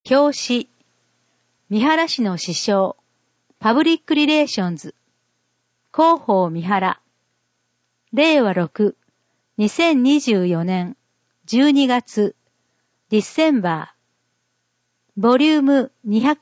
教師、三原市の師匠、パブリックリレーションズ、広報三原、令和6、2024年12月、ディセンバー、ボリューム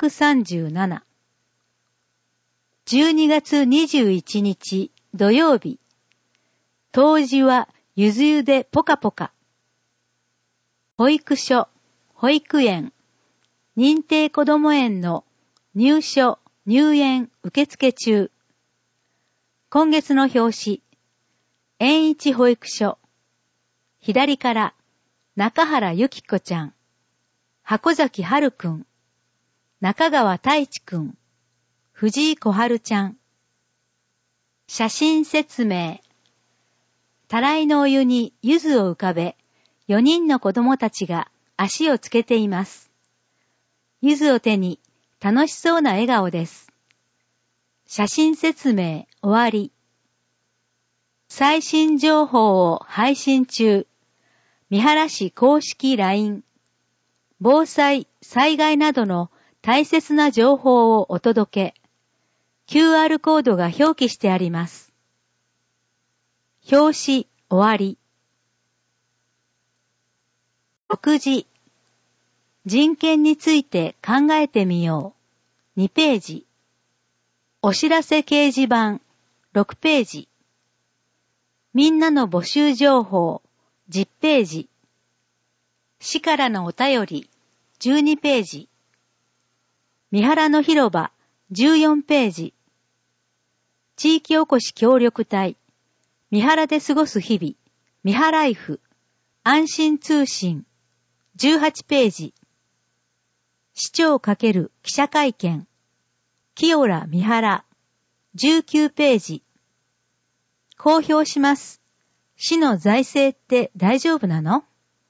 237、12月21日土曜日、冬至はゆず湯でポカポカ。保育所、保育園、認定こども園の入所、入園受付中。今月の表紙、園一保育所。左から中原ゆき子ちゃん、箱崎春くん、中川太一くん、藤井小春ちゃん。写真説明。たらいのお湯に柚子を浮かべ、4人の子供たちが足をつけています。柚子を手に楽しそうな笑顔です。写真説明終わり。最新情報を配信中。三原市公式 LINE。防災、災害などの大切な情報をお届け。QR コードが表記してあります。表紙終わり。6時。人権について考えてみよう。2ページ。お知らせ掲示板。6ページ。みんなの募集情報。10ページ。市からのお便り。12ページ。三原の広場。14ページ。地域おこし協力隊。三原で過ごす日々。三原ライフ。安心通信。18ページ。市長×記者会見。清良三原。19ページ。公表します。市の財政って大丈夫なの？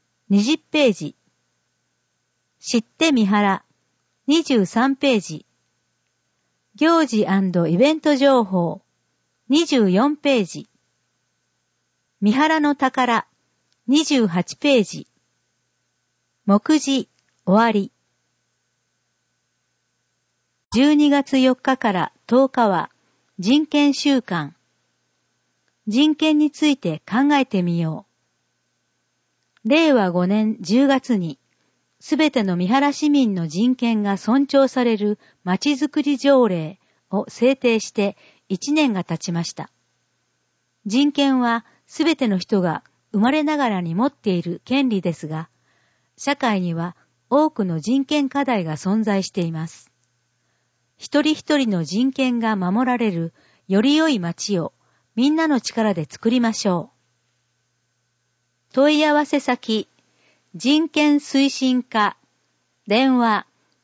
20 ページ。知って三原。23ページ。行事&イベント情報。24ページ。三原の宝。28ページ。目次終わり。12月4日から10日は人権週間。人権について考えてみよう。令和5年10月にすべての三原市民の人権が尊重されるまちづくり条例を制定して1年が経ちました。人権はすべての人が生まれながらに持っている権利ですが、社会には多くの人権課題が存在しています。一人一人の人権が守られるより良い街をみんなの力で作りましょう。問い合わせ先、人権推進課、電話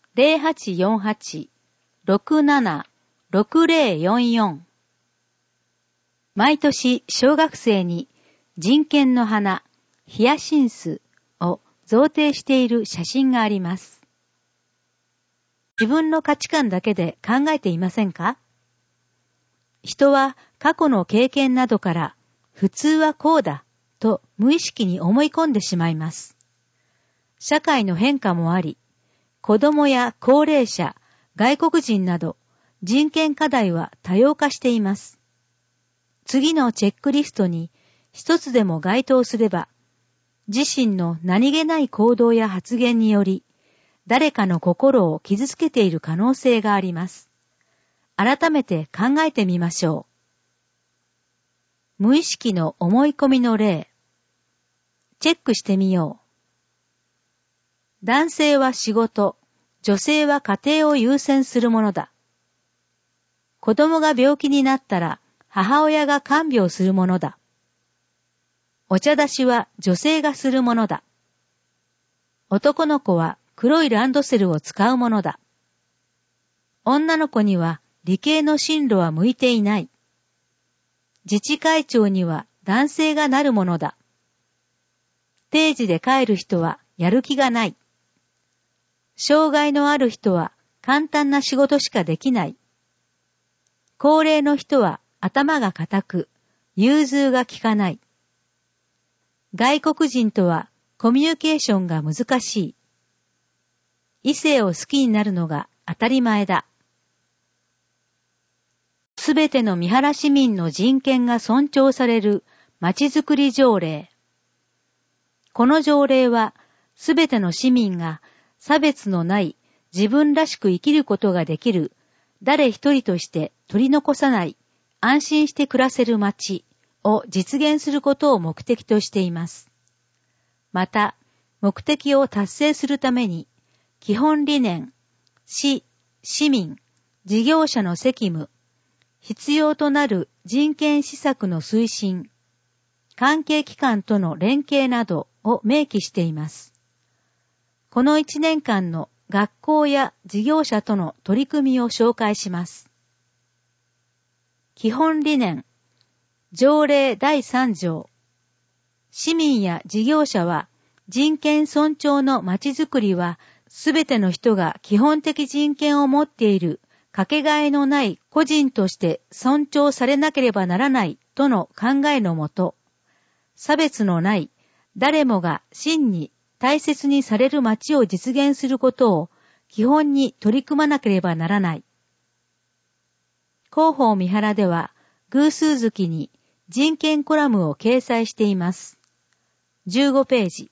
0848-676044。毎年小学生に人権の花、ヒヤシンスを贈呈している写真があります。自分の価値観だけで考えていませんか？人は過去の経験などから普通はこうだと無意識に思い込んでしまいます。社会の変化もあり、子供や高齢者、外国人など人権課題は多様化しています。次のチェックリストに一つでも該当すれば、自身の何気ない行動や発言により、誰かの心を傷つけている可能性があります。改めて考えてみましょう。無意識の思い込みの例。チェックしてみよう。男性は仕事、女性は家庭を優先するものだ。子供が病気になったら母親が看病するものだ。お茶出しは女性がするものだ。男の子は黒いランドセルを使うものだ。女の子には理系の進路は向いていない。自治会長には男性がなるものだ。定時で帰る人はやる気がない。障害のある人は簡単な仕事しかできない。高齢の人は頭が固く、融通が利かない。外国人とはコミュニケーションが難しい。 異性を好きになるのが当たり前だ。すべての三原市民の人権が尊重されるまちづくり条例。この条例は、すべての市民が差別のない自分らしく生きることができる誰一人として取り残さない安心して暮らせる街を実現することを目的としています。また、目的を達成するために、基本理念、市民、事業者の責務、必要となる人権施策の推進、関係機関との連携などを明記しています。この1年間の学校や事業者との取り組みを紹介します。基本理念、条例第3条。市民や事業者は人権尊重のまちづくりはすべての人が基本的人権を持っているかけがえのない個人として尊重されなければならないとの考えのもと、差別のない誰もが真に大切にされる街を実現することを基本に取り組まなければならない。広報三原では偶数月に人権コラムを掲載しています。15ページ。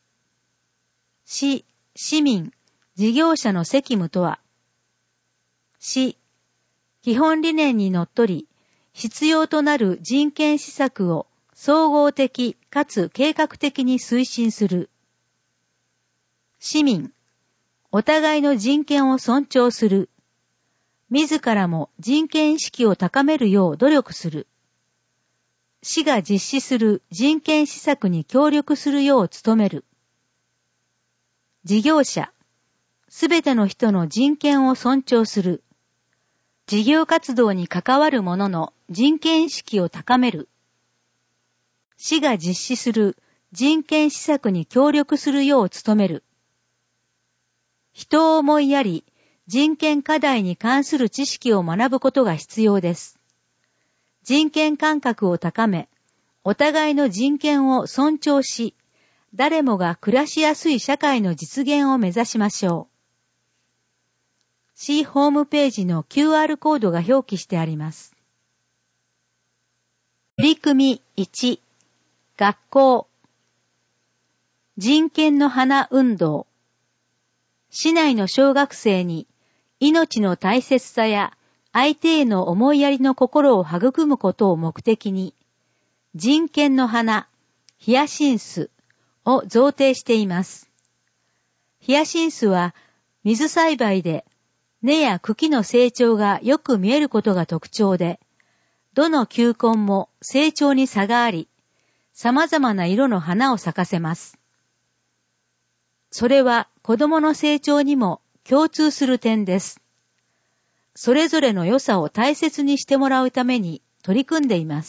市民、事業者の責務とは、基本理念にのっとり、必要となる人権施策を総合的かつ計画的に推進する。市民、お互いの人権を尊重する。自らも人権意識を高めるよう努力する。市が実施する人権施策に協力するよう努める。事業者、すべての人の人権を尊重する。事業活動に関わる者の人権意識を高める。市が実施する人権施策に協力するよう努める。人を思いやり、人権課題に関する知識を学ぶことが必要です。人権感覚を高め、お互いの人権を尊重し、誰もが暮らしやすい社会の実現を目指しましょう。市ホームページの QR コードが表記してあります。取り組み1、学校。人権の花運動。市内の小学生に命の大切さや相手への思いやりの心を育むことを目的に、人権の花、ヒヤシンスを贈呈しています。ヒヤシンスは水栽培で根や茎の成長がよく見えることが特徴で、どの球根も成長に差があり、様々な色の花を咲かせます。それは子供の成長にも共通する点です。それぞれの良さを大切にしてもらうために取り組んでいます。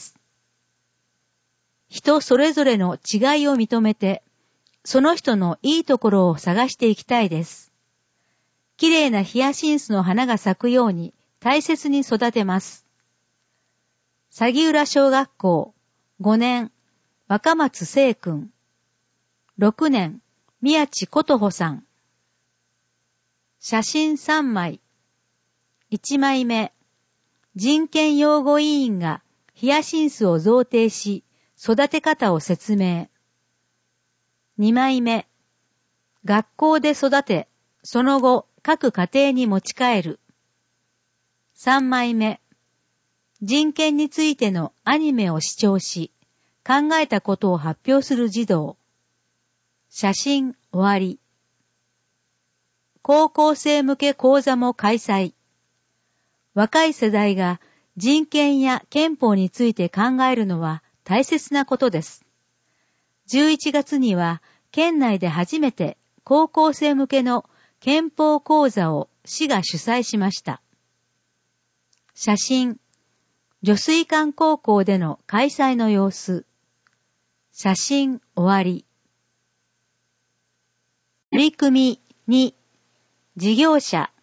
人それぞれの違いを認めて、その人のいいところを探していきたいです。きれいなヒヤシンスの花が咲くように大切に育てます。鷺浦小学校5年若松聖君6年宮地琴穂さん。写真3枚。1枚目、人権擁護委員がヒヤシンスを贈呈し、育て方を説明。2枚目、学校で育て、その後各家庭に持ち帰る。3枚目、人権についてのアニメを視聴し、考えたことを発表する児童。写真終わり。高校生向け講座も開催。若い世代が人権や憲法について考えるのは大切なことです。11月には県内で初めて高校生向けの憲法講座を市が主催しました。写真、女水館高校での開催の様子。写真終わり。取り組み2、事業者。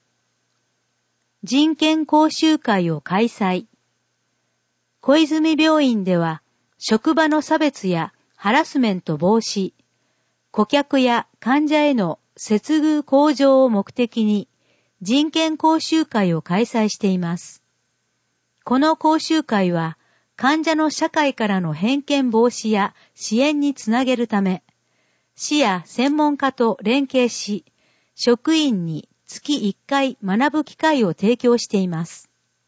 人権講習会を開催。小泉病院では、職場の差別やハラスメント防止、顧客や患者への接遇向上を目的に人権講習会を開催しています。この講習会は患者の社会からの偏見防止や支援につなげるため、市や専門家と連携し、職員に月1回学ぶ機会を提供しています。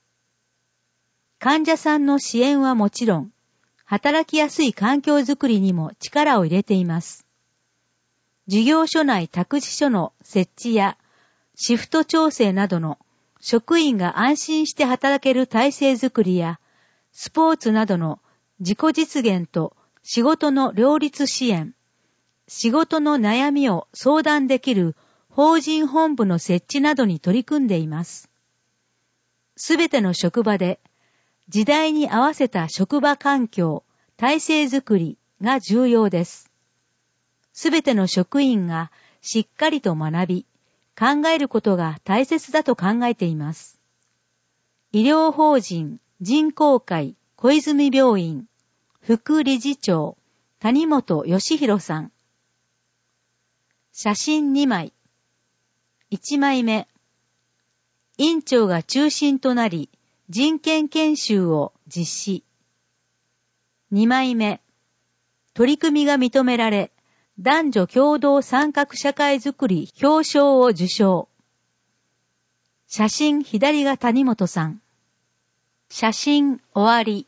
患者さんの支援はもちろん、働きやすい環境づくりにも力を入れています。事業所内託児所の設置やシフト調整などの職員が安心して働ける体制づくりや、スポーツなどの自己実現と仕事の両立支援、仕事の悩みを相談できる法人本部の設置などに取り組んでいます。すべての職場で時代に合わせた職場環境、体制づくりが重要です。すべての職員がしっかりと学び、考えることが大切だと考えています。医療法人仁厚会小泉病院副理事長谷本義弘さん。写真2枚。1枚目。院長が中心となり人権研修を実施。2枚目。取り組みが認められ男女共同参画社会づくり表彰を受賞。写真左が谷本さん。写真終わり。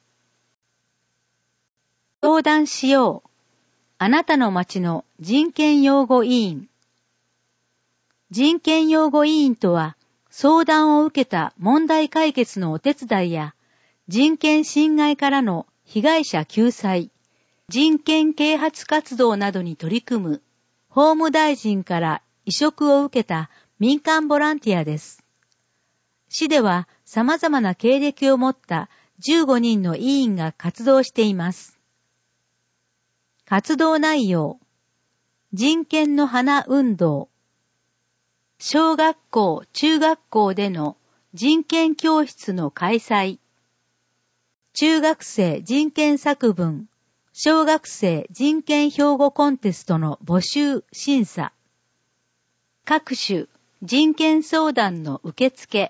相談しよう。あなたの町の人権擁護委員。人権擁護委員とは、相談を受けた問題解決のお手伝いや、人権侵害からの被害者救済、人権啓発活動などに取り組む、法務大臣から委嘱を受けた民間ボランティアです。市では様々な経歴を持った15人の委員が活動しています。活動内容、人権の花運動、小学校・中学校での人権教室の開催、中学生人権作文、小学生人権標語コンテストの募集審査、各種人権相談の受付。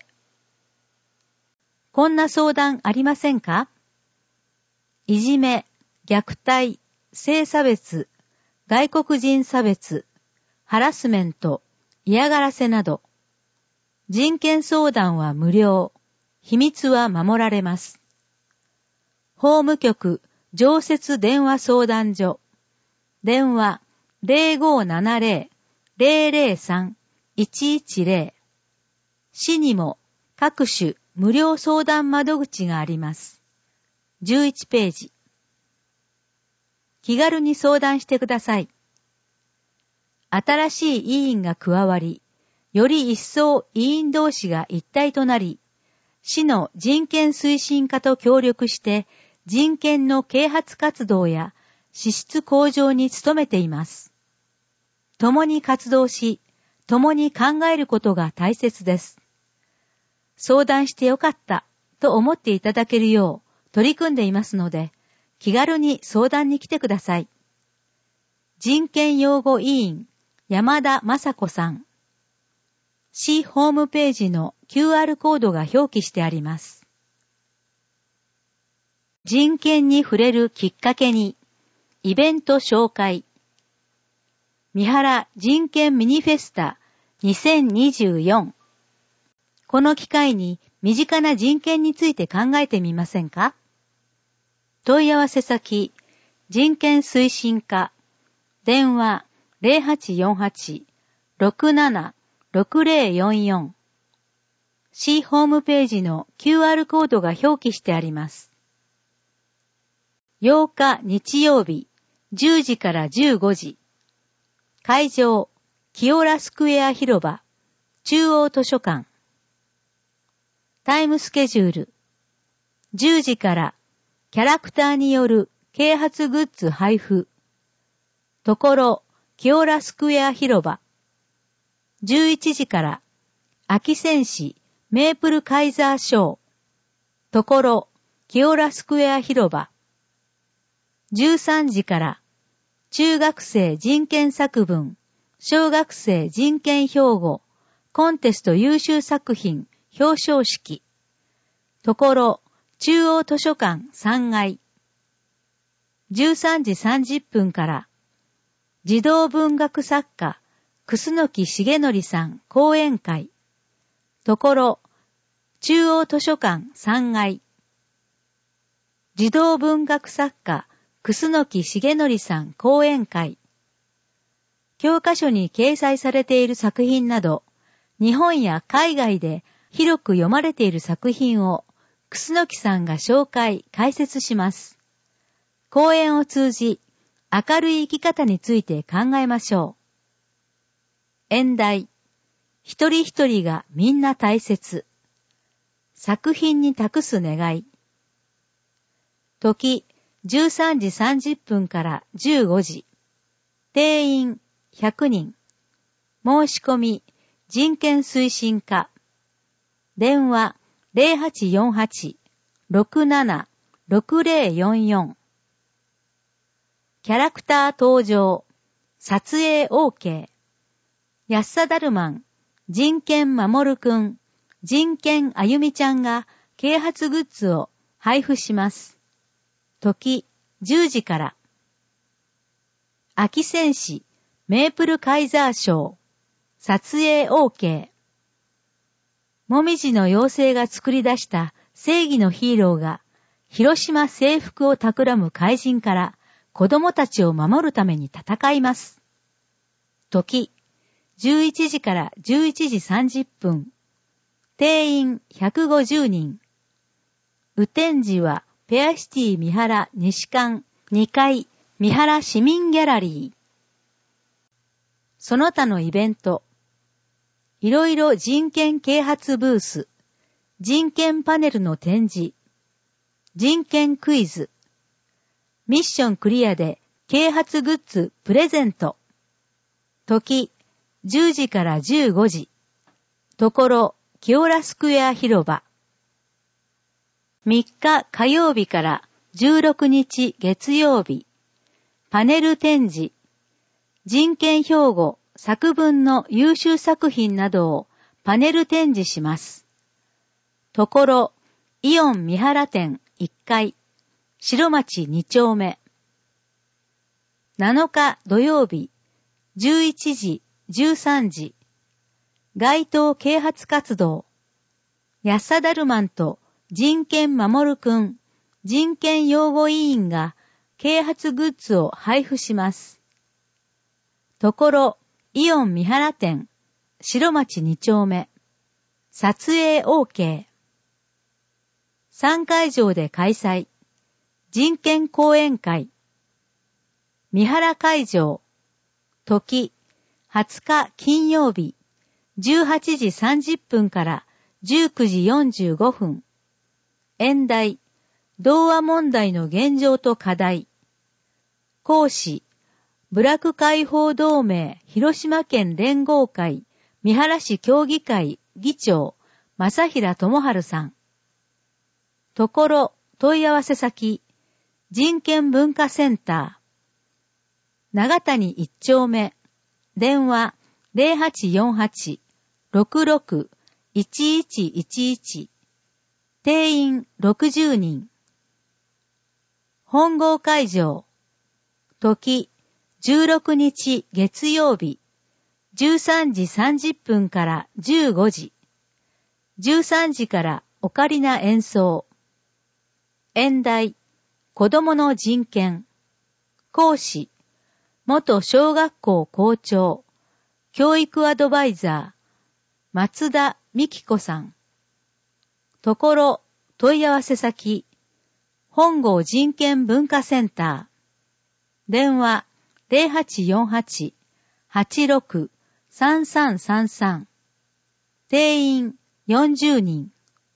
こんな相談ありませんか？いじめ、虐待、性差別、外国人差別、ハラスメント、嫌がらせなど、人権相談は無料、秘密は守られます。法務局常設電話相談所、電話 0570-003-110。市にも各種無料相談窓口があります。11ページ。気軽に相談してください。新しい委員が加わり、より一層委員同士が一体となり、市の人権推進課と協力して人権の啓発活動や資質向上に努めています。共に活動し、共に考えることが大切です。相談してよかったと思っていただけるよう取り組んでいますので、気軽に相談に来てください。人権擁護委員山田雅子さん。市ホームページの QR コードが表記してあります。人権に触れるきっかけに、イベント紹介。三原人権ミニフェスタ2024。この機会に身近な人権について考えてみませんか？問い合わせ先、人権推進課、電話 0848-676044。市ホームページの QR コードが表記してあります。8日日曜日、10時から15時。会場、清良スクエア広場、中央図書館。タイムスケジュール。10時からキャラクターによる啓発グッズ配布。ところ、清良スクエア広場。11時から秋戦士メープルカイザーショー。ところ、清良スクエア広場。13時から中学生人権作文小学生人権標語コンテスト優秀作品表彰式。ところ、中央図書館3階。13時30分から、児童文学作家、楠木重則さん講演会。ところ、中央図書館3階。児童文学作家、楠木重則さん講演会。教科書に掲載されている作品など、日本や海外で広く読まれている作品を、楠木さんが紹介、解説します。講演を通じ、明るい生き方について考えましょう。演題、一人一人がみんな大切。作品に託す願い。時、13時30分から15時。定員、100人。申し込み、人権推進課。電話、0848-67-6044。キャラクター登場。撮影 OK。安田だるまん、人権守るくん、人権あゆみちゃんが啓発グッズを配布します。時、10時から。秋戦士、メープルカイザー賞。撮影 OK。もみじの妖精が作り出した正義のヒーローが、広島征服を企む怪人から子供たちを守るために戦います。時、11時から11時30分。定員150人。雨天時はペアシティ三原西館2階三原市民ギャラリー。その他のイベント。いろいろ人権啓発ブース。人権パネルの展示。人権クイズ。ミッションクリアで啓発グッズプレゼント。時、10時から15時。ところ、清良スクエア広場。3日火曜日から16日月曜日。パネル展示。人権標語作文の優秀作品などをパネル展示します。ところ、イオン三原店1階。白町2丁目。7日土曜日。11時、13時。街頭啓発活動。安田だるまんと人権守るくん、人権擁護委員が啓発グッズを配布します。ところ、イオン三原店、白町2丁目。撮影 OK。3会場で開催。人権講演会。三原会場。時、20日金曜日。18時30分から19時45分。演題、童話問題の現状と課題。講師、部落解放同盟広島県連合会三原市協議会議長正平智春さん。ところ、問い合わせ先、人権文化センター。長谷1丁目。電話 0848-66-1111。定員60人。本郷会場。時、16日月曜日。13時30分から15時。13時からオカリナ演奏。演題、子供の人権。講師、元小学校校長、教育アドバイザー、松田美希子さん。ところ、問い合わせ先、本郷人権文化センター。電話、0848-86-3333。定員40人。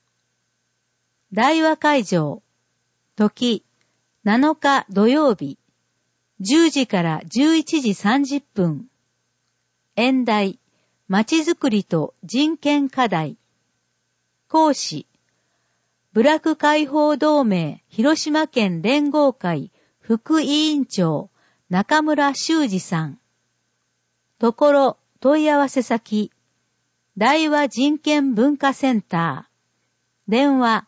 大和会場。時、7日土曜日。10時から11時30分。演題、まちづくりと人権課題。講師、部落解放同盟広島県連合会副委員長中村修二さん。 ところ問い合わせ先、大和人権文化センター、電話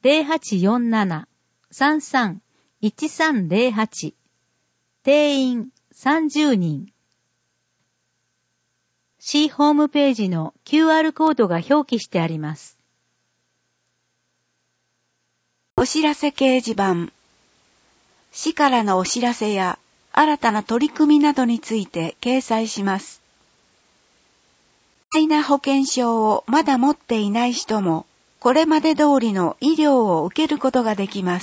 0847-33-1308、定員30人。市ホームページの QR コードが表記してあります。 お知らせ掲示板。市からのお知らせや新たな取り組みなどについて掲載します。マイナ保険証をまだ持っていない人も、これまで通りの医療を受けることができます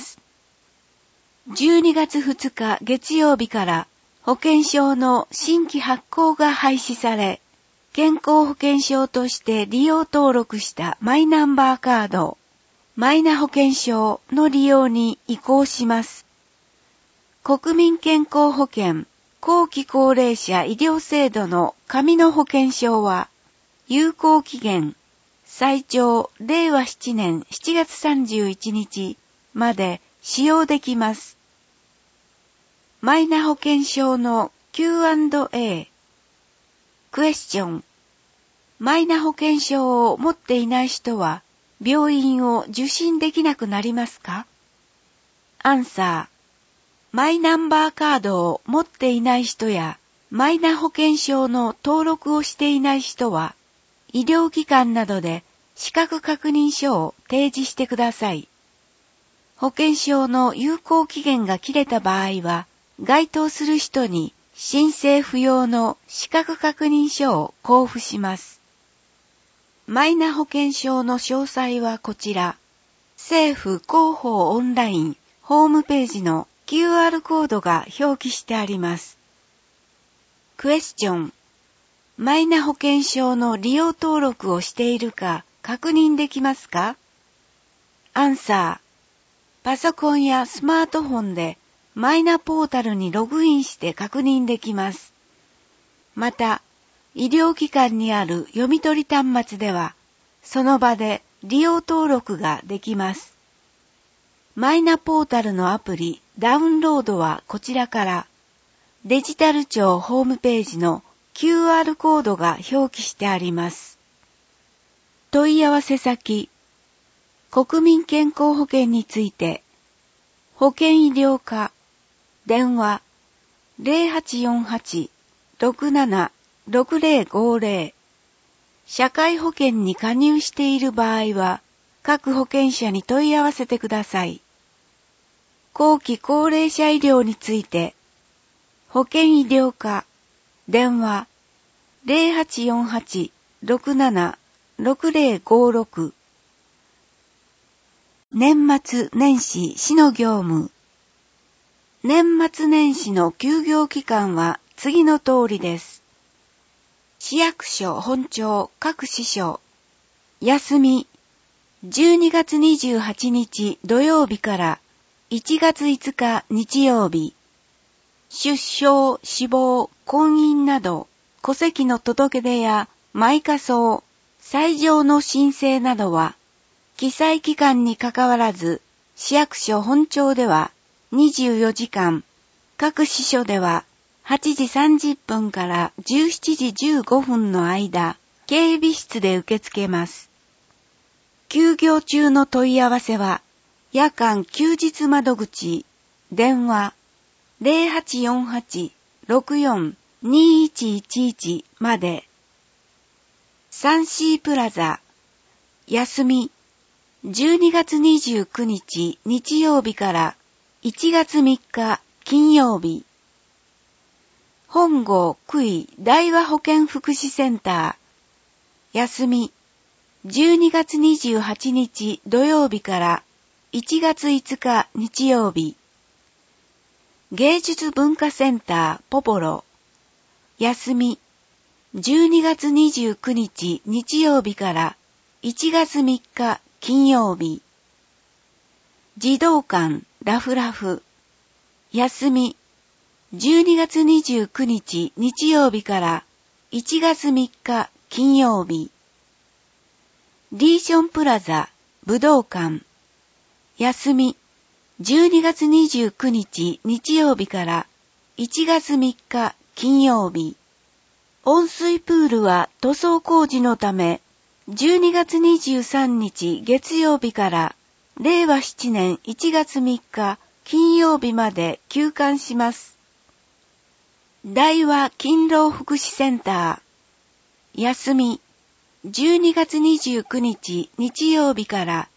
。12月2日月曜日から保険証の新規発行が廃止され、健康保険証として利用登録したマイナンバーカード、マイナ保険証の利用に移行します。国民健康保険後期高齢者医療制度の紙の保険証は、有効期限最長令和7年7月31日まで使用できます。マイナ保険証の Q&A。クエスチョン。マイナ保険証を持っていない人は病院を受診できなくなりますか？アンサー。マイナンバーカードを持っていない人やマイナ保険証の登録をしていない人は医療機関などで資格確認書を提示してください。保険証の有効期限が切れた場合は、該当する人に申請不要の資格確認書を交付します。マイナ保険証の詳細はこちら、政府広報オンラインホームページの QR コードが表記してあります。クエスチョン。マイナ保険証の利用登録をしているか確認できますか？アンサー。パソコンやスマートフォンでマイナポータルにログインして確認できます。また、医療機関にある読み取り端末では、その場で利用登録ができます。マイナポータルのアプリダウンロードはこちらから、デジタル庁ホームページのQR コードが表記してあります。問い合わせ先、国民健康保険について、保険医療課、電話 0848-676050、社会保険に加入している場合は、各保険者に問い合わせてください。後期高齢者医療について、保険医療課、電話 0848-676056。年末年始市の業務。年末年始の休業期間は次の通りです。市役所本庁各支所。休み。12月28日土曜日から1月5日日曜日。出生、死亡、婚姻など、戸籍の届け出や埋火葬、斎場の申請などは、記載期間にかかわらず、市役所本庁では24時間、各支所では8時30分から17時15分の間、警備室で受け付けます。休業中の問い合わせは、夜間休日窓口、電話、0848-64-2111まで。サンシープラザ、休み、12月29日日曜日から1月3日金曜日。本郷区医大和保健福祉センター、休み、12月28日土曜日から1月5日日曜日。芸術文化センターポポロ、休み、12月29日日曜日から1月3日金曜日。児童館ラフラフ、休み、12月29日日曜日から1月3日金曜日。リージョンプラザ武道館、休み、12月29日日曜日から1月3日金曜日。 温水プールは塗装工事のため、12月23日月曜日から令和7年1月3日金曜日まで休館します。大和勤労福祉センター、休み、12月29日日曜日から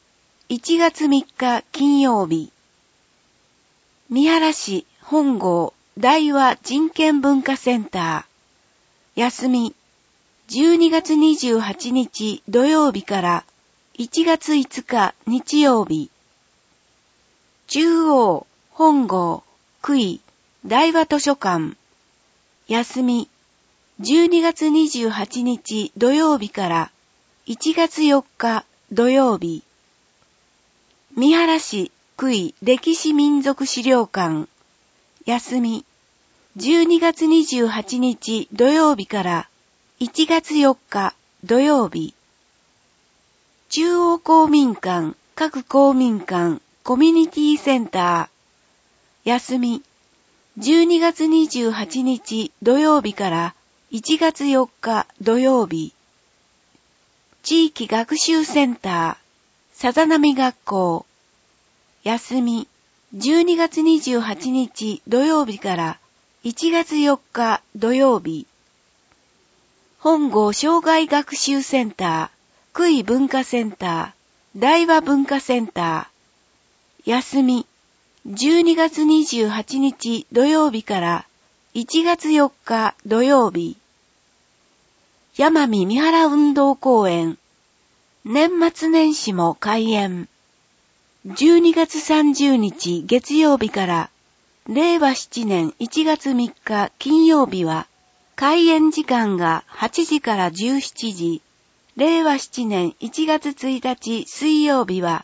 1月3日金曜日。三原市本郷大和人権文化センター、休み、12月28日土曜日から1月5日日曜日。中央本郷区井大和図書館、休み、12月28日土曜日から1月4日土曜日。三原市区井歴史民族資料館、休み、12月28日土曜日から1月4日土曜日。中央公民館各公民館コミュニティセンター、休み、12月28日土曜日から1月4日土曜日。地域学習センター、さざなみ学校、休み、12月28日土曜日から1月4日土曜日。本郷障害学習センター、区井文化センター、大和文化センター、休み、12月28日土曜日から1月4日土曜日。山見三原運動公園、年末年始も開園。12月30日月曜日から令和7年1月3日金曜日は開園時間が8時から17時、令和7年1月1日水曜日は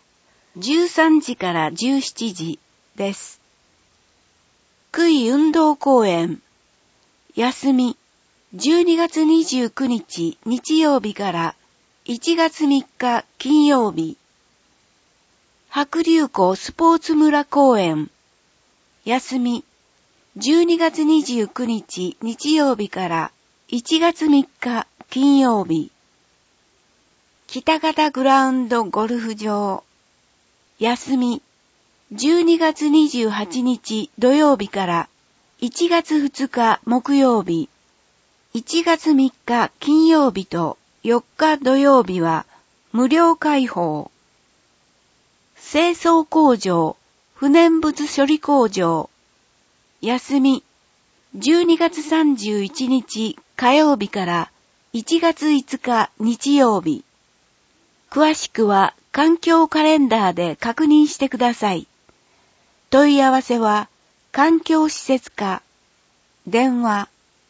13時から17時です。区井運動公園、休み、12月29日日曜日から1月3日金曜日。白龍湖スポーツ村公園、休み、12月29日日曜日から1月3日金曜日。北方グラウンドゴルフ場、休み、12月28日土曜日から1月2日木曜日。1月3日金曜日と4日土曜日は無料開放。清掃工場、不燃物処理工場、休み、12月31日火曜日から1月5日日曜日。詳しくは環境カレンダーで確認してください。問い合わせは環境施設課、電話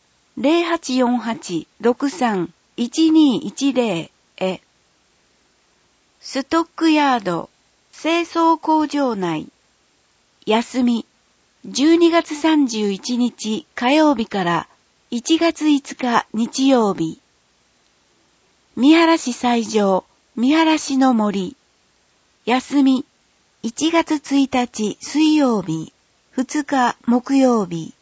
0848-63-1210 へ。ストックヤード、清掃工場内、休み、12月31日火曜日から1月5日日曜日。三原市西条、三原市の森、休み、1月1日水曜日、2日木曜日。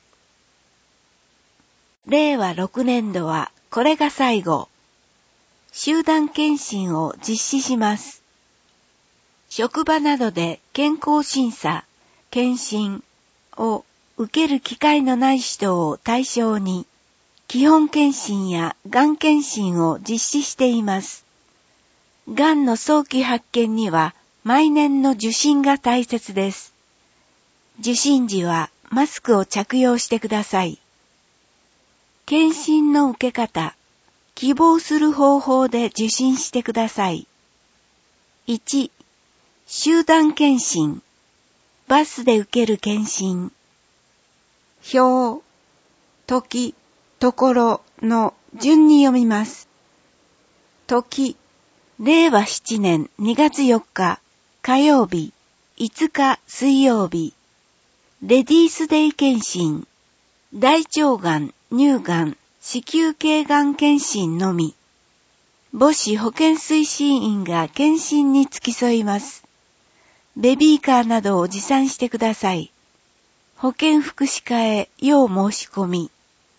令和6年度はこれが最後。集団検診を実施します。職場などで健康審査、検診を受ける機会のない人を対象に、基本検診やがん検診を実施しています。がんの早期発見には毎年の受診が大切です。受診時はマスクを着用してください。検診の受け方、希望する方法で受診してください。1、集団検診、バスで受ける検診。表、時、ところの順に読みます。時、令和7年2月4日火曜日、5日水曜日。レディースデイ検診、大腸がん、乳がん、子宮頸がん検診のみ。母子保健推進員が検診に付き添います。ベビーカーなどを持参してください。保健福祉課へ要申し込み。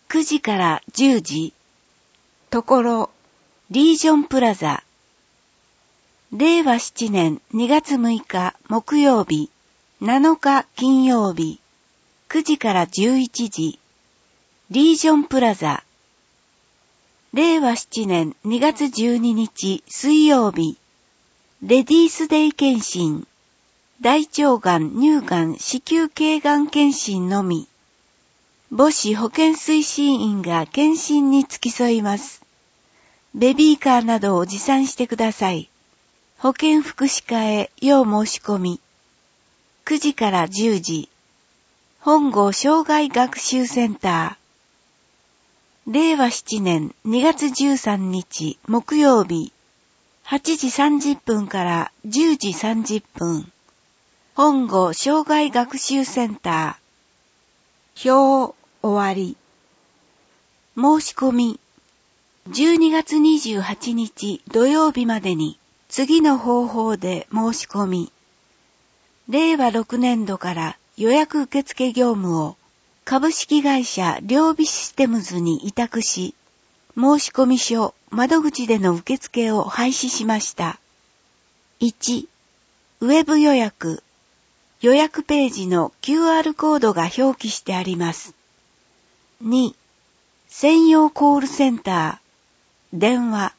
9時から10時。ところ、リージョンプラザ。令和7年2月6日木曜日、7日金曜日、9時から11時。リージョンプラザ。令和7年2月12日水曜日、レディースデイ検診。大腸がん、乳がん、子宮頸がん検診のみ。母子保健推進員が検診に付き添います。ベビーカーなどを持参してください。保健福祉課へ要申し込み。9時から10時。本郷障害学習センター。令和7年2月13日木曜日。8時30分から10時30分。本郷障害学習センター。表終わり。申し込み。12月28日土曜日までに次の方法で申し込み。令和6年度から予約受付業務を株式会社両備システムズに委託し、申込書窓口での受付を廃止しました。1、ウェブ予約。予約ページの QR コードが表記してあります。2、専用コールセンター。電話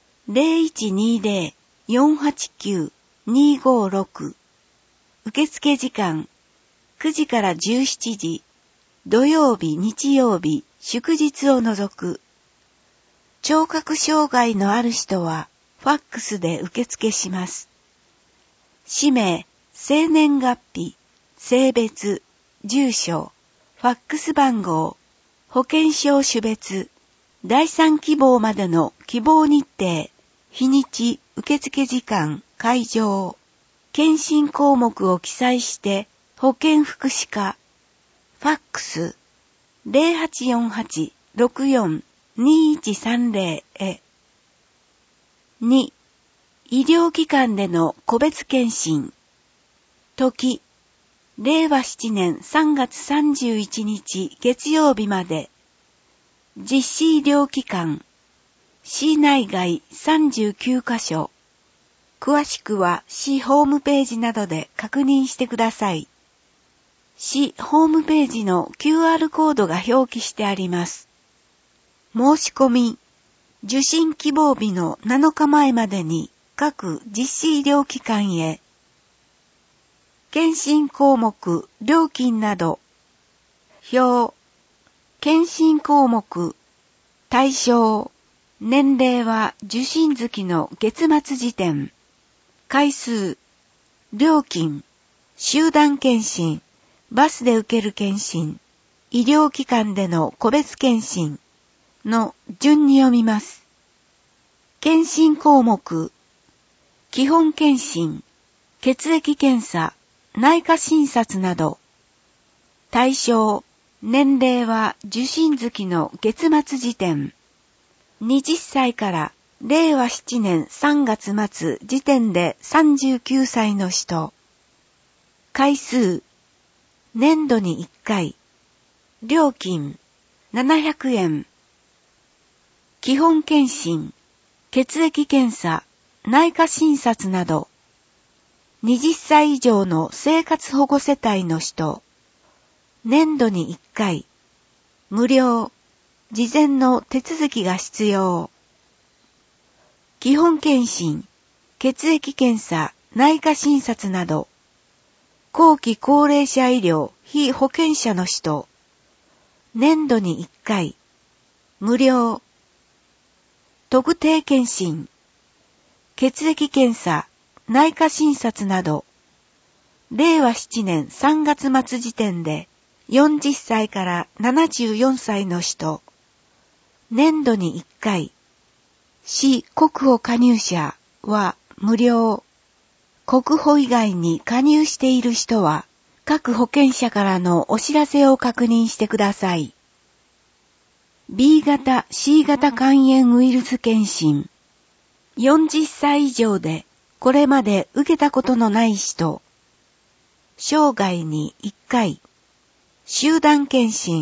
0120-489-256。受付時間9時から17時。土曜日、日曜日、祝日を除く。聴覚障害のある人はファックスで受付します。氏名、生年月日、性別、住所、ファックス番号、保険証種別、第3希望までの希望日程、日にち、受付時間、会場、検診項目を記載して保健福祉課、ファックス 0848-64-2130 へ。2、医療機関での個別検診。時、令和7年3月31日月曜日まで。実施医療機関。市内外39カ所。詳しくは市ホームページなどで確認してください。市ホームページの QR コードが表記してあります。申し込み。受診希望日の7日前までに各実施医療機関へ。検診項目、料金など。表。検診項目。対象。年齢は受診月の月末時点。回数。料金。集団検診。バスで受ける検診。医療機関での個別検診。の順に読みます。検診項目。基本検診。血液検査。内科診察など。対象、年齢は受診月の月末時点。20歳から令和7年3月末時点で39歳の人。回数、年度に1回。料金、700円。基本検診、血液検査、内科診察など。20歳以上の生活保護世帯の人。年度に1回。無料。事前の手続きが必要。基本検診、血液検査、内科診察など。後期高齢者医療、被保険者の人。年度に1回。無料。特定検診。血液検査、内科診察など、令和7年3月末時点で40歳から74歳の人、年度に1回、市国保加入者は無料、国保以外に加入している人は各保険者からのお知らせを確認してください。B 型、C 型肝炎ウイルス検診、40歳以上でこれまで受けたことのない人。生涯に1回。集団検診、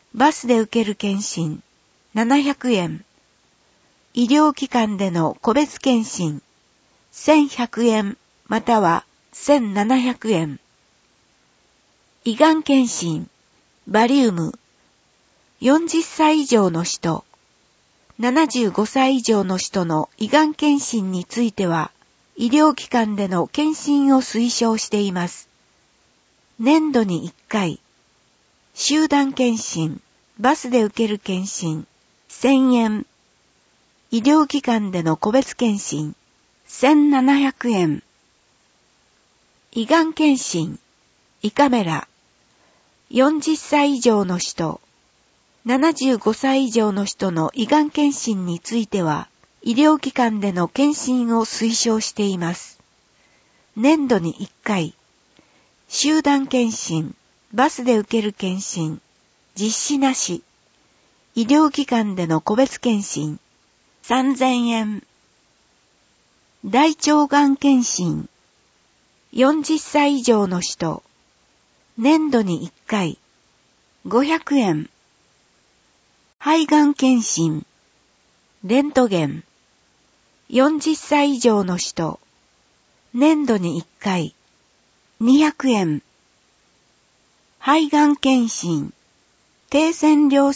バスで受ける検診700円。医療機関での個別検診1100円または1700円。胃がん検診バリウム40歳以上の人、75歳以上の人の胃がん検診については、医療機関での検診を推奨しています。年度に1回、集団検診、バスで受ける検診、1000円。医療機関での個別検診、1700円。胃がん検診、胃カメラ、40歳以上の人、75歳以上の人の胃がん検診については、医療機関での検診を推奨しています。年度に1回、集団検診、バスで受ける検診、実施なし、医療機関での個別検診、3000円。大腸がん検診、40歳以上の人、年度に1回、500円。肺がん検診、レントゲン、40歳以上の人、年度に1回、200円。肺がん検診、低線量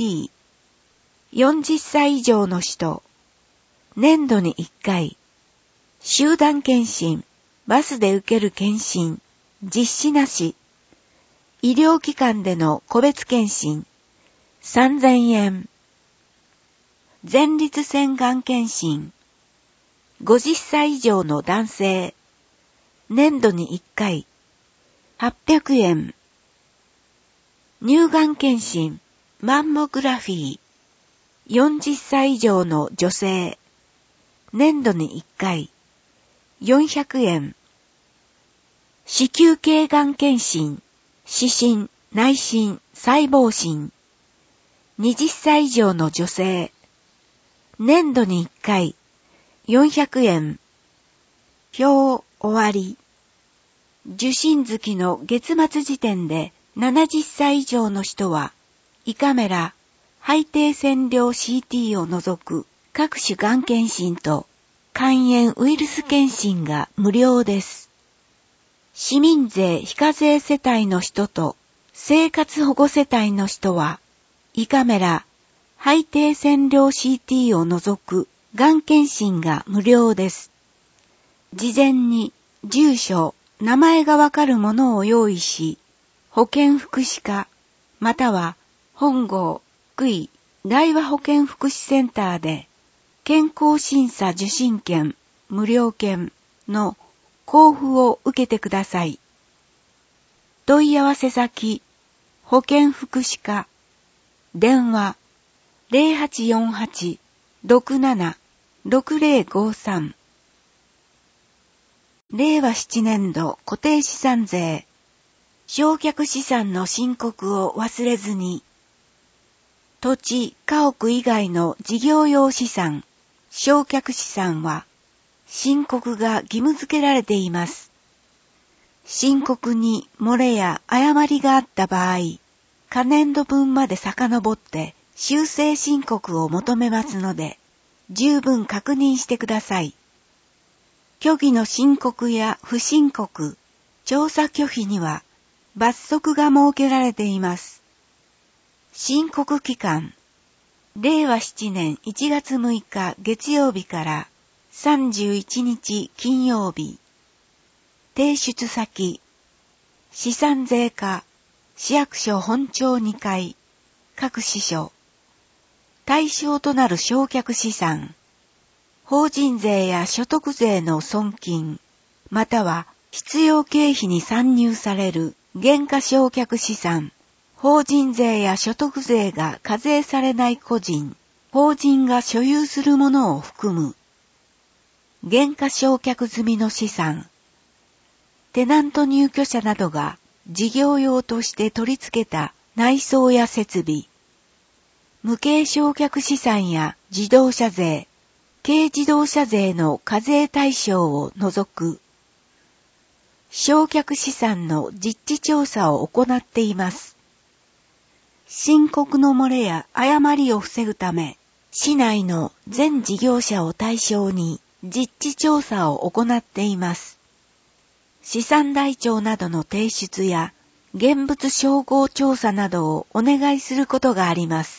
CT、40歳以上の人、年度に1回、集団検診、バスで受ける検診、実施なし、医療機関での個別検診、3000円。前立腺がん検診。50歳以上の男性。年度に1回。800円。乳がん検診。マンモグラフィー。40歳以上の女性。年度に1回。400円。子宮頸がん検診。視診、内診、細胞診。20歳以上の女性。年度に1回、400円。表終わり。受診月の月末時点で70歳以上の人は、胃カメラ、肺低線量 CT を除く各種がん検診と肝炎ウイルス検診が無料です。市民税非課税世帯の人と生活保護世帯の人は、胃カメラ、肺低線量 CT を除くがん検診が無料です。事前に住所、名前がわかるものを用意し、保健福祉課、または本郷、福井、大和保健福祉センターで、健康審査受診券、無料券の交付を受けてください。問い合わせ先、保健福祉課、電話 0848-67-6053 令和7年度固定資産税償却資産の申告を忘れずに土地、家屋以外の事業用資産、償却資産は申告が義務付けられています。申告に漏れや誤りがあった場合、可年度分まで遡って修正申告を求めますので、十分確認してください。虚偽の申告や不申告、調査拒否には罰則が設けられています。申告期間、令和7年1月6日月曜日から31日金曜日。提出先、資産税課、市役所本庁2階、各支所。対象となる償却資産、法人税や所得税の損金、または必要経費に算入される減価償却資産、法人税や所得税が課税されない個人、法人が所有するものを含む、減価償却済みの資産、テナント入居者などが事業用として取り付けた内装や設備、無形償却資産や自動車税、軽自動車税の課税対象を除く、償却資産の実地調査を行っています。 申告の漏れや誤りを防ぐため、市内の全事業者を対象に実地調査を行っています。資産台帳などの提出や現物照合調査などをお願いすることがあります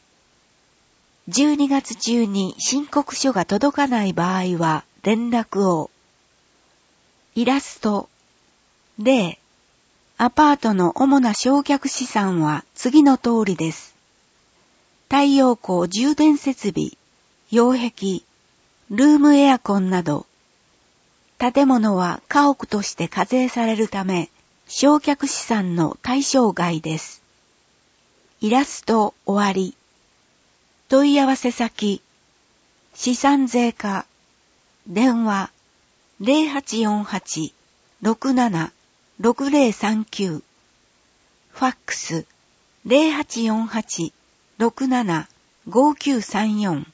。12月中に申告書が届かない場合は連絡を。イラスト。例。アパートの主な償却資産は次の通りです。太陽光充電設備、擁壁、ルームエアコンなど、建物は家屋として課税されるため、償却資産の対象外です。イラスト終わり。問い合わせ先、資産税課、電話、0848-67-6039、ファックス、0848-67-5934。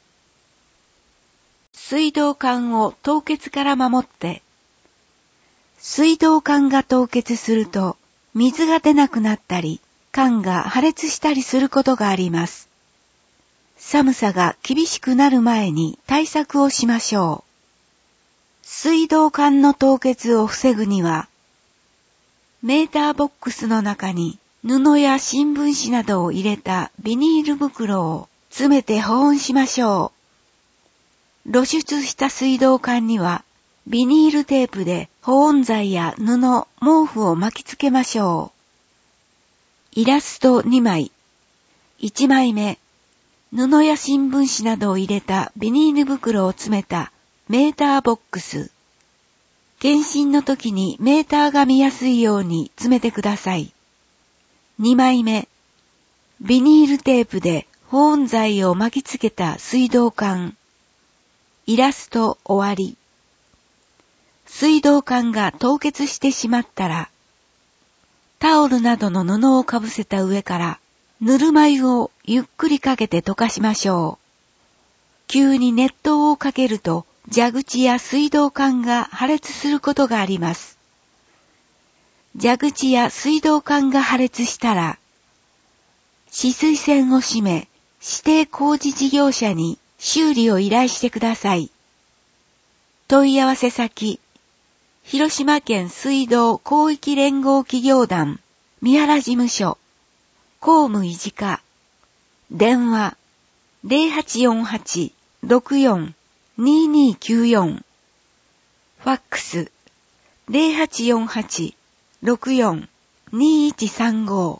水道管を凍結から守って。水道管が凍結すると、水が出なくなったり、管が破裂したりすることがあります。寒さが厳しくなる前に対策をしましょう。水道管の凍結を防ぐには、メーターボックスの中に布や新聞紙などを入れたビニール袋を詰めて保温しましょう。露出した水道管にはビニールテープで保温材や布、毛布を巻きつけましょう。イラスト2枚。1枚目、布や新聞紙などを入れたビニール袋を詰めたメーターボックス。検診の時にメーターが見やすいように詰めてください。2枚目、ビニールテープで保温材を巻きつけた水道管。イラスト終わり。水道管が凍結してしまったら、タオルなどの布をかぶせた上から、ぬるま湯をゆっくりかけて溶かしましょう。急に熱湯をかけると、蛇口や水道管が破裂することがあります。蛇口や水道管が破裂したら、止水栓を閉め、指定工事事業者に修理を依頼してください。問い合わせ先、広島県水道広域連合企業団、三原事務所、公務維持課、電話、0848-64-2294、ファックス、0848-64-2135。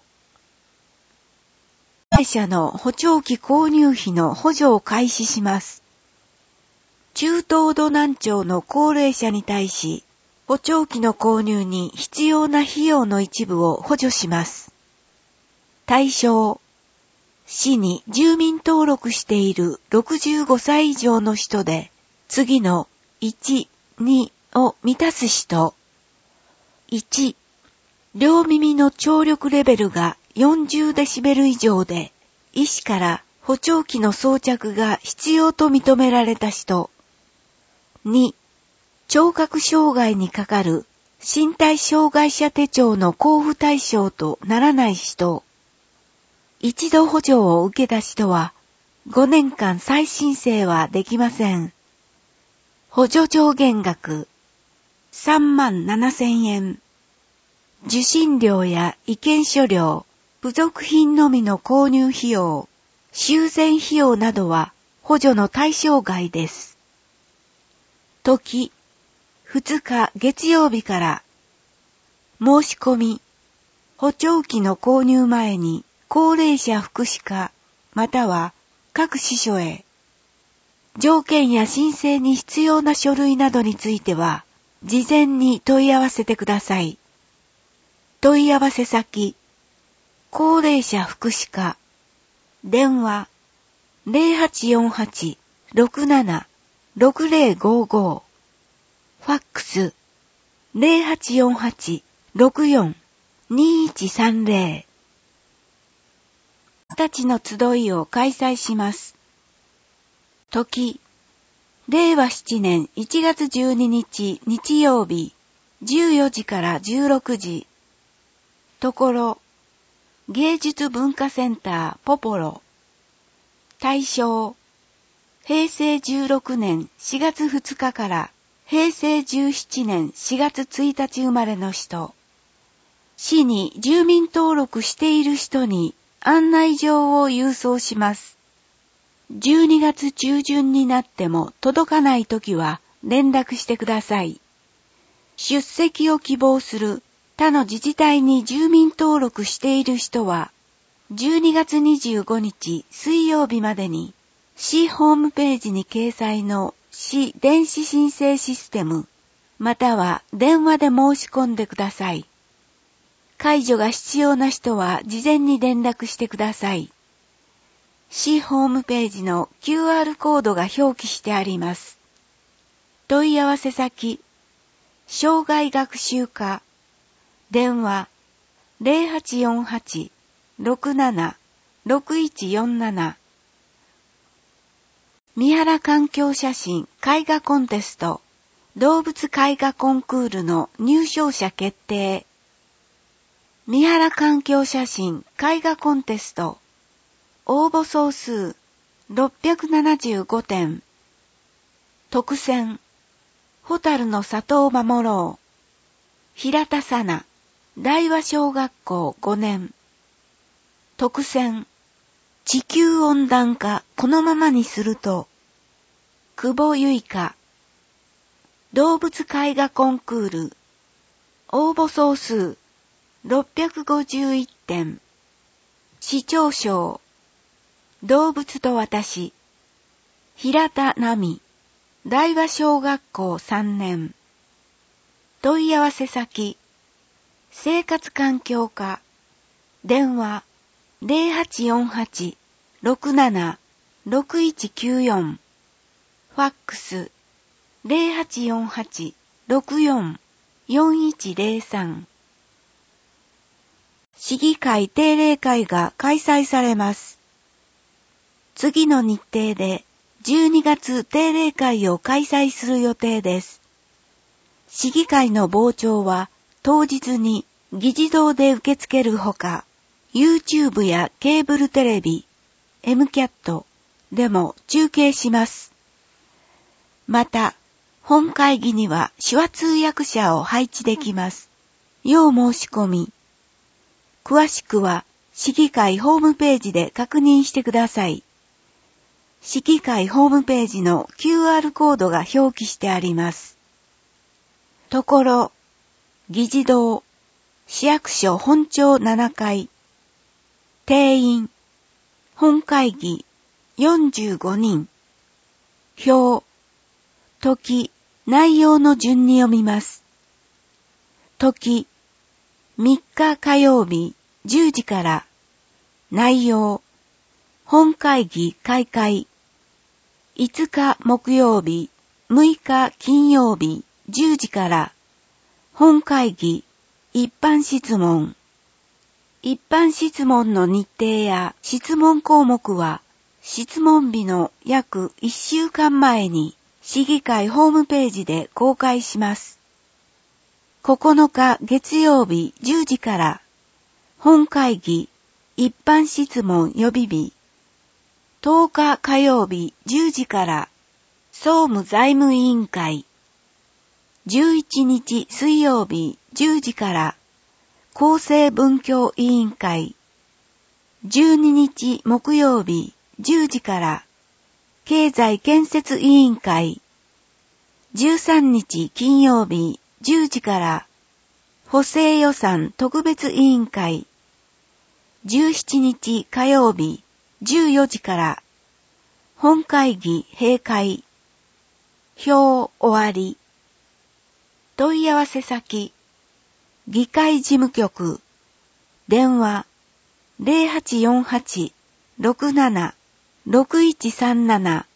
会社の補聴器購入費の補助を開始します。中等度難聴の高齢者に対し、補聴器の購入に必要な費用の一部を補助します。対象、市に住民登録している65歳以上の人で、次の1、2を満たす人。1、両耳の聴力レベルが40デシベル以上で、医師から補聴器の装着が必要と認められた人。2、聴覚障害にかかる身体障害者手帳の交付対象とならない人。一度補助を受けた人は5年間再申請はできません。補助上限額37,000円。受信料や意見書料、付属品のみの購入費用、修繕費用などは補助の対象外です。時、2日月曜日から、申し込み、補聴器の購入前に高齢者福祉課または各支所へ、条件や申請に必要な書類などについては、事前に問い合わせてください。問い合わせ先、高齢者福祉課、電話、0848-67-6055、ファックス、0848-64-2130。たちの集いを開催します。時、令和7年1月12日日曜日、14時から16時。ところ、 芸術文化センターポポロ。対象、平成16年4月2日から平成17年4月1日生まれの人。市に住民登録している人に案内状を郵送します。12月中旬になっても届かないときは連絡してください。出席を希望する他の自治体に住民登録している人は、12月25日水曜日までに市ホームページに掲載の市電子申請システム、または電話で申し込んでください。介助が必要な人は事前に連絡してください。市ホームページの QR コードが表記してあります。問い合わせ先、障害学習課、電話 0848-67-6147 三原環境写真絵画コンテスト動物絵画コンクールの入賞者決定。三原環境写真絵画コンテスト応募総数675点。特選、蛍の里を守ろう。平田さな、大和小学校5年。特選、地球温暖化このままにすると。久保結花。動物絵画コンクール。応募総数651点。市長賞。動物と私。平田奈美。大和小学校3年。問い合わせ先。生活環境課。電話。0848-67-6194。ファックス。0848-64-4103。市議会定例会が開催されます。次の日程で12月定例会を開催する予定です。市議会の傍聴は当日に議事堂で受け付けるほか、YouTube やケーブルテレビ、MCAT でも中継します。また、本会議には手話通訳者を配置できます。要申し込み。詳しくは市議会ホームページで確認してください。市議会ホームページの QR コードが表記してあります。ところ、議事堂、市役所本庁7階。定員、本会議45人。表、時、内容の順に読みます。時、3日火曜日10時から。内容、本会議開会。5日木曜日、6日金曜日10時から。本会議一般質問。一般質問の日程や質問項目は、質問日の約1週間前に市議会ホームページで公開します。9日月曜日10時から。本会議一般質問予備日。10日火曜日10時から。総務財務委員会。11日水曜日10時から。厚生文教委員会。12日木曜日10時から。経済建設委員会。13日金曜日10時から。補正予算特別委員会。17日火曜日14時から。本会議閉会。表終わり。問い合わせ先。議会事務局。電話。0848-67-6137。あ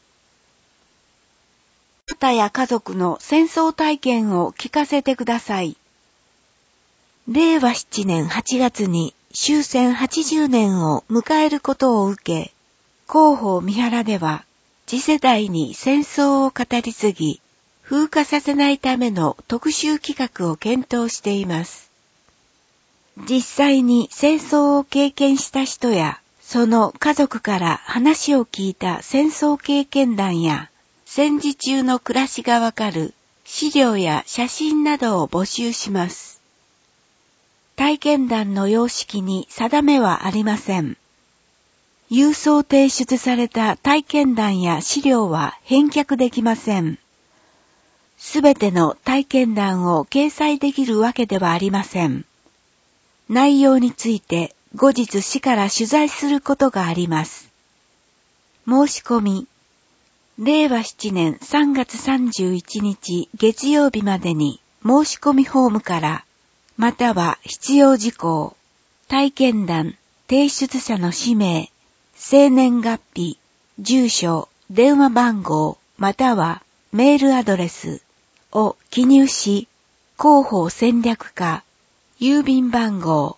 なたや家族の戦争体験を聞かせてください。令和7年8月に終戦80年を迎えることを受け、広報三原では次世代に戦争を語り継ぎ、風化させないための特集企画を検討しています。 実際に戦争を経験した人や、その家族から話を聞いた戦争経験談や、戦時中の暮らしがわかる資料や写真などを募集します。体験談の様式に定めはありません。郵送提出された体験談や資料は返却できません。すべての体験談を掲載できるわけではありません。内容について後日市から取材することがあります。申し込み、令和7年3月31日月曜日までに申し込みフォームから、または必要事項、体験談、提出者の氏名、生年月日、住所、電話番号、またはメールアドレスを記入し、広報戦略課、郵便番号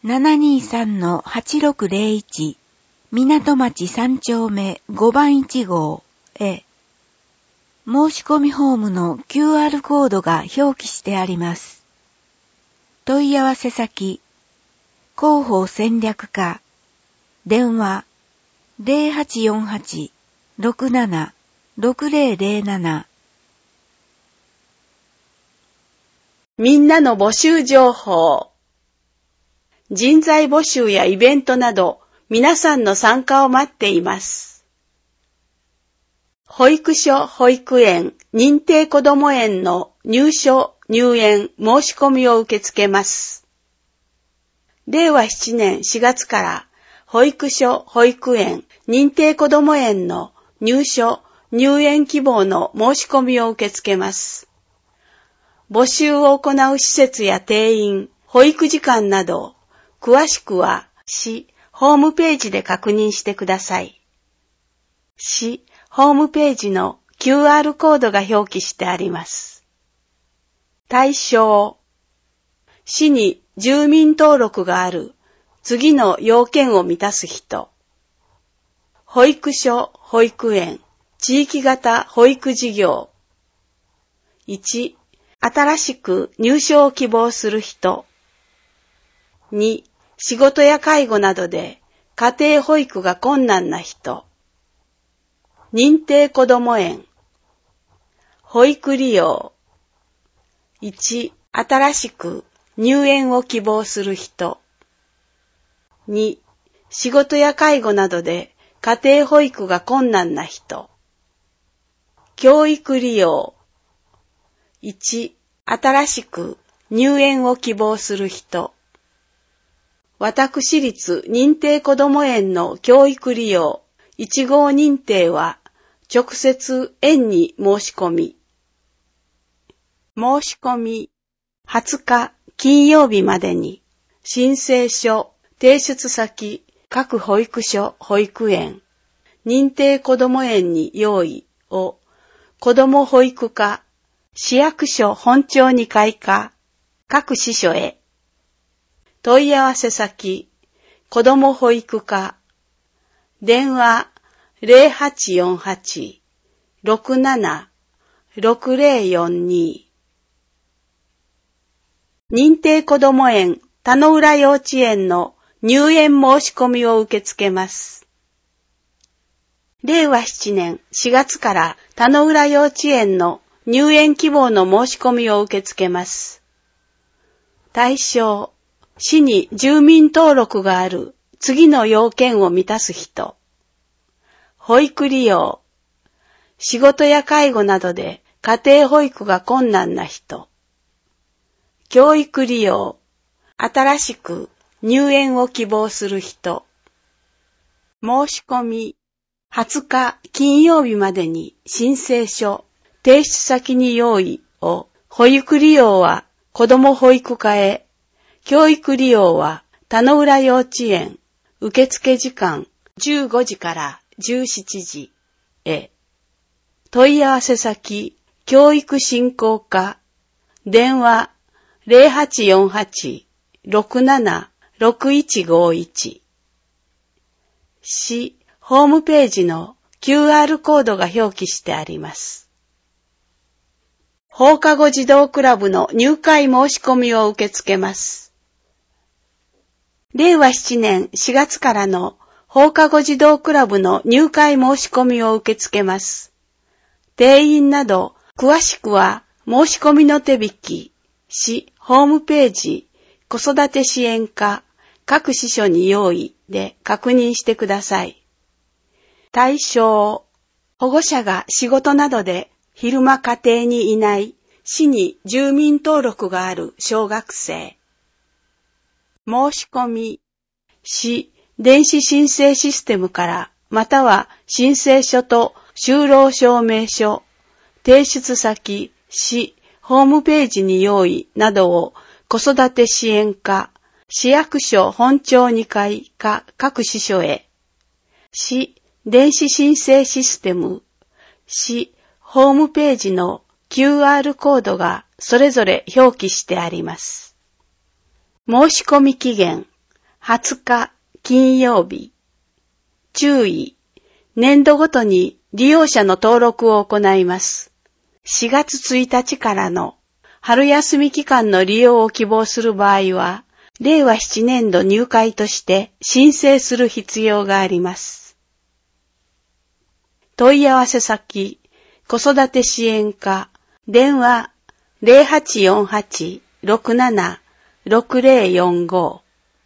723-8601 港町3丁目5番1号へ、申し込みフォームの QR コードが表記してあります。問い合わせ先、広報戦略課、電話 0848-67-6007。 みんなの募集情報。人材募集やイベントなど、皆さんの参加を待っています。保育所・保育園、認定こども園の入所・入園申し込みを受け付けます。令和7年4月から、保育所・保育園、認定こども園の入所・入園希望の申し込みを受け付けます。募集を行う施設や定員、保育時間など、詳しくは市ホームページで確認してください。市ホームページの QR コードが表記してあります。対象、市に住民登録がある次の要件を満たす人。保育所・保育園、地域型保育事業。1、新しく入所を希望する人。2、仕事や介護などで家庭保育が困難な人。認定こども園。保育利用。1、新しく入園を希望する人。2、仕事や介護などで家庭保育が困難な人。教育利用。1、新しく入園を希望する人。私立認定こども園の教育利用1号認定は直接園に申し込み。申し込み20日金曜日までに申請書、提出先、各保育所、保育園、認定こども園に用意を子ども保育課、市役所本庁に開課、各支所へ。問い合わせ先、子ども保育課、電話 0848-67-6042。認定こども園田野浦幼稚園の入園申し込みを受け付けます。令和7年4月から田野浦幼稚園の入園希望の申し込みを受け付けます。対象、市に住民登録がある次の要件を満たす人。保育利用。仕事や介護などで家庭保育が困難な人。教育利用。新しく入園を希望する人。申し込み。20日金曜日までに申請書、提出先に用意を、保育利用は子ども保育課へ、教育利用は田野浦幼稚園、受付時間15時から17時へ。問い合わせ先、教育振興課、電話 0848-67-6151。市ホームページの QR コードが表記してあります。放課後児童クラブの入会申し込みを受け付けます。 令和7年4月からの放課後児童クラブの入会申し込みを受け付けます。定員など詳しくは申し込みの手引き、市ホームページ、子育て支援課、各支所に用意で確認してください。対象、保護者が仕事などで昼間家庭にいない市に住民登録がある小学生。申し込み、市電子申請システムからまたは申請書と就労証明書、提出先、市ホームページに用意などを子育て支援課、市役所本庁2階か各支所へ、市電子申請システム、市ホームページの QR コードがそれぞれ表記してあります。申し込み期限20日金曜日。注意、年度ごとに利用者の登録を行います。4月1日からの春休み期間の利用を希望する場合は、令和7年度入会として申請する必要があります。問い合わせ先、子育て支援課、電話 0848-67-6045。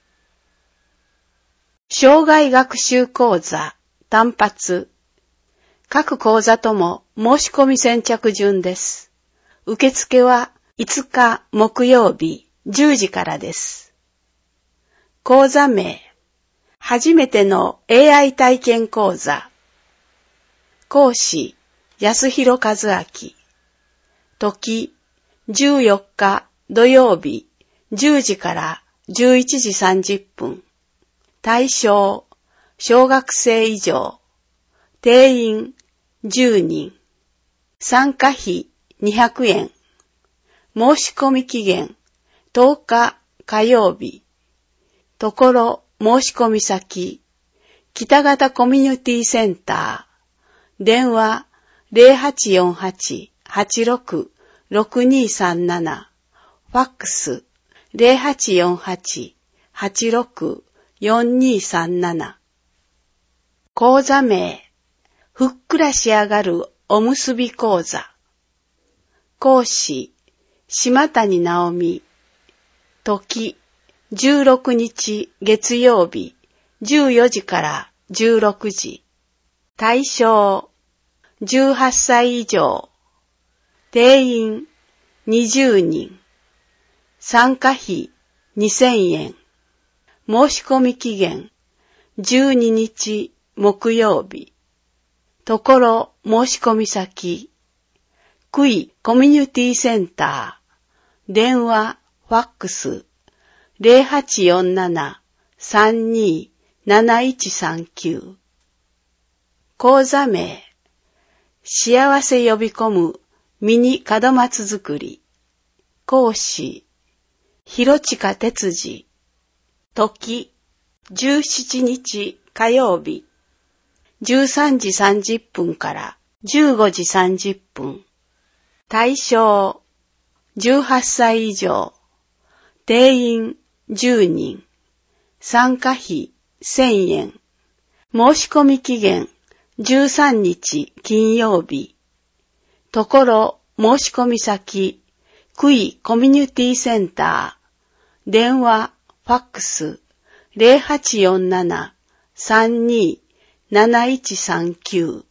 障害学習講座、単発。各講座とも申し込み先着順です。受付は5日木曜日10時からです。講座名、初めての AI 体験講座。講師、安弘和明。時、14日土曜日10時から11時30分。対象、小学生以上。定員、10人。参加費、200円。申し込み期限、10日火曜日。ところ、申し込み先、北方コミュニティセンター。電話、0848-86-6237。ファックス、0848-86-4237。講座名、ふっくら仕上がるおむすび講座。講師、島谷直美。時、16日月曜日14時から16時。対象、18歳以上。定員、20人。参加費、2000円。申し込み期限、12日木曜日。ところ申し込み先、クイコミュニティセンター。電話、ファックス、0847-32-7139。講座名、幸せ呼び込むミニ門松作り。講師、広近哲司。時、17日火曜日、13時30分から15時30分。対象、18歳以上。定員、10人。参加費、1000円。申し込み期限、13日金曜日。ところ、申し込み先、クイコミュニティセンター。電話、ファックス、0847-32-7139。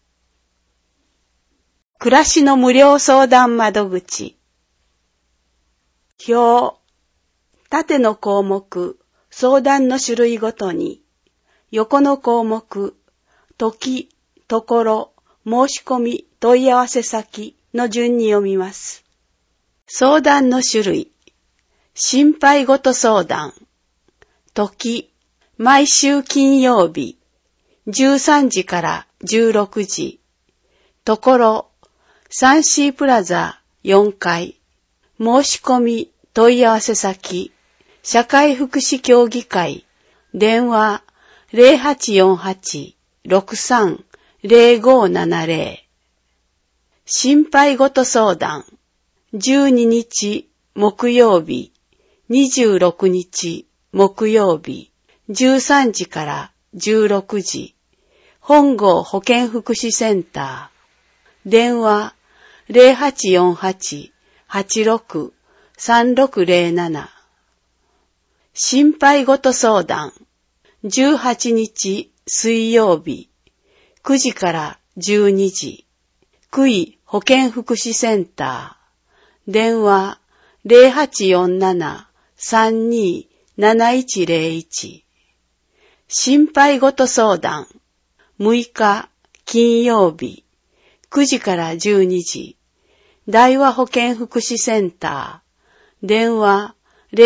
暮らしの無料相談窓口。表、縦の項目、相談の種類ごとに、横の項目、時、ところ、申し込み、問い合わせ先の順に読みます。相談の種類、心配ごと相談。時、毎週金曜日、13時から16時。ところ、サンシープラザ4階。申し込み、問い合わせ先、社会福祉協議会。電話、0848-63-0570。心配ごと相談。12日木曜日、26日木曜日、13時から16時、本郷保健福祉センター、電話 0848-86-3607、心配ごと相談、18日水曜日、9時から12時、区医保健福祉センター、電話 0847-32-7101、心配ごと相談、6日金曜日、9時から12時、大和保健福祉センター、電話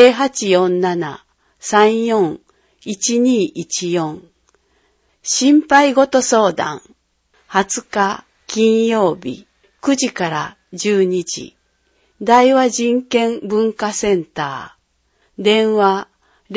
0847-34-1214、心配ごと相談、20日金曜日、9時から12時、大和人権文化センター、電話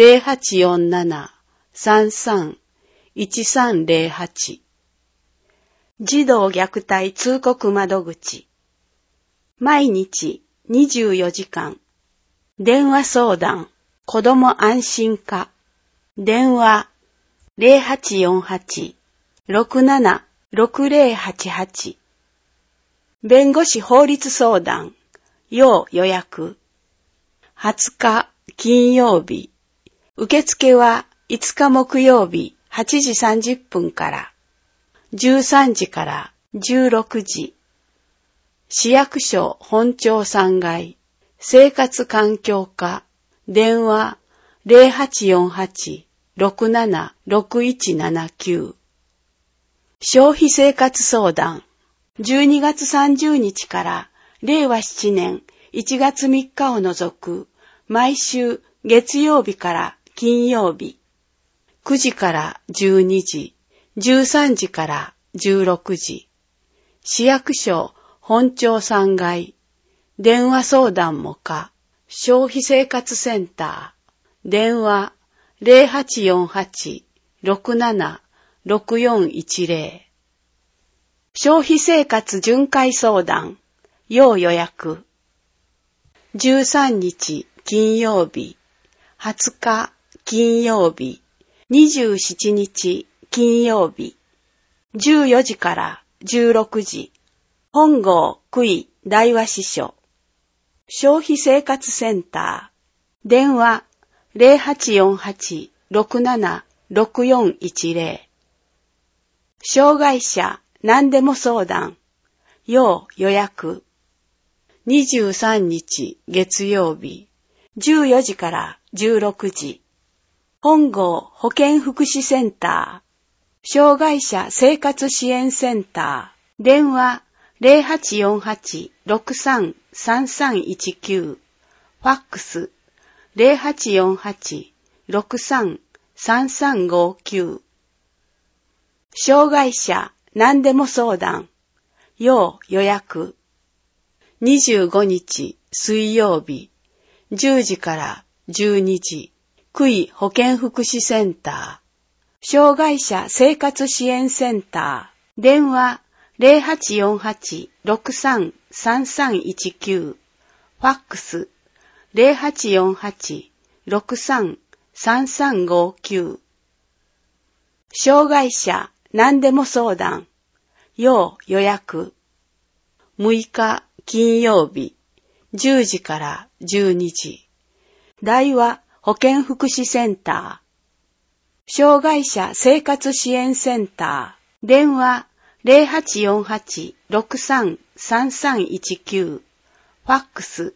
0847-33-1308、児童虐待通告窓口、毎日24時間、電話相談、子ども安心課、電話 0848-676088、弁護士法律相談、要予約、20日金曜日、受付は5日木曜日8時30分から、13時から16時、市役所本庁3階、生活環境課、電話 0848-676179、消費生活相談、12月30日から令和7年1月3日を除く毎週月曜日から金曜日、9時から12時、13時から16時、市役所本庁3階、電話相談も可、消費生活センター、電話 0848-676410、消費生活巡回相談、要予約、13日金曜日、20日金曜日、27日金曜日、14時から16時、本郷区医大和支所、消費生活センター、電話 0848-676410、障害者何でも相談、要予約、23日月曜日、14時から16時、本郷保健福祉センター、障害者生活支援センター、電話 0848-633319、ファックス 0848-633359、障害者何でも相談、要予約、25日水曜日、10時から12時、区医保健福祉センター、障害者生活支援センター、電話 0848-633319、ファックス 0848-633359、障害者何でも相談、要予約、6日金曜日、10時から12時、大和保健福祉センター、障害者生活支援センター、電話 0848-633319、ファックス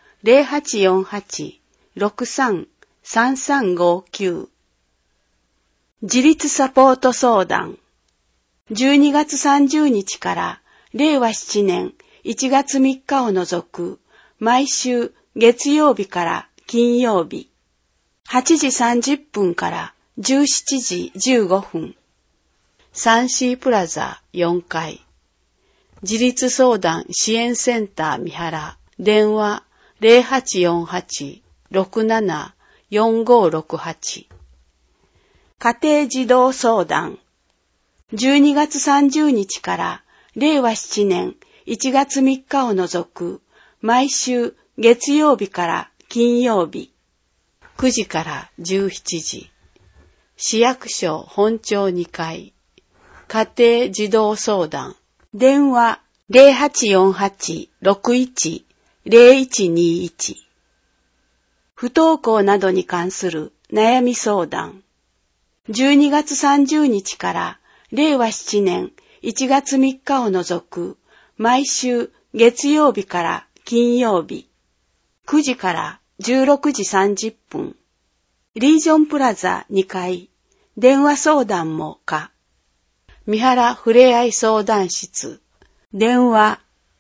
0848-633359、自立サポート相談、12月30日から令和7年1月3日を除く毎週月曜日から金曜日、8時30分から17時15分、サンシープラザ4階、自立相談支援センター三原、電話 0848-674568、家庭児童相談、12月30日から令和7年1月3日を除く毎週月曜日から金曜日、 9時から17時。市役所本庁2階。家庭児童相談。電話0848-61-0121。不登校などに関する悩み相談。12月30日から令和7年1月3日を除く毎週月曜日から金曜日9時から16時30分リージョンプラザ2階電話相談も可三原ふれあい相談室電話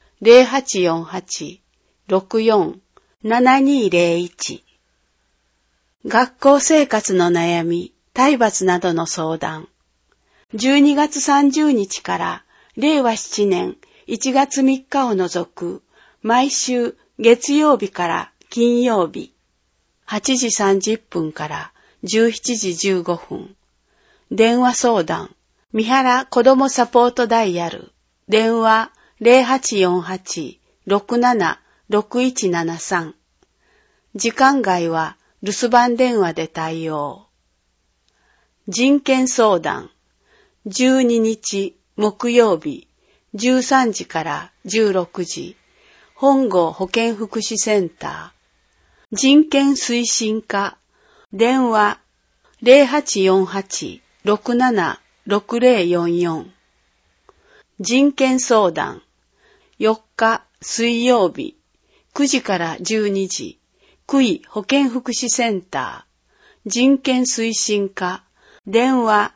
0848-64-7201学校生活の悩み、体罰などの相談。12月30日から令和7年1月3日を除く毎週月曜日から金曜日8時30分から17時15分電話相談三原子どもサポートダイヤル電話0848-676173時間外は留守番電話で対応。人権相談。12日木曜日13時から16時。本郷保健福祉センター。人権推進課。電話0848-676044。人権相談。4日水曜日9時から12時。区医保健福祉センター、人権推進課、電話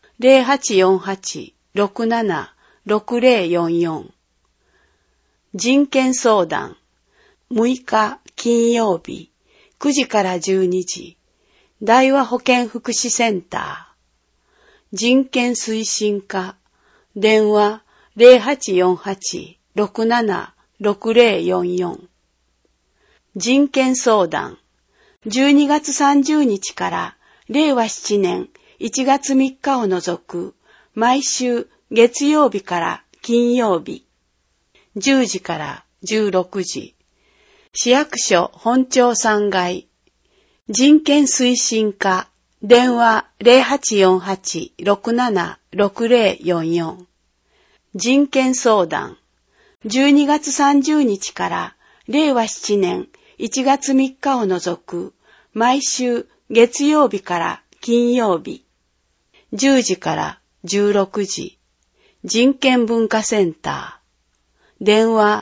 0848-676044。人権相談、6日金曜日9時から12時、大和保健福祉センター、人権推進課、電話0848-676044。人権相談。12月30日から令和7年1月3日を除く毎週月曜日から金曜日10時から16時市役所本庁3階人権推進課電話0848-676044人権相談。12月30日から令和7年1月3日を除く毎週月曜日から金曜日10時から16時人権文化センター電話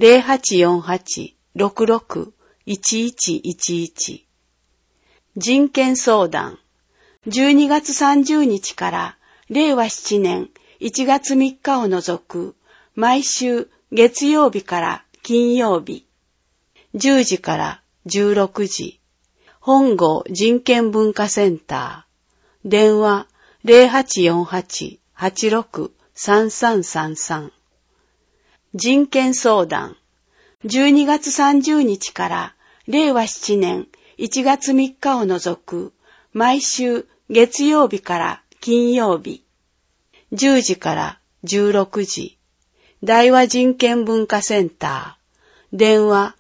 0848-66-1111人権相談12月30日から令和7年1月3日を除く毎週月曜日から金曜日10時から16時、本郷人権文化センター、電話0848-86-3333。人権相談、12月30日から令和7年1月3日を除く毎週月曜日から金曜日、10時から16時、大和人権文化センター、電話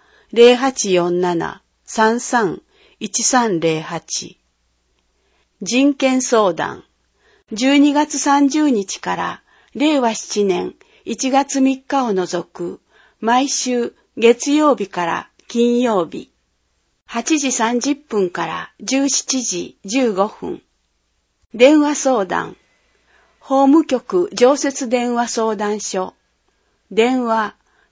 0847-33-1308人権相談12月30日から令和7年1月3日を除く毎週月曜日から金曜日8時30分から17時15分電話相談法務局常設電話相談所電話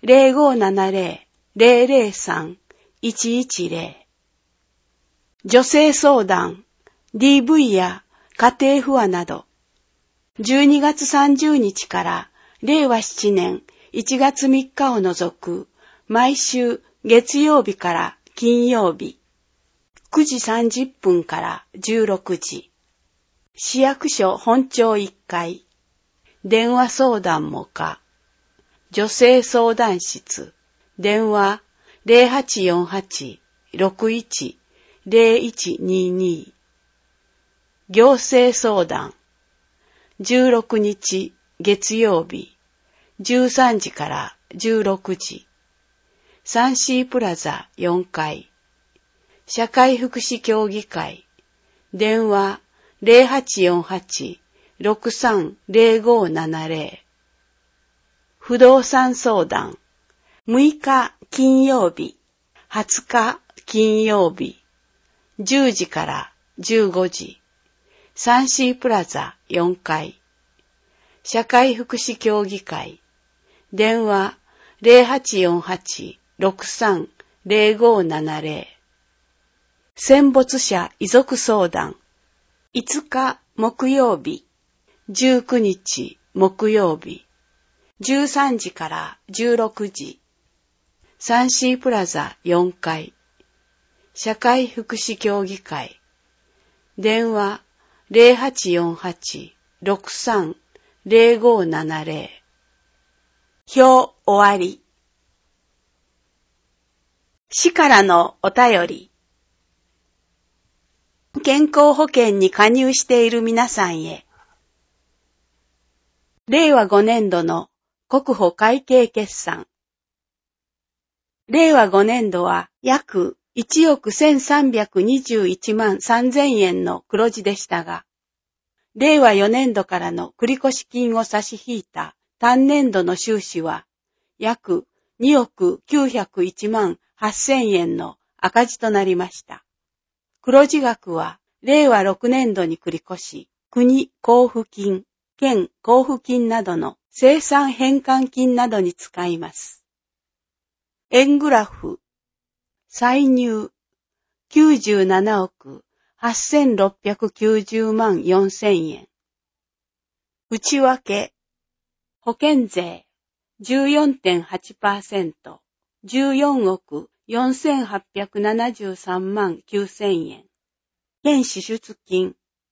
0570-003-110女性相談 DV や家庭不和など12月30日から令和7年1月3日を除く毎週月曜日から金曜日9時30分から16時市役所本庁1階電話相談も可女性相談室電話0848-61-0122行政相談16日月曜日13時から16時サンシープラザ4階社会福祉協議会、電話0848-630570。不動産相談、6日金曜日、20日金曜日、10時から15時、サンシープラザ4階、社会福祉協議会、電話0848-630570。戦没者遺族相談、5日木曜日、19日木曜日、13時から16時、サンシープラザ4階、社会福祉協議会、電話0848-630570。表終わり。市からのお便り。健康保険に加入している皆さんへ。令和5年度の国保会計決算。令和5年度は約1億1321万3000円の黒字でしたが、令和4年度からの繰越金を差し引いた単年度の収支は約2億901万8000円の赤字となりました。黒字額は令和6年度に繰り越し、国交付金、県交付金などの生産返還金などに使います。円グラフ、歳入97億8690万4000円。内訳、保険税 14.8%、14億4873万9000円。県支出金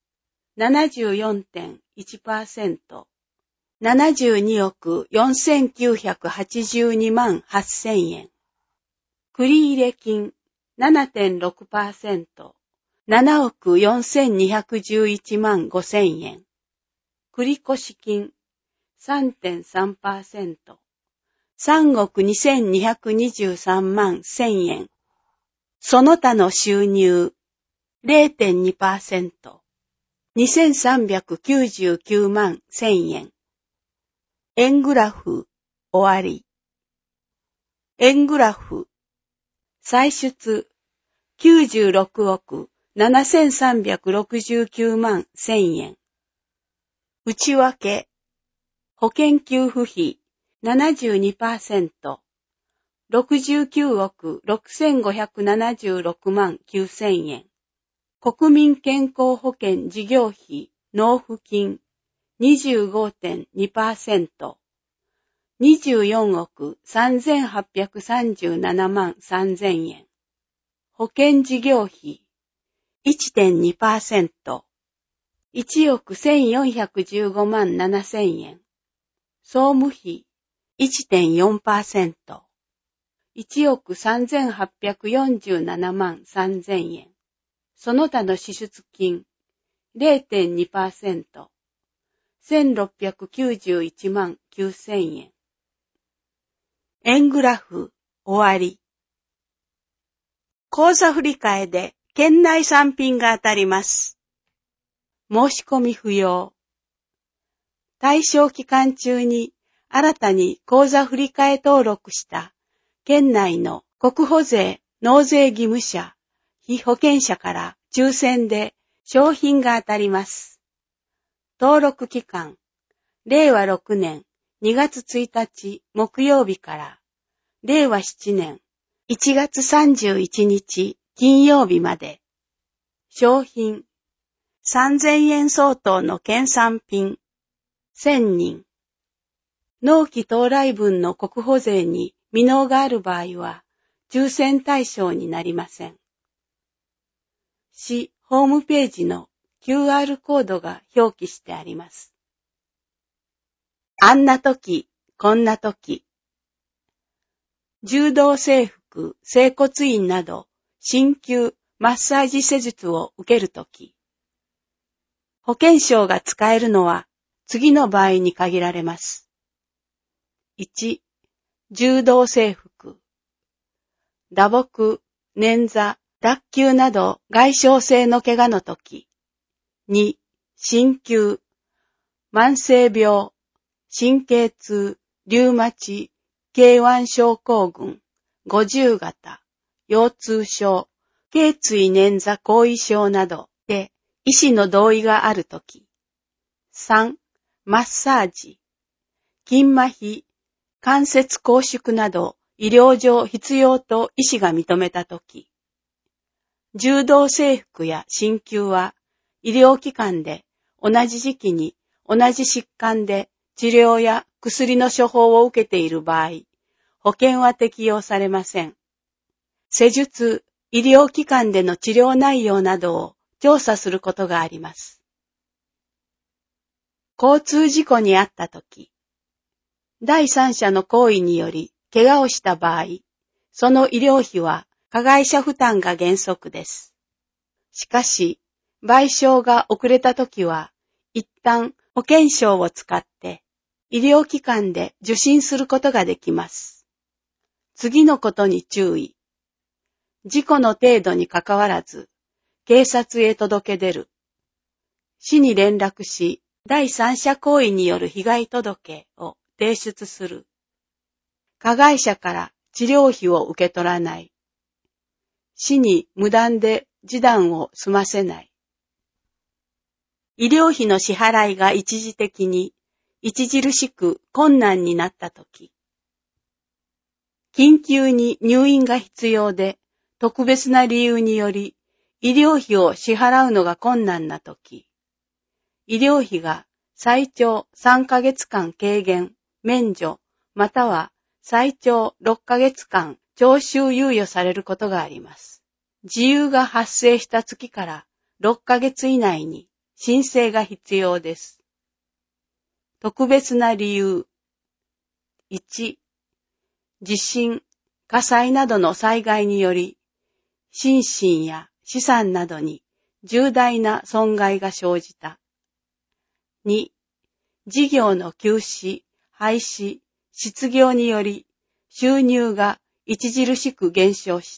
74.1%、72億4982万8000円。繰入金 7.6%、7億4211万5000円。繰越金 3.3%、3億2223万1000円。その他の収入 0.2%、2399万1000円。円グラフ、終わり。円グラフ、歳出96億7369万1000円。内訳、保険給付費 72%、69億6576万9000円。国民健康保険事業費納付金 25.2%、24億3837万3000円。保険事業費 1.2%、1億1415万7000円。総務費 1.4%、1億3847万3000円。その他の支出金 0.2%、1691万9000円。円グラフ、終わり。口座振替で県内産品が当たります。申し込み不要。対象期間中に新たに口座振替登録した県内の国保税納税義務者、被保険者から抽選で商品が当たります。登録期間、令和6年2月1日木曜日から令和7年1月31日金曜日まで。商品、3000円相当の県産品、1000人。納期到来分の国保税に未納がある場合は、抽選対象になりません。市ホームページの QR コードが表記してあります。あんな時、こんな時。柔道整復、整骨院など、鍼灸、マッサージ施術を受けるとき。保険証が使えるのは次の場合に限られます。1、柔道整復。打撲、捻挫、 脱臼など外傷性の怪我のとき。2、鍼灸、慢性病、神経痛、リュウマチ、K1症候群、50型、腰痛症、頸椎捻挫後遺症などで医師の同意があるとき。3、マッサージ、筋麻痺、関節拘縮など医療上必要と医師が認めたとき。柔道整復や鍼灸は医療機関で同じ時期に同じ疾患で治療や薬の処方を受けている場合、保険は適用されません。施術、医療機関での治療内容などを調査することがあります。交通事故に遭ったとき、第三者の行為により怪我をした場合、その医療費は加害者負担が原則です。しかし、賠償が遅れたときは、一旦保険証を使って医療機関で受診することができます。次のことに注意。事故の程度にかかわらず、警察へ届け出る。市に連絡し、第三者行為による被害届を提出する。加害者から治療費を受け取らない。市に無断で示談を済ませない。医療費の支払いが一時的に著しく困難になったとき。緊急に入院が必要で特別な理由により医療費を支払うのが困難なとき。医療費が最長3ヶ月間軽減、免除、または最長6ヶ月間徴収猶予されることがあります。事由が発生した月から6ヶ月以内に申請が必要です。特別な理由。1、地震、火災などの災害により、心身や資産などに重大な損害が生じた。2、事業の休止、廃止、失業により収入が著しく減少した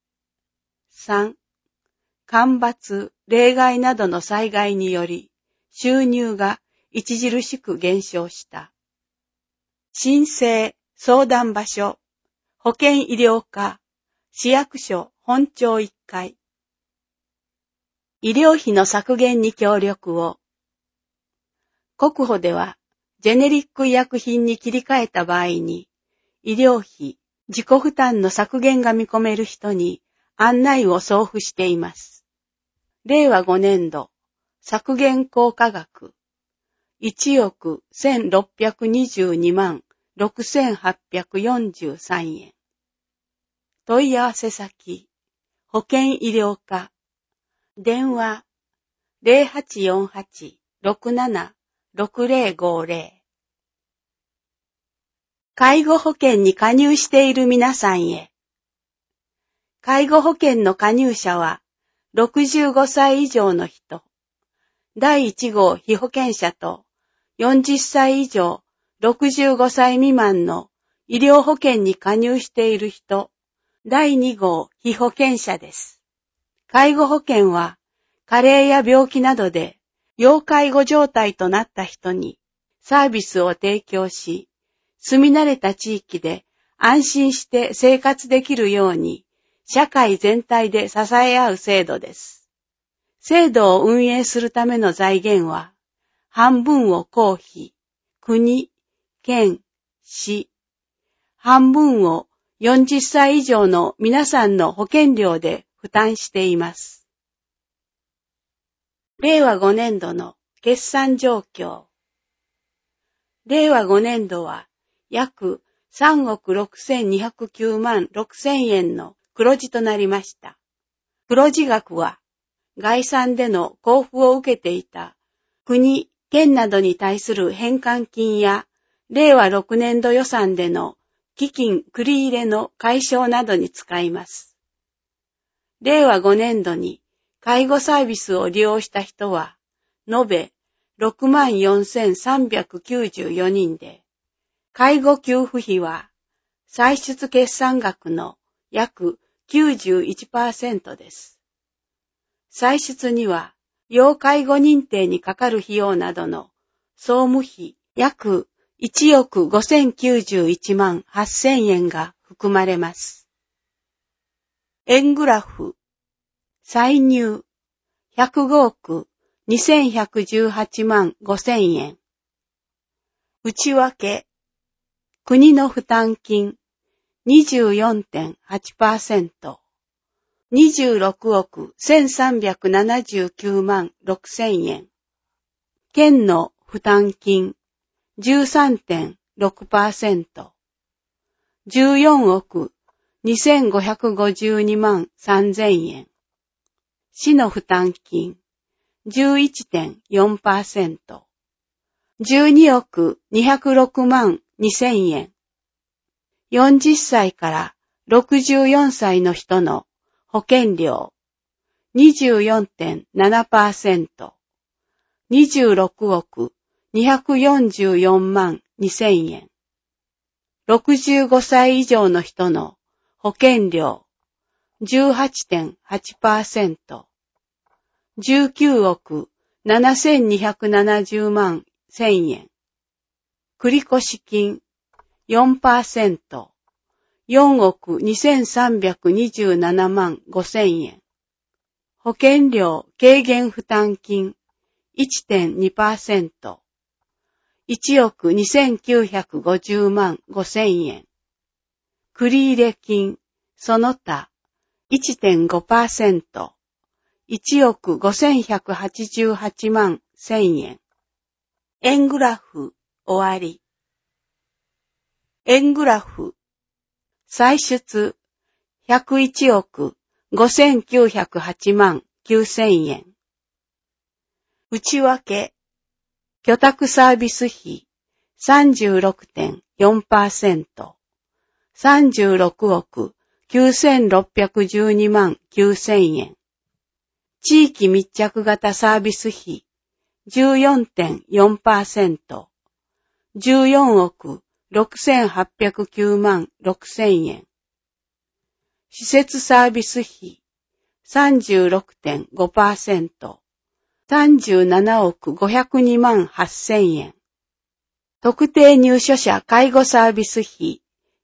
。3、干ばつ、冷害などの災害により収入が著しく減少した。申請、相談場所、保健医療課、市役所本庁1階。医療費の削減に協力を。国保では、ジェネリック医薬品に切り替えた場合に、医療費、自己負担の削減が見込める人に案内を送付しています。令和5年度、削減効果額、1億1622万6843円。問い合わせ先、保健医療課、電話、0848-676050。介護保険に加入している皆さんへ。介護保険の加入者は、65歳以上の人、第1号被保険者と、40歳以上、65歳未満の医療保険に加入している人、第2号被保険者です。介護保険は、加齢や病気などで要介護状態となった人にサービスを提供し、住み慣れた地域で安心して生活できるように、社会全体で支え合う制度です。制度を運営するための財源は、半分を公費、国、県、市、半分を40歳以上の皆さんの保険料で負担しています。令和5年度の決算状況。令和5年度は約3億6209万6000円の黒字となりました。黒字額は概算での交付を受けていた国、県などに対する返還金や令和6年度予算での基金繰り入れの解消などに使います。令和5年度に介護サービスを利用した人は、延べ64,394人で、介護給付費は、歳出決算額の約 91%です。歳出には、要介護認定にかかる費用などの総務費約1億5091万8000円が含まれます。円グラフ、歳入、105億2118万5000円。内訳、国の負担金 24.8%、26億1379万6000円。県の負担金 13.6%、14億2552万3000円。市の負担金 11.4%、12億206万2000円。40歳から64歳の人の保険料 24.7%、26億244万2000円。65歳以上の人の保険料 18.8%、19億7270万1000円。繰越金 4%、4億2327万5000円。保険料軽減負担金 1.2%、1億2950万5000円。繰入金、その他 1.5%、1億5188万1000円。円グラフ、終わり。円グラフ、歳出、101億5908万9000円。内訳、居宅サービス費 36.4%、36億9612万9000円。地域密着型サービス費 14.4%、14億6809万6000円。施設サービス費 36.5%、37億502万8000円。特定入所者介護サービス費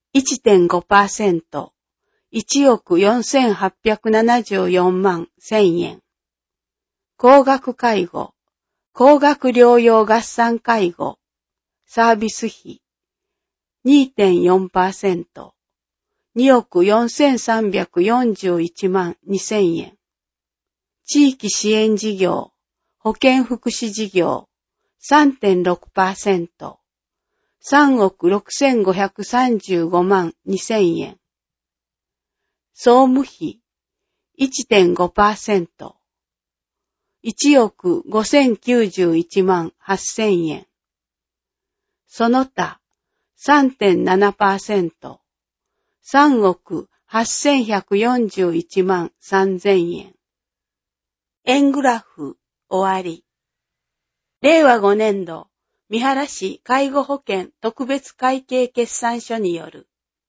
1.5%、1億4874万1000円。高額介護、高額療養合算介護、サービス費 2.4%、2億4341万2000円。地域支援事業、保健福祉事業 3.6%、3億6535万2000円。総務費 1.5%、1億5091万8000円。その他 3.7%、3億8141万3000円。円グラフ、終わり。令和5年度、三原市介護保険特別会計決算書による、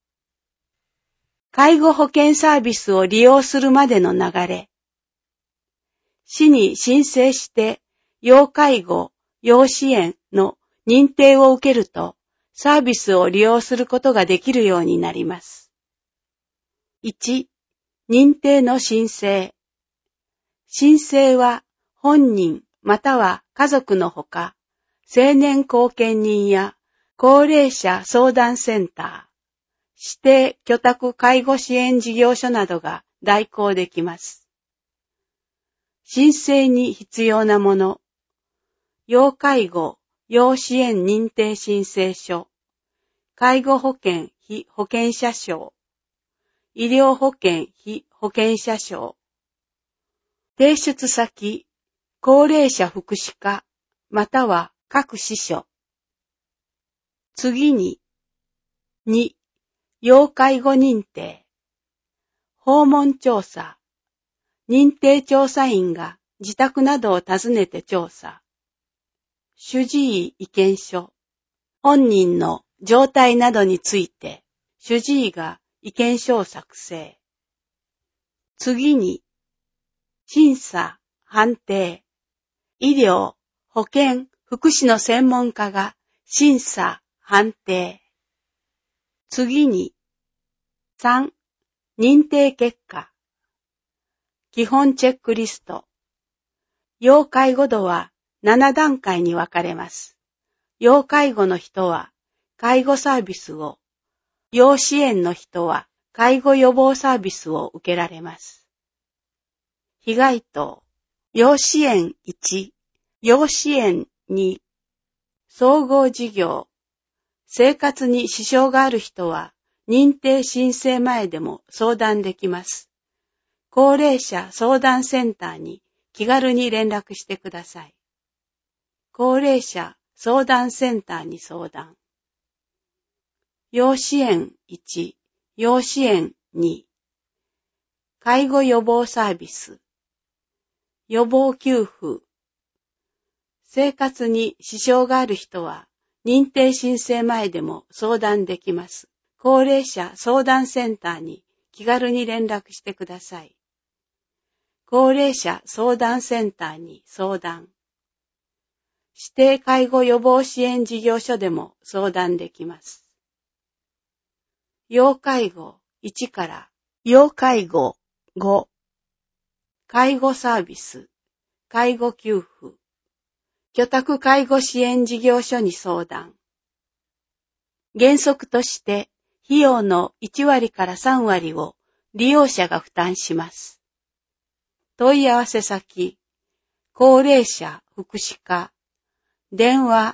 介護保険サービスを利用するまでの流れ。市に申請して要介護、要支援の認定を受けるとサービスを利用することができるようになります。1、認定の申請。申請は本人または家族のほか、成年後見人や高齢者相談センター、指定居宅介護支援事業所などが代行できます。申請に必要なもの、要介護、要支援認定申請書、介護保険被保険者証、医療保険被保険者証、提出先、高齢者福祉課、または各支所。次に、2、要介護認定。訪問調査。認定調査員が自宅などを訪ねて調査。主治医意見書。本人の状態などについて、主治医が意見書を作成。 次に、審査、判定、医療、保健、福祉の専門家が審査、判定。次に、3、認定結果。基本チェックリスト。要介護度は7段階に分かれます。要介護の人は介護サービスを、要支援の人は介護予防サービスを受けられます。被害等。要支援1、要支援2、総合事業。生活に支障がある人は認定申請前でも相談できます。高齢者相談センターに気軽に連絡してください。高齢者相談センターに相談。要支援1、要支援2、介護予防サービス、予防給付。生活に支障がある人は認定申請前でも相談できます。高齢者相談センターに気軽に連絡してください。高齢者相談センターに相談。指定介護予防支援事業所でも相談できます。要介護1から要介護5、介護サービス、介護給付、居宅介護支援事業所に相談。原則として費用の1割から3割を利用者が負担します。問い合わせ先、高齢者福祉課、電話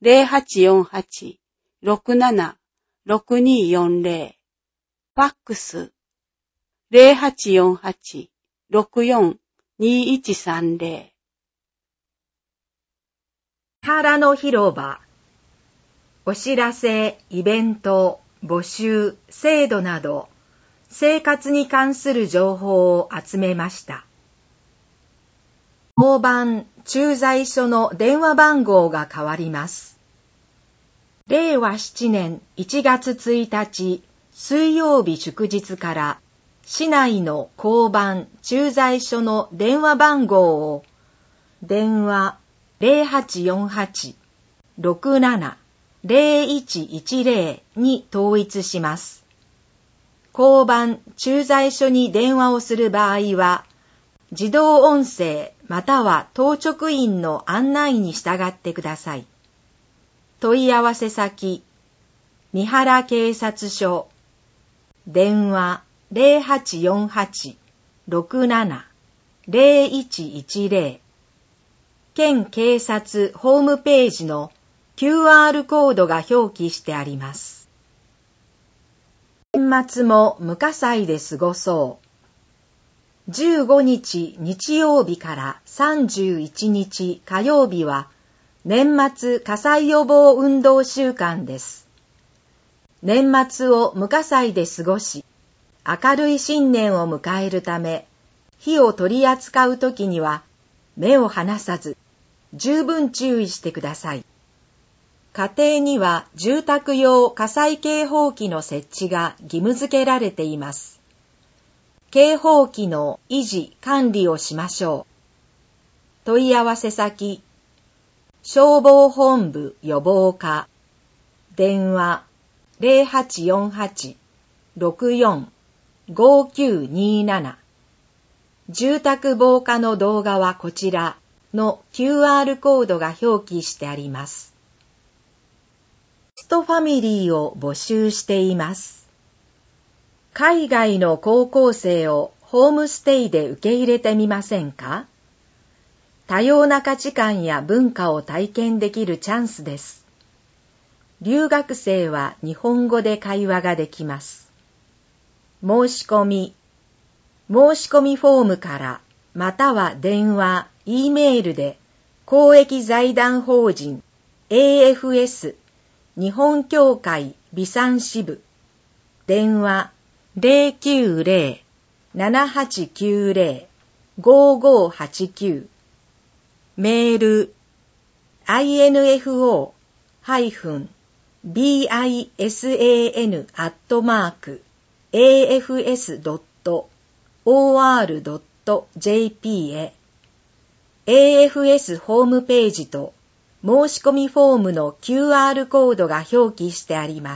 0848-67-6240、ファックス 0848-64-2130。 原の広場。お知らせ、イベント、募集、制度など、生活に関する情報を集めました。交番駐在所の電話番号が変わります。令和7年1月1日水曜日祝日から市内の交番駐在所の電話番号を電話 0848-67-0110 に統一します。交番駐在所に電話をする場合は自動音声または当直員の案内に従ってください。問い合わせ先、三原警察署、電話 0848-67-0110、県警察ホームページの QR コードが表記してあります。年末も無火災で過ごそう。15日日曜日から31日火曜日は年末火災予防運動週間です。年末を無火災で過ごし、明るい新年を迎えるため、火を取り扱うときには目を離さず、十分注意してください。家庭には住宅用火災警報器の設置が義務付けられています。警報器の維持・管理をしましょう。問い合わせ先、消防本部予防課、電話 0848-64-5927、住宅防火の動画はこちらの QR コードが表記してあります。ホストファミリーを募集しています。海外の高校生をホームステイで受け入れてみませんか？多様な価値観や文化を体験できるチャンスです。留学生は日本語で会話ができます。申し込みフォームからまたは電話、E メールで公益財団法人 AFS 日本協会備産支部電話090-7890-5589メール info-bisan@afs.org or.jp へ AFS ホームページと申し込みフォームの QR コードが表記してあります。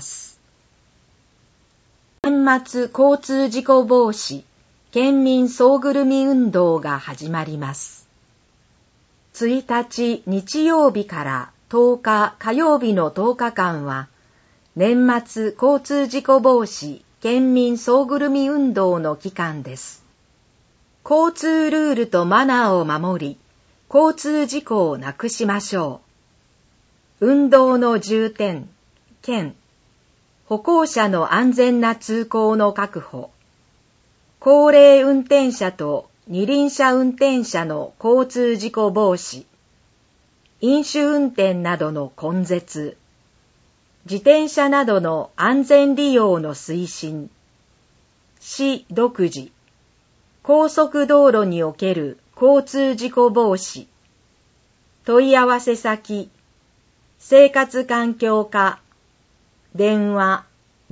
年末交通事故防止県民総ぐるみ運動が始まります。1日日曜日から10日火曜日の10日間は、年末交通事故防止県民総ぐるみ運動の期間です。交通ルールとマナーを守り、交通事故をなくしましょう。運動の重点、県、歩行者の安全な通行の確保、高齢運転者と二輪車運転者の交通事故防止、飲酒運転などの根絶、自転車などの安全利用の推進、市独自、高速道路における交通事故防止、問い合わせ先、生活環境課、電話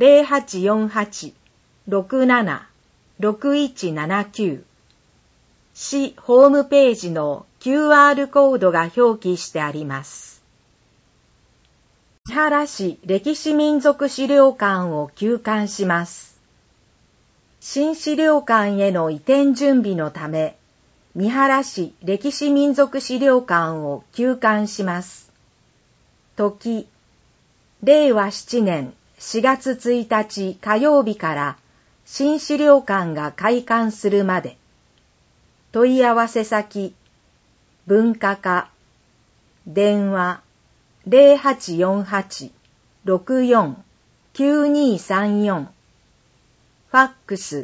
0848-67-6179、市ホームページの QR コードが表記してあります。三原市歴史民俗資料館を休館します。新資料館への移転準備のため、三原市歴史民俗資料館を休館します。時、令和7年4月1日火曜日から新資料館が開館するまで。問い合わせ先、文化課、電話0848-64-9234、ファックス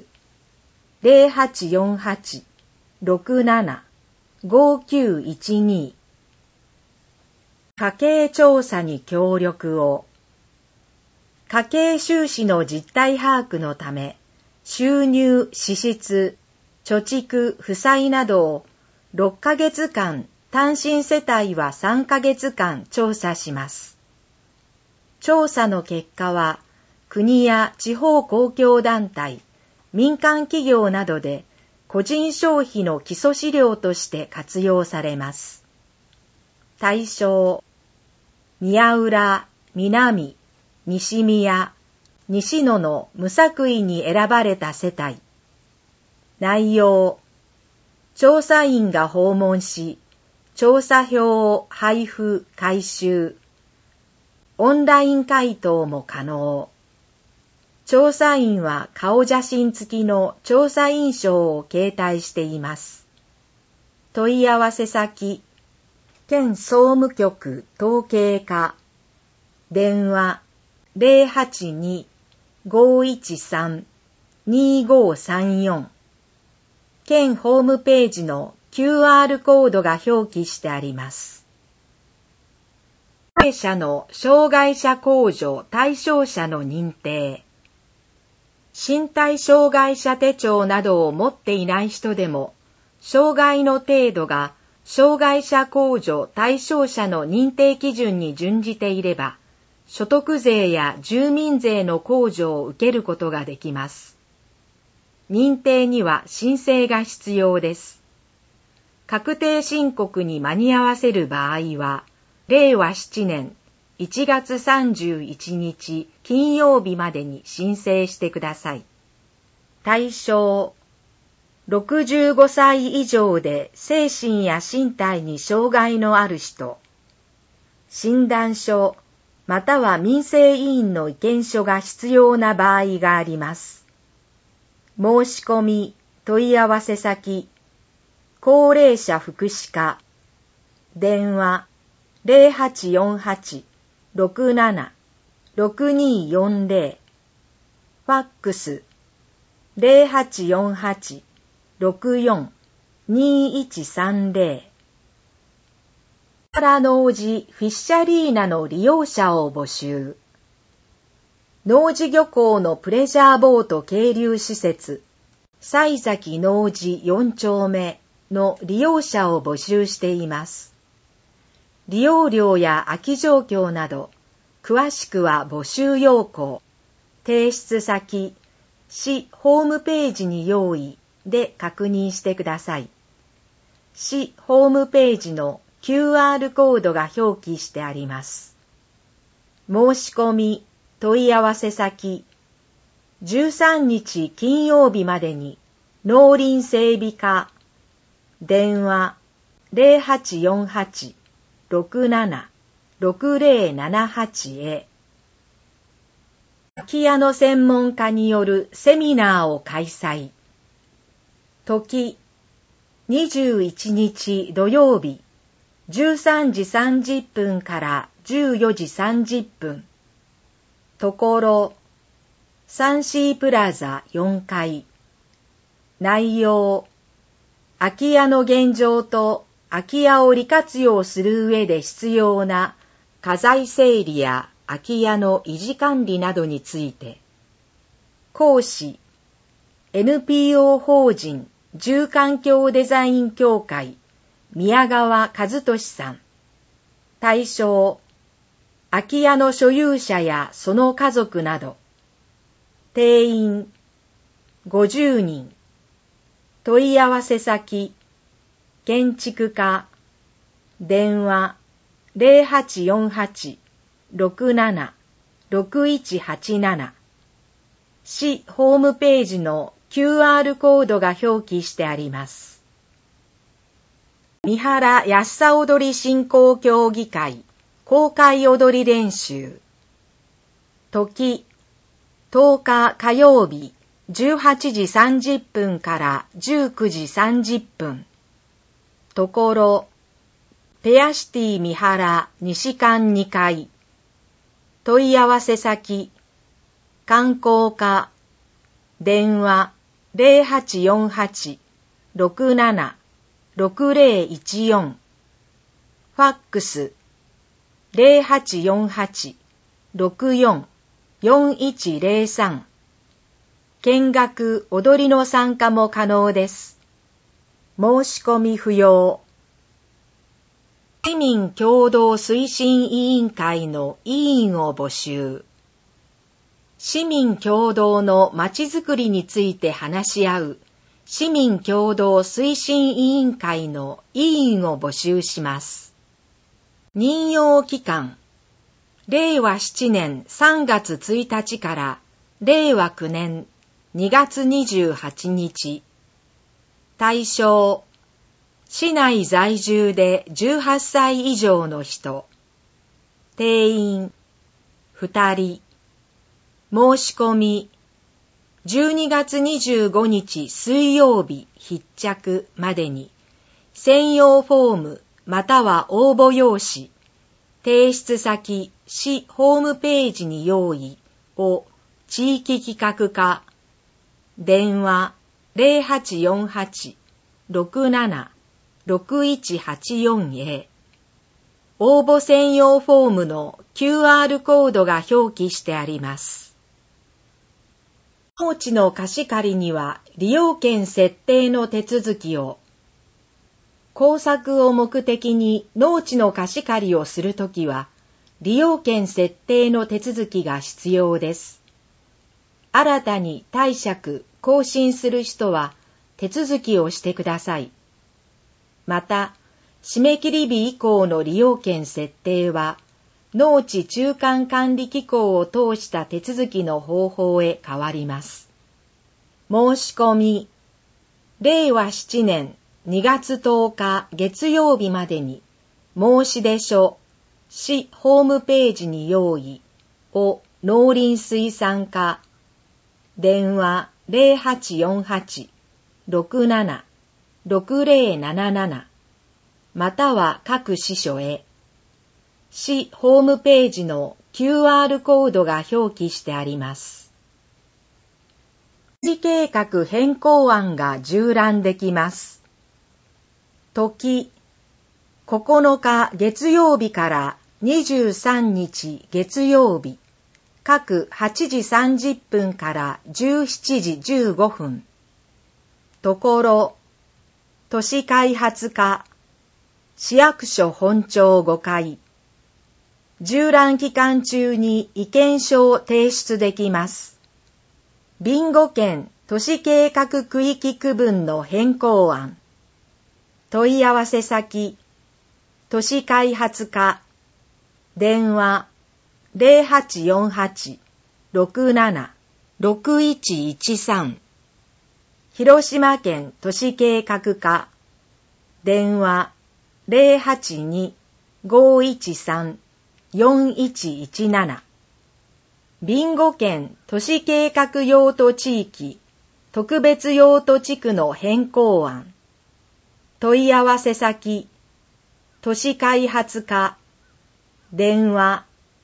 0848-67-5912、家計調査に協力を。家計収支の実態把握のため、収入、支出、貯蓄、負債などを6ヶ月間、単身世帯は3ヶ月間調査します。調査の結果は、国や地方公共団体、民間企業などで個人消費の基礎資料として活用されます。対象、宮浦、南、西宮、西野の無作為に選ばれた世帯。内容、調査員が訪問し、調査票を配布・回収。オンライン回答も可能。調査員は顔写真付きの調査員証を携帯しています。問い合わせ先、県総務局統計課、電話082-513-2534、県ホームページの QR コードが表記してあります。高齢者の障害者控除対象者の認定。身体障害者手帳などを持っていない人でも、障害の程度が障害者控除対象者の認定基準に準じていれば、所得税や住民税の控除を受けることができます。認定には申請が必要です。確定申告に間に合わせる場合は、令和7年1月31日金曜日までに申請してください。対象、65歳以上で精神や身体に障害のある人、診断書または民生委員の意見書が必要な場合があります。申し込み、問い合わせ先、高齢者福祉課、電話0848-67-6240、ファックス0848-64-2130。原農事フィッシャリーナの利用者を募集。農事漁港のプレジャーボート係留施設、西崎農事4丁目の利用者を募集しています。利用料や空き状況など、詳しくは募集要項、提出先、市ホームページに用意で確認してください。市ホームページの QR コードが表記してあります。申し込み、問い合わせ先、13日金曜日までに農林整備課、電話 0848-67-6078 へ。空き家の専門家によるセミナーを開催。時、21日土曜日、13時30分から14時30分。ところ、サンシープラザ4階。内容、空き家の現状と空き家を利活用する上で必要な家財整理や空き家の維持管理などについて。講師、NPO 法人住環境デザイン協会宮川和俊さん。対象、空き家の所有者やその家族など。定員、50人。問い合わせ先、建築課、電話、0848-67-6187。市ホームページの QR コードが表記してあります。三原安さ踊り振興協議会公開踊り練習。時、10日火曜日18時30分から19時30分。ところ、ペアシティ三原西館2階。問い合わせ先、観光課、電話0848-67-6014。ファックス0848-64-4103。見学踊りの参加も可能です。申し込み不要。市民共同推進委員会の委員を募集。市民共同のまちづくりについて話し合う市民共同推進委員会の委員を募集します。任用期間、令和7年3月1日から令和9年2月28日。対象、市内在住で18歳以上の人。定員、2人。申し込み、12月25日水曜日必着までに、専用フォームまたは応募用紙、提出先、市ホームページに用意を地域企画課、電話0848-67-6184へ。応募専用フォームの QR コードが表記してあります。農地の貸し借りには利用権設定の手続きを。工作を目的に農地の貸し借りをするときは、利用権設定の手続きが必要です。新たに貸借・更新する人は手続きをしてください。また、締め切り日以降の利用権設定は、農地中間管理機構を通した手続きの方法へ変わります。申し込み、令和7年2月10日月曜日までに、申出書、市ホームページに用意を農林水産課、電話0848-67-6077または各支所へ。市ホームページの QR コードが表記してあります。維持計画変更案が縦覧できます。時、9日月曜日から23日月曜日、各8時30分から17時15分。ところ、都市開発課、市役所本庁5階。縦覧期間中に意見書を提出できます。ビンゴ券都市計画区域区分の変更案。問い合わせ先、都市開発課、電話 0848-67-6113。広島県都市計画課、電話 082-513-4117。備後県都市計画用途地域特別用途地区の変更案。問い合わせ先、都市開発課、電話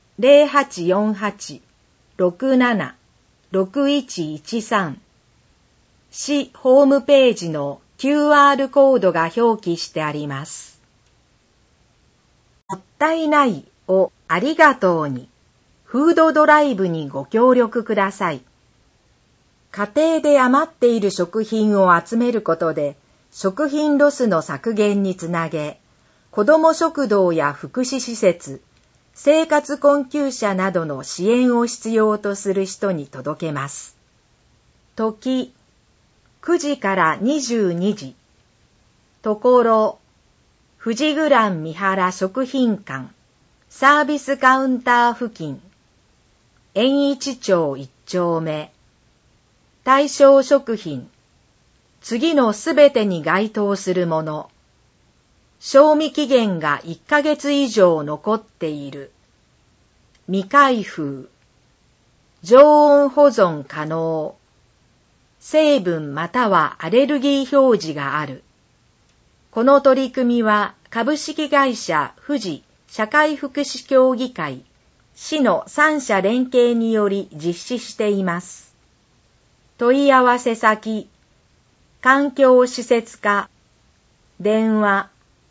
0848-67-6113。市ホームページの QR コードが表記してあります。もったいないをありがとうに、フードドライブにご協力ください。家庭で余っている食品を集めることで、食品ロスの削減につなげ、子ども食堂や福祉施設、生活困窮者などの支援を必要とする人に届けます。時、9時から22時。ところ、富士グラン三原食品館、サービスカウンター付近、円一町1丁目、対象食品、次のすべてに該当するもの、賞味期限が1ヶ月以上残っている、未開封、常温保存可能、成分またはアレルギー表示がある。この取り組みは株式会社富士社会福祉協議会、市の3社連携により実施しています。問い合わせ先、環境施設課、電話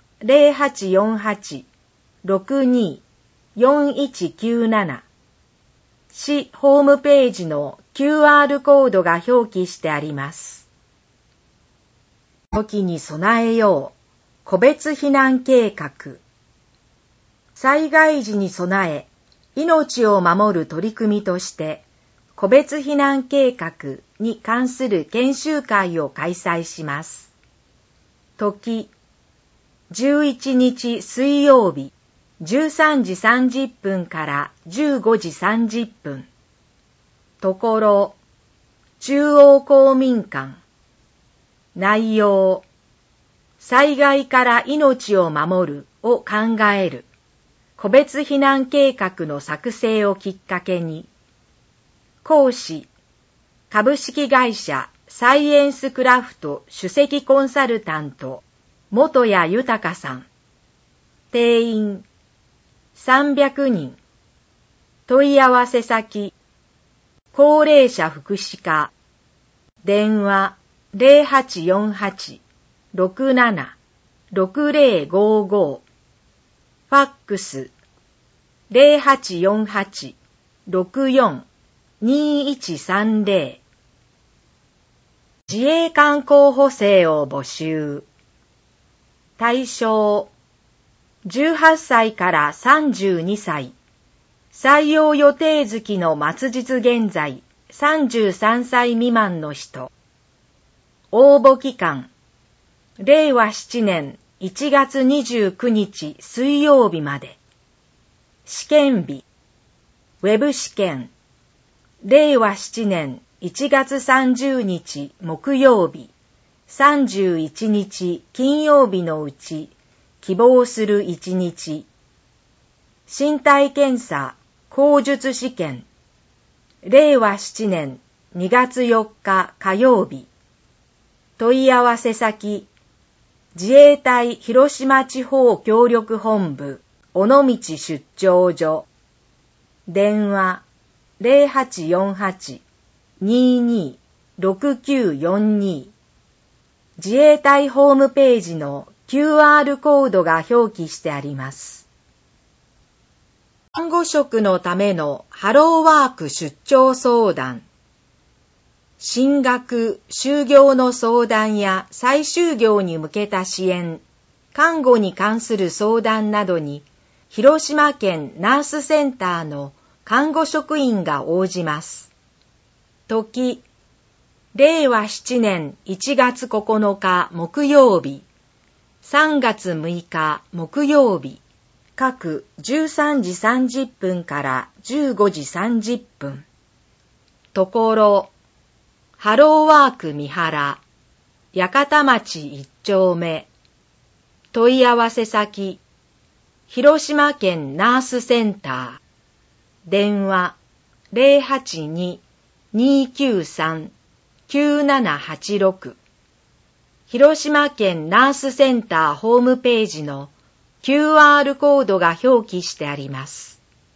0848-62-4197。市ホームページの QR コードが表記してあります。時に備えよう、個別避難計画。災害時に備え、命を守る取り組みとして、個別避難計画に関する研修会を開催します。時、11日水曜日、13時30分から15時30分。ところ、中央公民館。内容、災害から命を守るを考える。個別避難計画の作成をきっかけに、講師、株式会社サイエンスクラフト首席コンサルタント、元谷豊さん。定員、300人。問い合わせ先、高齢者福祉課。電話、0848-67-6055。ファックス、0848-64-2130。自衛官候補生を募集。対象、18歳から32歳。採用予定月の末日現在、33歳未満の人。応募期間、令和7年1月29日水曜日まで。試験日、ウェブ試験、令和7年1月30日木曜日、31日金曜日のうち、希望する1日。身体検査、口述試験、令和7年2月4日火曜日。問い合わせ先、自衛隊広島地方協力本部尾道出張所。電話 0848-22-6942。自衛隊ホームページの QR コードが表記してあります。看護職のためのハローワーク出張相談。進学、就業の相談や再就業に向けた支援、看護に関する相談などに、広島県ナースセンターの看護職員が応じます。時、 令和7年1月9日木曜日、3月6日木曜日、各13時30分から15時30分。ところ、ハローワーク三原、八幡町1丁目。問い合わせ先、広島県ナースセンター。電話 082-293-9786。広島県ナースセンターホームページの QR コードが表記してあります。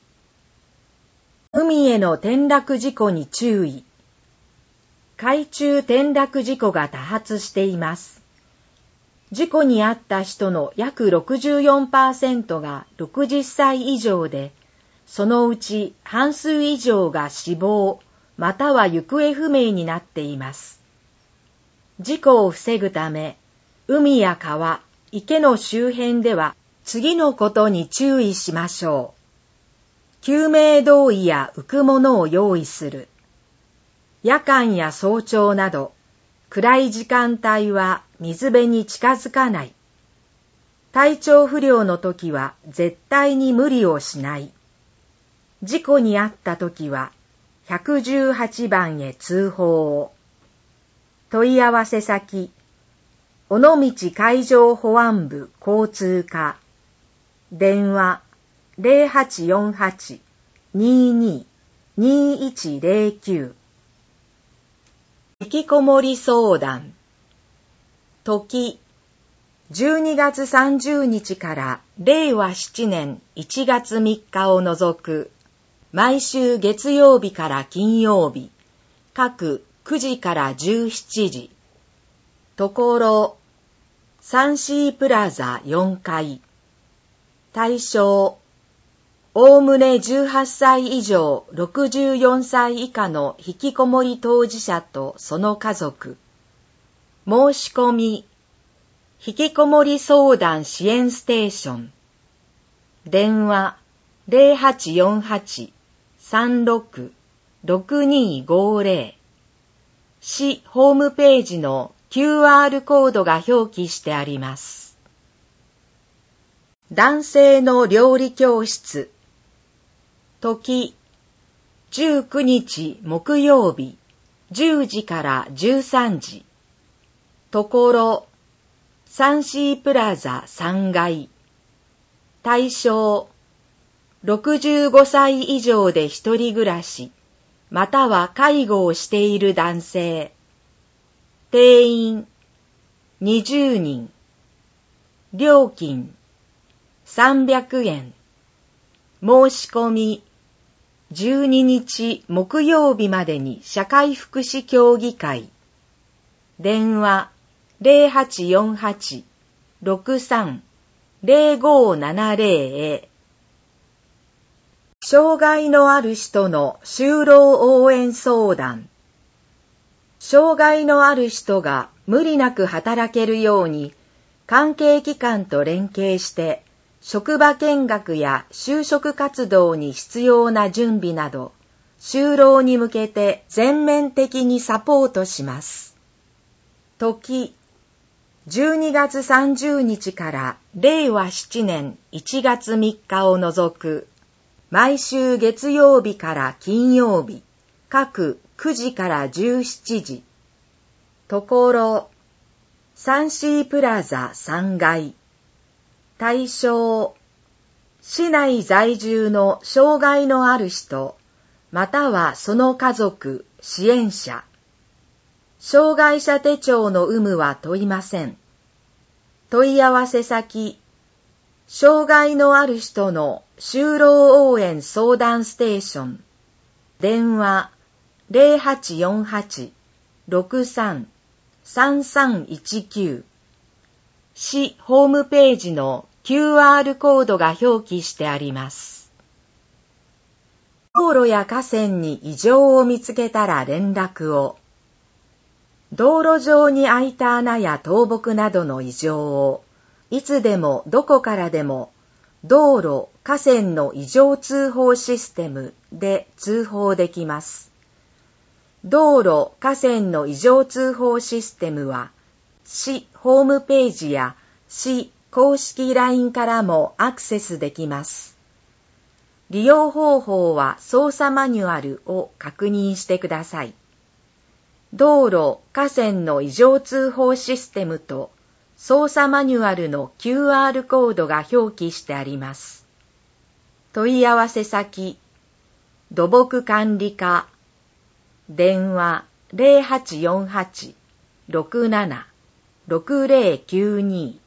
海への転落事故に注意。海中転落事故が多発しています。事故に遭った人の約 64% が60歳以上で、そのうち半数以上が死亡、または行方不明になっています。事故を防ぐため、海や川、池の周辺では次のことに注意しましょう。救命胴衣や浮くものを用意する。夜間や早朝など、暗い時間帯は水辺に近づかない。体調不良の時は絶対に無理をしない。事故に遭った時は118番へ通報を。問い合わせ先、尾道海上保安部交通課。電話 0848-22-2109。引きこもり相談。時、12月30日から令和7年1月3日を除く、毎週月曜日から金曜日、各9時から17時。ところ、サンシープラザ4階。対象、おおむね18歳以上64歳以下の引きこもり当事者とその家族。申し込み、引きこもり相談支援ステーション。電話 0848-36-6250。市ホームページの QR コードが表記してあります。男性の料理教室。時、19日木曜日、10時から13時。ところ、サンシープラザ3階。対象、65歳以上で一人暮らし、または介護をしている男性。定員、20人。料金、300円。申し込み、12日木曜日までに社会福祉協議会。電話 0848-63-0570 へ。障害のある人の就労応援相談。障害のある人が無理なく働けるように、関係機関と連携して、職場見学や就職活動に必要な準備など、就労に向けて全面的にサポートします。時、12月30日から令和7年1月3日を除く、毎週月曜日から金曜日、各9時から17時。ところ、サンシープラザ3階。対象、市内在住の障害のある人、またはその家族、支援者。障害者手帳の有無は問いません。問い合わせ先、障害のある人の就労応援相談ステーション。電話 0848-63-3319。市ホームページの QR コードが表記してあります。道路や河川に異常を見つけたら連絡を。道路上に開いた穴や倒木などの異常を、いつでもどこからでも、道路・河川の異常通報システムで通報できます。 道路・河川の異常通報システムは、市ホームページや市公式 LINE からもアクセスできます。利用方法は操作マニュアルを確認してください。道路・河川の異常通報システムと操作マニュアルの QR コードが表記してあります。問い合わせ先、土木管理課、電話 0848-67-6092。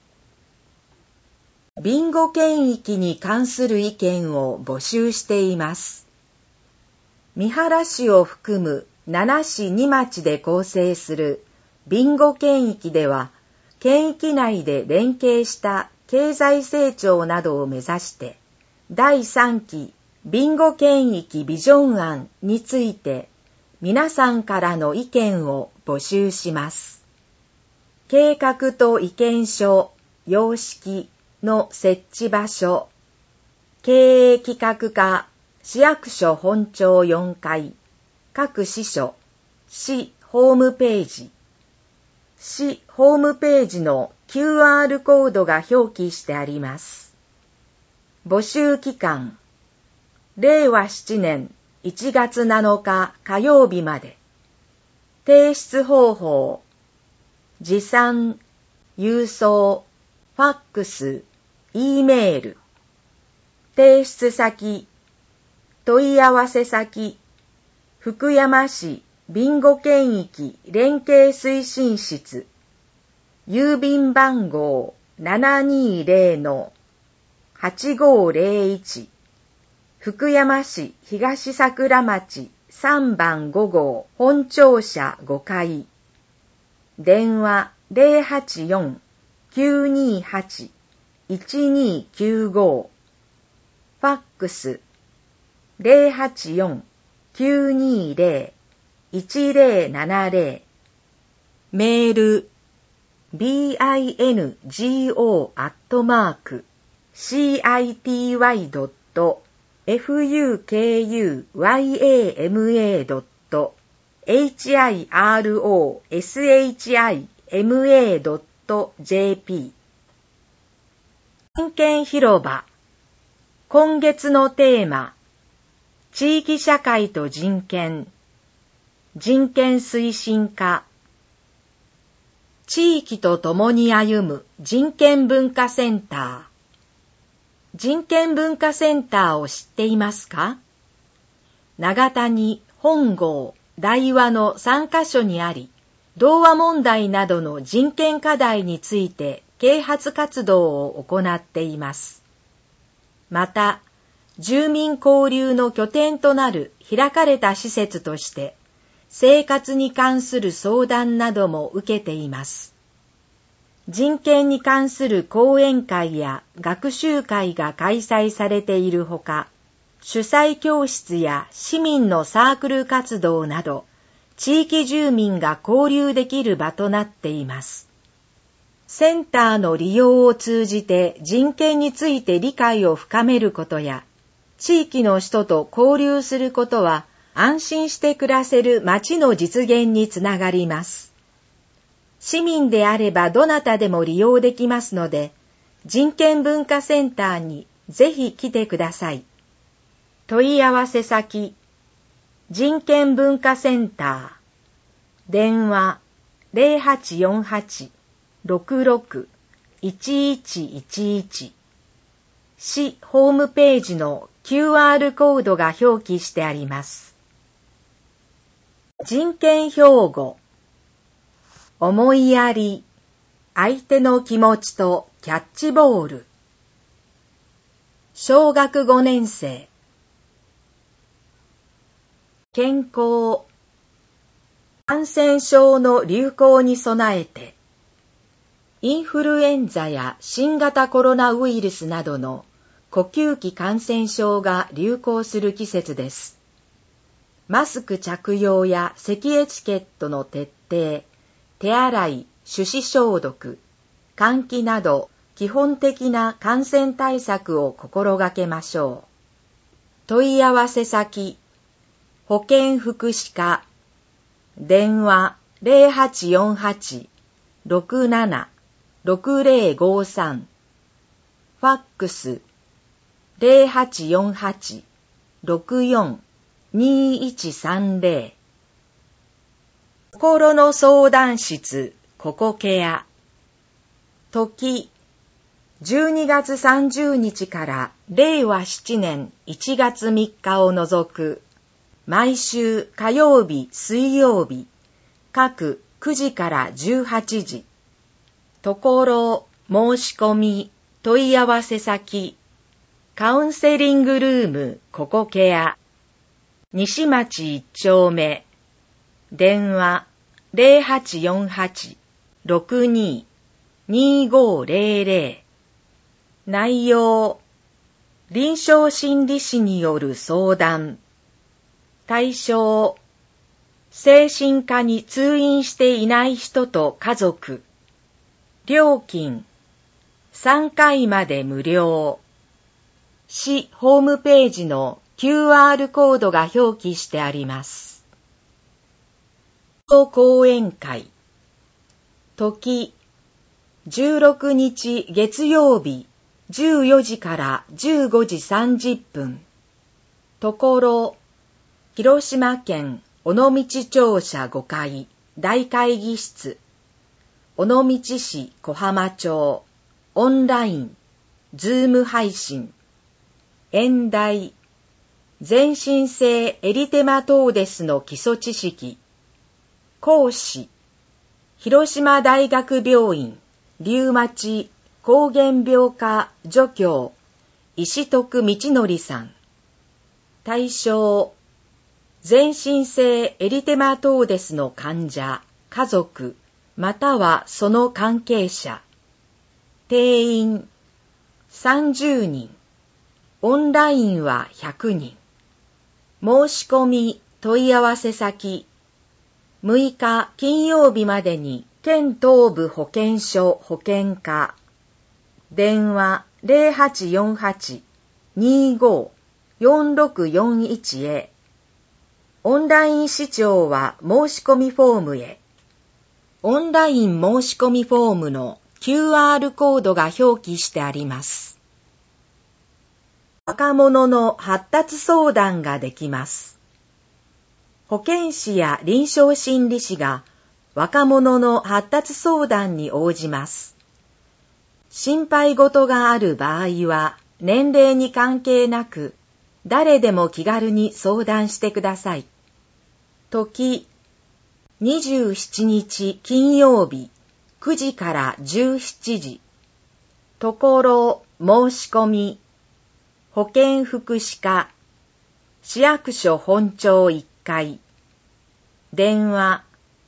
ビンゴ県域に関する意見を募集しています。三原市を含む7市2町で構成するビンゴ県域では、県域内で連携した経済成長などを目指して、第3期ビンゴ県域ビジョン案について皆さんからの意見を募集します。計画と意見書、様式の設置場所、経営企画課、市役所本庁4階、各支所、市ホームページ、市ホームページの QR コードが表記してあります。募集期間、令和7年1月7日火曜日まで。提出方法、持参、郵送、ファックス、E メール。提出先、問い合わせ先、福山市ビンゴ県域連携推進室、郵便番号 720-8501、福山市東桜町3番5号本庁舎5階、電話 084-928-1295、ファックス 084-920-1070、メール city.fukuyama.hirosHIMA.jp。 人権広場。今月のテーマ、地域社会と人権、人権推進課。地域と共に歩む人権文化センター。人権文化センターを知っていますか？長谷、本郷、大和の3カ所にあり、同和問題などの人権課題について啓発活動を行っています。また、住民交流の拠点となる開かれた施設として、生活に関する相談なども受けています。人権に関する講演会や学習会が開催されているほか、主催教室や市民のサークル活動など、地域住民が交流できる場となっています。センターの利用を通じて人権について理解を深めることや、地域の人と交流することは、安心して暮らせる街の実現につながります。市民であればどなたでも利用できますので、人権文化センターにぜひ来てください。問い合わせ先、人権文化センター、電話 0848-66-1111、市ホームページの QR コードが表記してあります。人権標語、思いやり、相手の気持ちとキャッチボール。小学5年生。健康、感染症の流行に備えて、インフルエンザや新型コロナウイルスなどの呼吸器感染症が流行する季節です。マスク着用や咳エチケットの徹底、手洗い、手指消毒、換気など基本的な感染対策を心がけましょう。問い合わせ先、保健福祉課、 電話 0848-67-6053 ファックス 0848-64-2130 心の相談室ここケア時12月30日から令和7年1月3日を除く毎週火曜日、水曜日各9時から18時ところ申し込み問い合わせ先カウンセリングルームここケア西町1丁目電話 0848-62-2500 内容臨床心理士による相談対象精神科に通院していない人と家族料金3回まで無料市ホームページの QR コードが表記してあります。講演会時16日月曜日14時から15時30分ところ広島県尾道庁舎5階大会議室尾道市小浜町オンラインズーム配信演題全身性エリテマトーデスの基礎知識講師広島大学病院リウマチ膠原病科助教石徳道則さん対象全身性エリテマトーデスの患者家族またはその関係者定員30人オンラインは100人申し込み問い合わせ先6日金曜日までに県東部保健所保健課電話 0848-25-4641 へオンライン視聴は申し込みフォームへオンライン申し込みフォームの QR コードが表記してあります。若者の発達相談ができます。保健師や臨床心理士が若者の発達相談に応じます。心配事がある場合は年齢に関係なく誰でも気軽に相談してください。時27日金曜日9時から17時ところ申し込み保健福祉課市役所本庁1階電話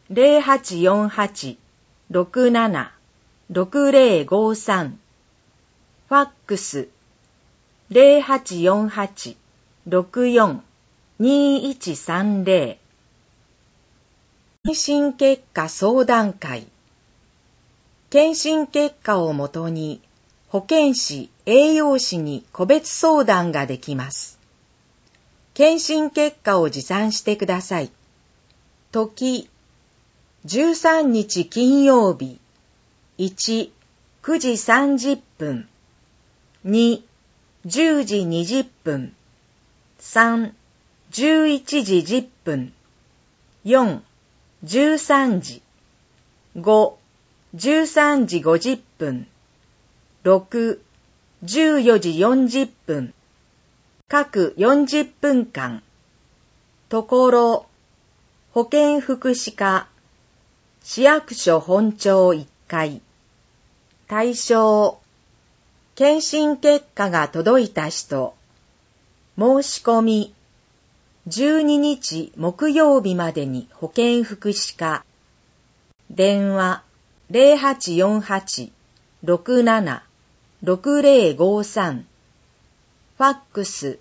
0848-67-6053 ファックス 0848-64-2130 検診結果相談会検診結果をもとに保健師、栄養士に個別相談ができます。検診結果を持参してください。時13日金曜日1、9時30分2、10時20分3、11時10分4、13時5、13時50分6、14時40分各40分間ところ保健福祉課市役所本庁1階対象検診結果が届いた人申し込み12日木曜日までに保健福祉課電話 0848-67-6053 ファックス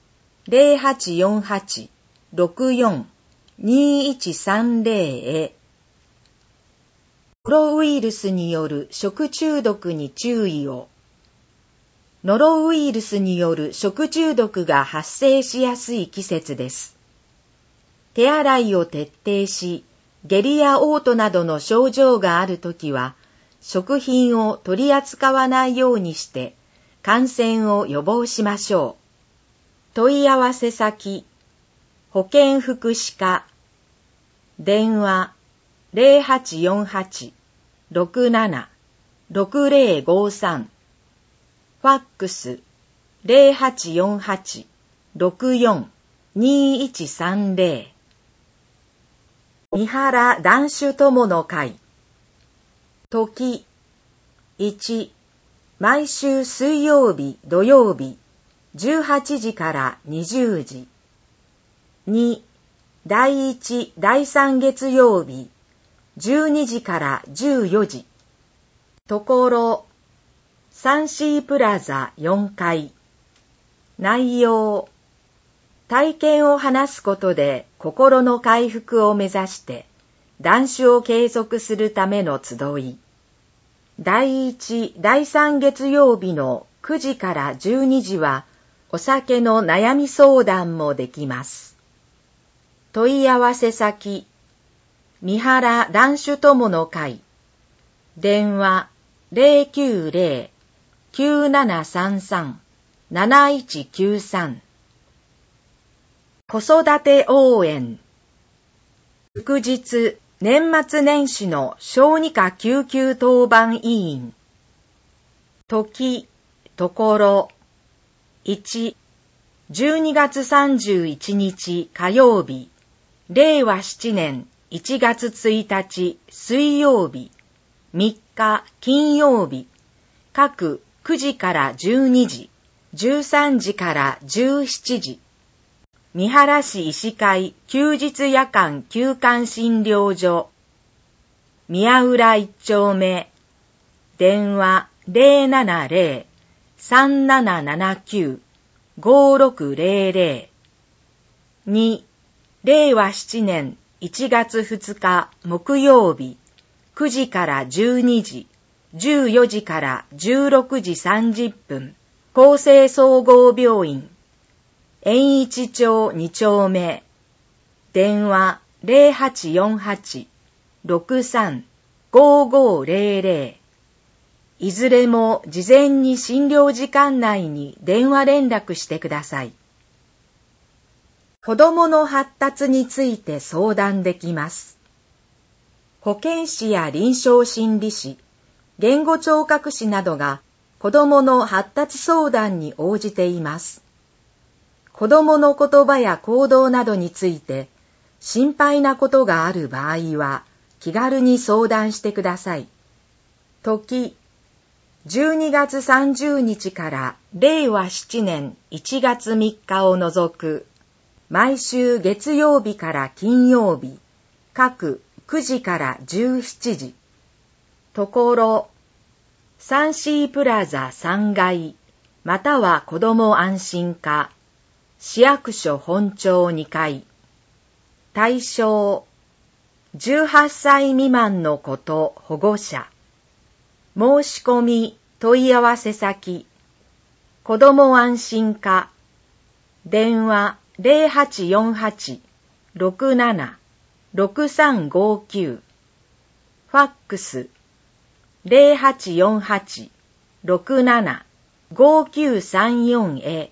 0848-64-2130 へノロウイルスによる食中毒に注意をノロウイルスによる食中毒が発生しやすい季節です。手洗いを徹底し、 下痢や嘔吐などの症状があるときは、食品を取り扱わないようにして、感染を予防しましょう。問い合わせ先、保健福祉課、電話 0848-67-6053、ファックス 0848-64-2130。三原男子友の会。時、1、毎週水曜日、土曜日、18時から20時。2、第1、第3月曜日、12時から14時。ところ、サンシープラザ4階。内容、体験を話すことで心の回復を目指して断酒を継続するための集い。第1、第3月曜日の9時から12時はお酒の悩み相談もできます。問い合わせ先、三原男子友の会。電話 090-9733-7193。子育て応援。祝日、年末年始の小児科救急当番委員。時、ところ。1、12月31日火曜日、令和7年1月1日水曜日、3日金曜日、各9時から12時、13時から17時。三原市医師会休日夜間休館診療所。宮浦1丁目。電話 070-3779-5600。2、令和7年1月2日木曜日、9時から12時、14時から16時30分、厚生総合病院。円一町2丁目。電話 0848-63-5500。いずれも事前に診療時間内に電話連絡してください。子どもの発達について相談できます。保健師や臨床心理士、言語聴覚士などが子どもの発達相談に応じています。子どもの言葉や行動などについて心配なことがある場合は気軽に相談してください。時、12月30日から令和7年1月3日を除く毎週月曜日から金曜日、各9時から17時。ところ、サンシープラザ3階、または子ども安心課、市役所本庁2階。対象、18歳未満の子と保護者。申し込み、問い合わせ先、子ども安心課。電話 0848-67-6359。ファックス 0848-67-5934 へ。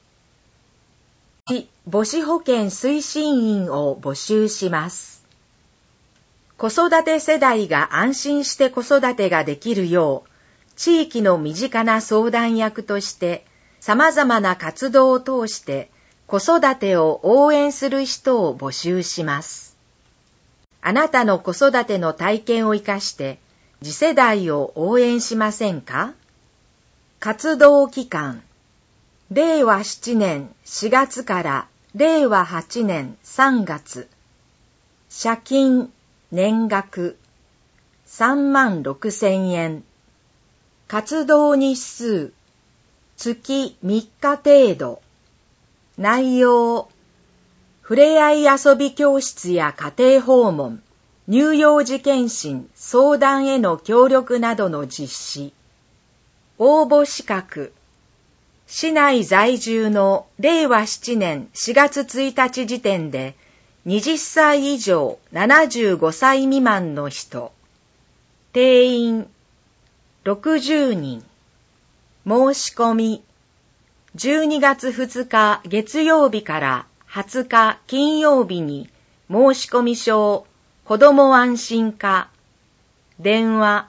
母子保健推進員を募集します。子育て世代が安心して子育てができるよう、地域の身近な相談役として様々な活動を通して子育てを応援する人を募集します。あなたの子育ての体験を生かして次世代を応援しませんか？活動期間、令和7年4月から令和8年3月。謝金、年額、36,000円。活動日数、月3日程度。内容、ふれあい遊び教室や家庭訪問、乳幼児健診、相談への協力などの実施。応募資格、市内在住の令和7年4月1日時点で 20歳以上75歳未満の人、定員60人。申し込み、12月2日月曜日から20日金曜日に申し込み書を子ども安心課、電話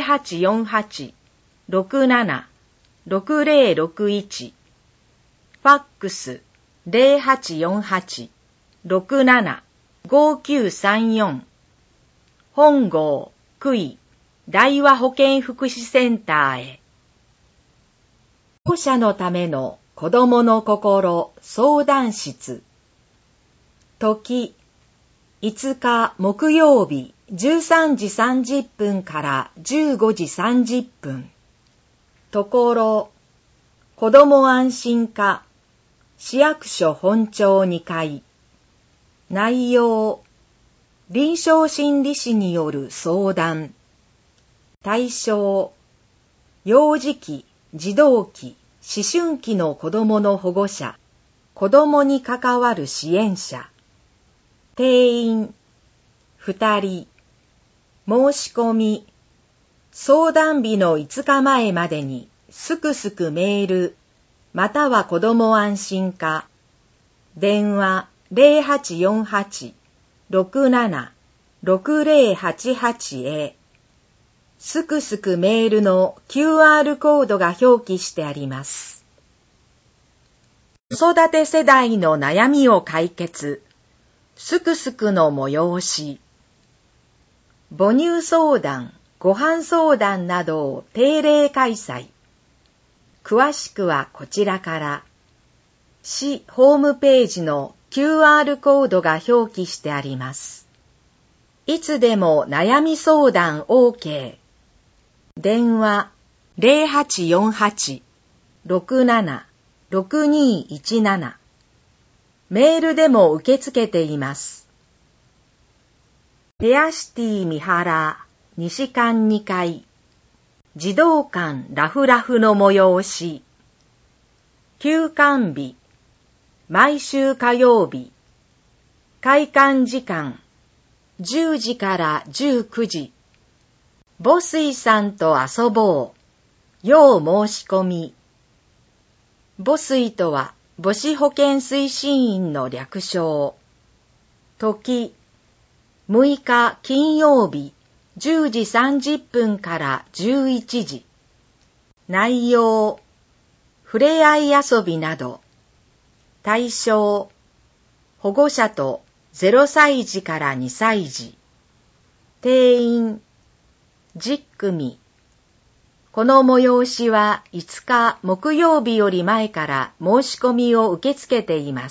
0848-67-6061、ファックス 0848-67-5934、本郷区医大和保健福祉センターへ。保護者のための子どもの心相談室。時、5日木曜日13時30分から15時30分。ところ、子ども安心課、市役所本庁2階。内容、臨床心理士による相談。対象、幼児期、児童期、思春期の子どもの保護者、子どもに関わる支援者。定員、2人。申し込み、相談日の5日前までにすくすくメール、または子ども安心課、電話 0848-67-6088 へ。すくすくメールの QR コードが表記してあります。子育て世代の悩みを解決。すくすくの催し。母乳相談、ご飯相談などを定例開催。詳しくはこちらから。市ホームページの QR コードが表記してあります。いつでも悩み相談 OK。電話 0848-67-6217。メールでも受け付けています。ペアシティ三原西館2階。児童館ラフラフの催し。休館日。毎週火曜日。開館時間。10時から19時。母水さんと遊ぼう。要申し込み。母水とは母子保健推進員の略称。時、6日金曜日10時30分から11時。内容、ふれあい遊びなど。対象、保護者と0歳児から2歳児。定員、10組。この催しは5日木曜日より前から申し込みを受け付けています。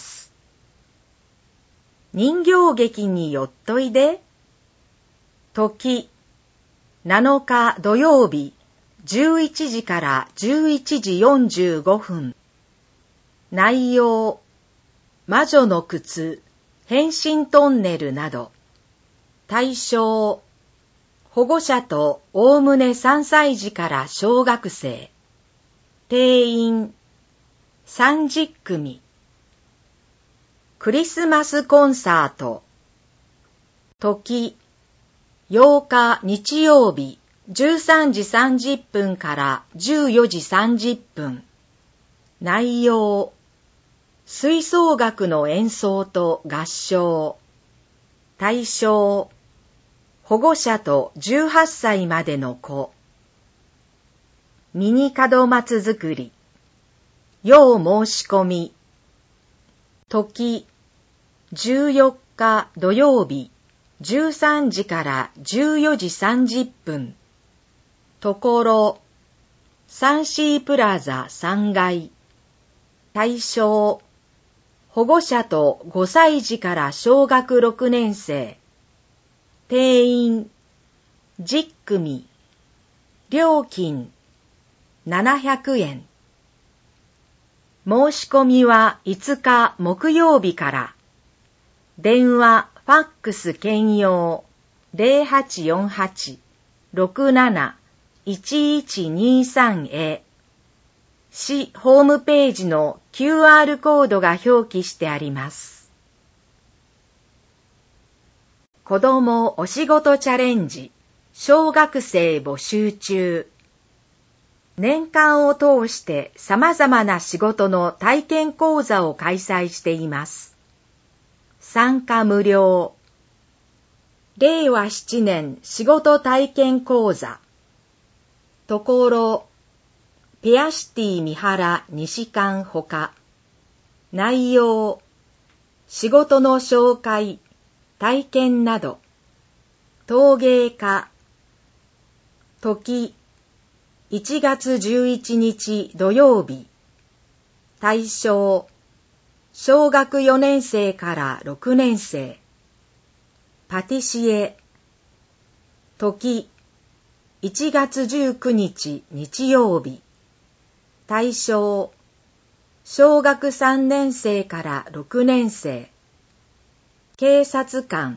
人形劇によっといで。時、7日土曜日11時から11時45分。内容、魔女の靴、変身トンネルなど。対象、保護者とおおむね3歳児から小学生。定員、30組。クリスマスコンサート。時、8日日曜日13時30分から14時30分。内容、吹奏楽の演奏と合唱。対象、保護者と18歳までの子。ミニ門松作り。要申し込み。時、14日土曜日13時から14時30分。ところ、サンシープラザ3階。対象、保護者と5歳児から小学6年生。定員、10組。料金、700円。申し込みは5日木曜日から。電話、ファックス兼用 0848-67-1123 へ。市ホームページの QR コードが表記してあります。 子どもお仕事チャレンジ小学生募集中。年間を通して様々な仕事の体験講座を開催しています。参加無料。令和7年仕事体験講座。ところ、ペアシティ三原西館ほか。内容、仕事の紹介、体験など。陶芸家。時、1月11日土曜日。対象、小学4年生から6年生。パティシエ。時、1月19日日曜日。対象、小学3年生から6年生。警察官。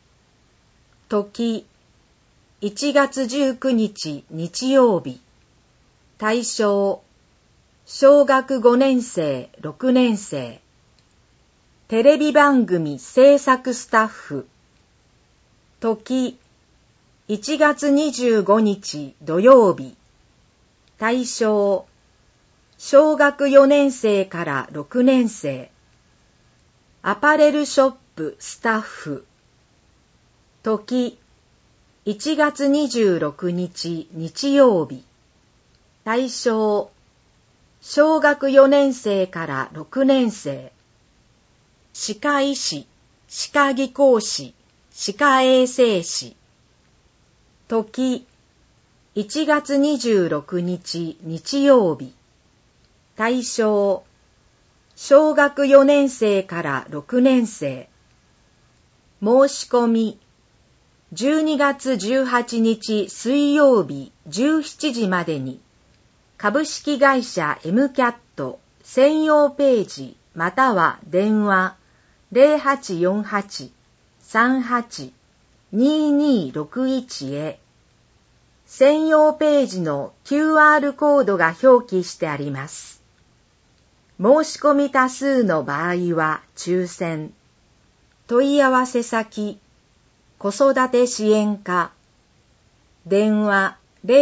時、1月19日日曜日。対象、小学5年生、6年生。テレビ番組制作スタッフ。時、1月25日土曜日。対象、小学4年生から6年生。アパレルショップスタッフ。時、1月26日日曜日。対象、小学4年生から6年生。歯科医師、歯科技工士、歯科衛生士。時、1月26日日曜日。対象、小学4年生から6年生。申し込み、12月18日水曜日17時までに、株式会社 MCAT 専用ページまたは電話 0848-38-2261 へ。専用ページの QR コードが表記してあります。申し込み多数の場合は抽選。問い合わせ先、子育て支援課。電話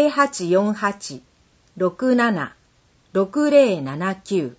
08-67-67-6079。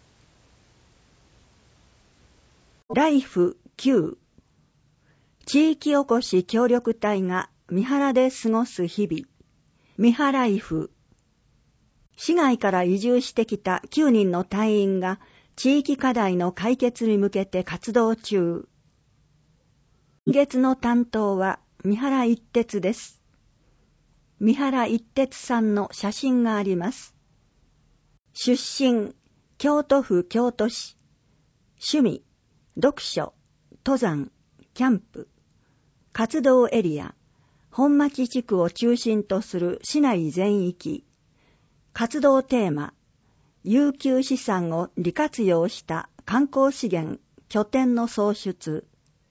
ライフ9。地域おこし協力隊が三原で過ごす日々。三原ライフ。市外から移住してきた9人の隊員が地域課題の解決に向けて活動中。今月の担当は三原一徹です。三原一徹さんの写真があります。出身、京都府京都市。趣味、読書、登山、キャンプ。活動エリア、本町地区を中心とする市内全域。活動テーマ、悠久資産を利活用した観光資源、拠点の創出。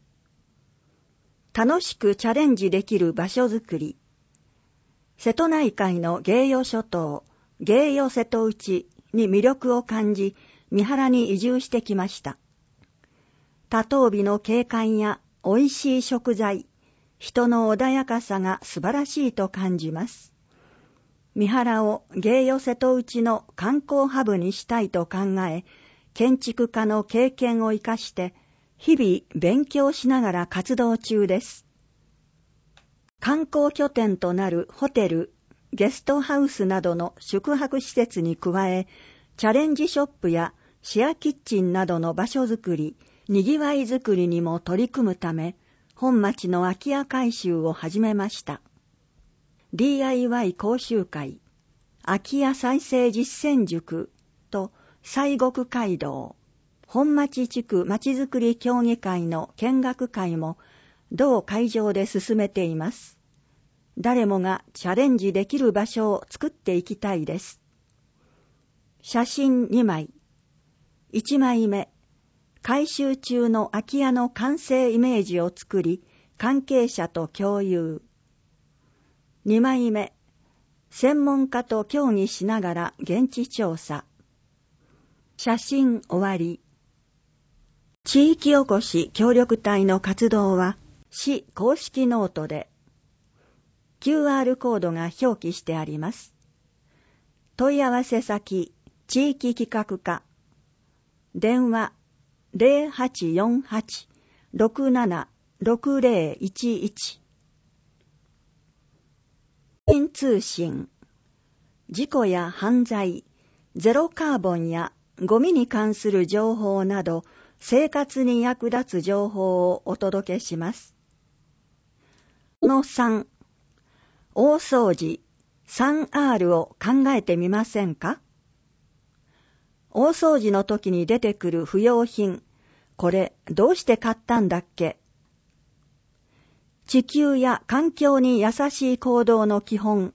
楽しくチャレンジできる場所づくり。瀬戸内海の芸予諸島、芸予瀬戸内に魅力を感じ、三原に移住してきました。多頭尾の景観や美味しい食材、人の穏やかさが素晴らしいと感じます。三原を芸予瀬戸内の観光ハブにしたいと考え、建築家の経験を生かして、日々勉強しながら活動中です。観光拠点となるホテル、ゲストハウスなどの宿泊施設に加え、チャレンジショップやシェアキッチンなどの場所づくり、にぎわいづくりにも取り組むため、本町の空き家改修を始めました。DIY 講習会、空き家再生実践塾と西国街道、本町地区まちづくり協議会の見学会も同会場で進めています。誰もがチャレンジできる場所を作っていきたいです。写真2枚。1枚目、改修中の空き家の完成イメージを作り、関係者と共有。2枚目、専門家と協議しながら現地調査。写真終わり。地域おこし協力隊の活動は、 市公式ノートで QR コードが表記してあります。問い合わせ先、地域企画課、電話 0848-676011 通信、事故や犯罪、ゼロカーボンやゴミに関する情報など、生活に役立つ情報をお届けします。の3、大掃除 3R を考えてみませんか？大掃除の時に出てくる不要品、これどうして買ったんだっけ？地球や環境に優しい行動の基本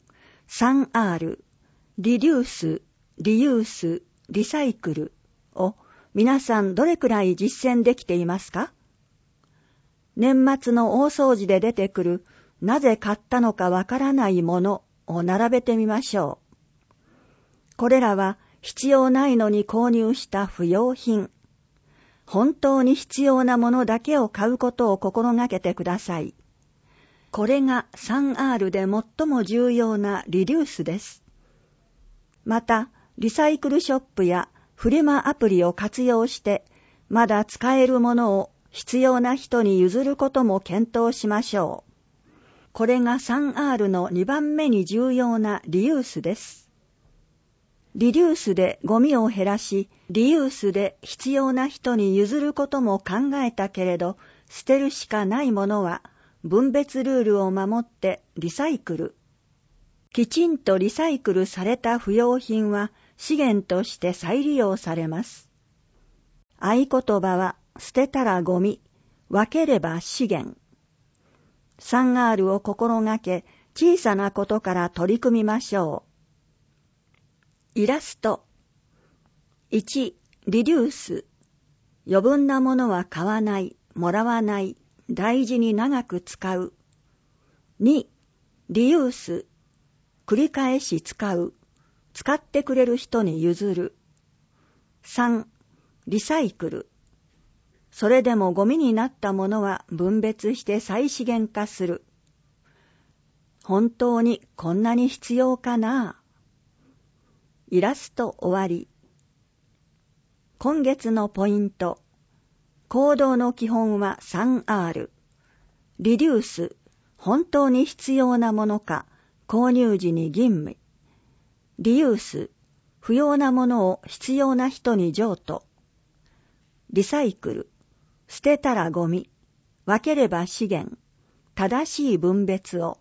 3R、リデュース、リユース、リサイクルを皆さんどれくらい実践できていますか？年末の大掃除で出てくるなぜ買ったのかわからないものを並べてみましょう。これらは必要ないのに購入した不要品。本当に必要なものだけを買うことを心がけてください。これが 3R で最も重要なリデュースです。また、リサイクルショップやフリマアプリを活用して、まだ使えるものを必要な人に譲ることも検討しましょう。これが 3R の2番目に重要なリユースです。リデュースでゴミを減らし、リユースで必要な人に譲ることも考えたけれど、捨てるしかないものは分別ルールを守ってリサイクル。きちんとリサイクルされた不要品は資源として再利用されます。合言葉は捨てたらゴミ、分ければ資源。3R を心がけ、小さなことから取り組みましょう。イラスト。1、リデュース。余分なものは買わない、もらわない、大事に長く使う。2、リユース。繰り返し使う。使ってくれる人に譲る。3、リサイクル。それでもゴミになったものは分別して再資源化する。本当にこんなに必要かな？イラスト終わり。今月のポイント。行動の基本は 3R。リデュース、本当に必要なものか、購入時に吟味。リユース、不要なものを必要な人に譲渡。リサイクル、捨てたらゴミ、分ければ資源、正しい分別を。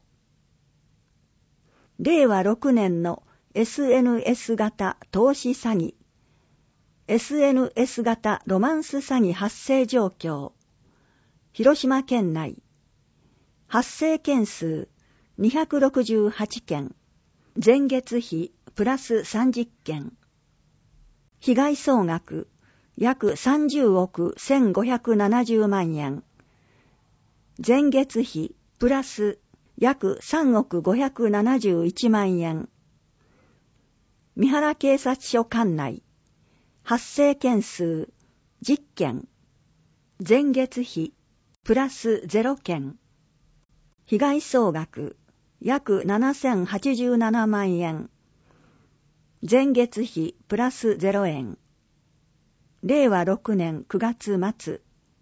令和6年の SNS 型投資詐欺、SNS 型ロマンス詐欺発生状況。広島県内、発生件数268件、前月比プラス30件。被害総額約30億1570万円。前月比プラス約3億571万円。三原警察署管内、発生件数10件。前月比プラス0件。被害総額約7087万円。前月比プラス0円。令和6年9月末。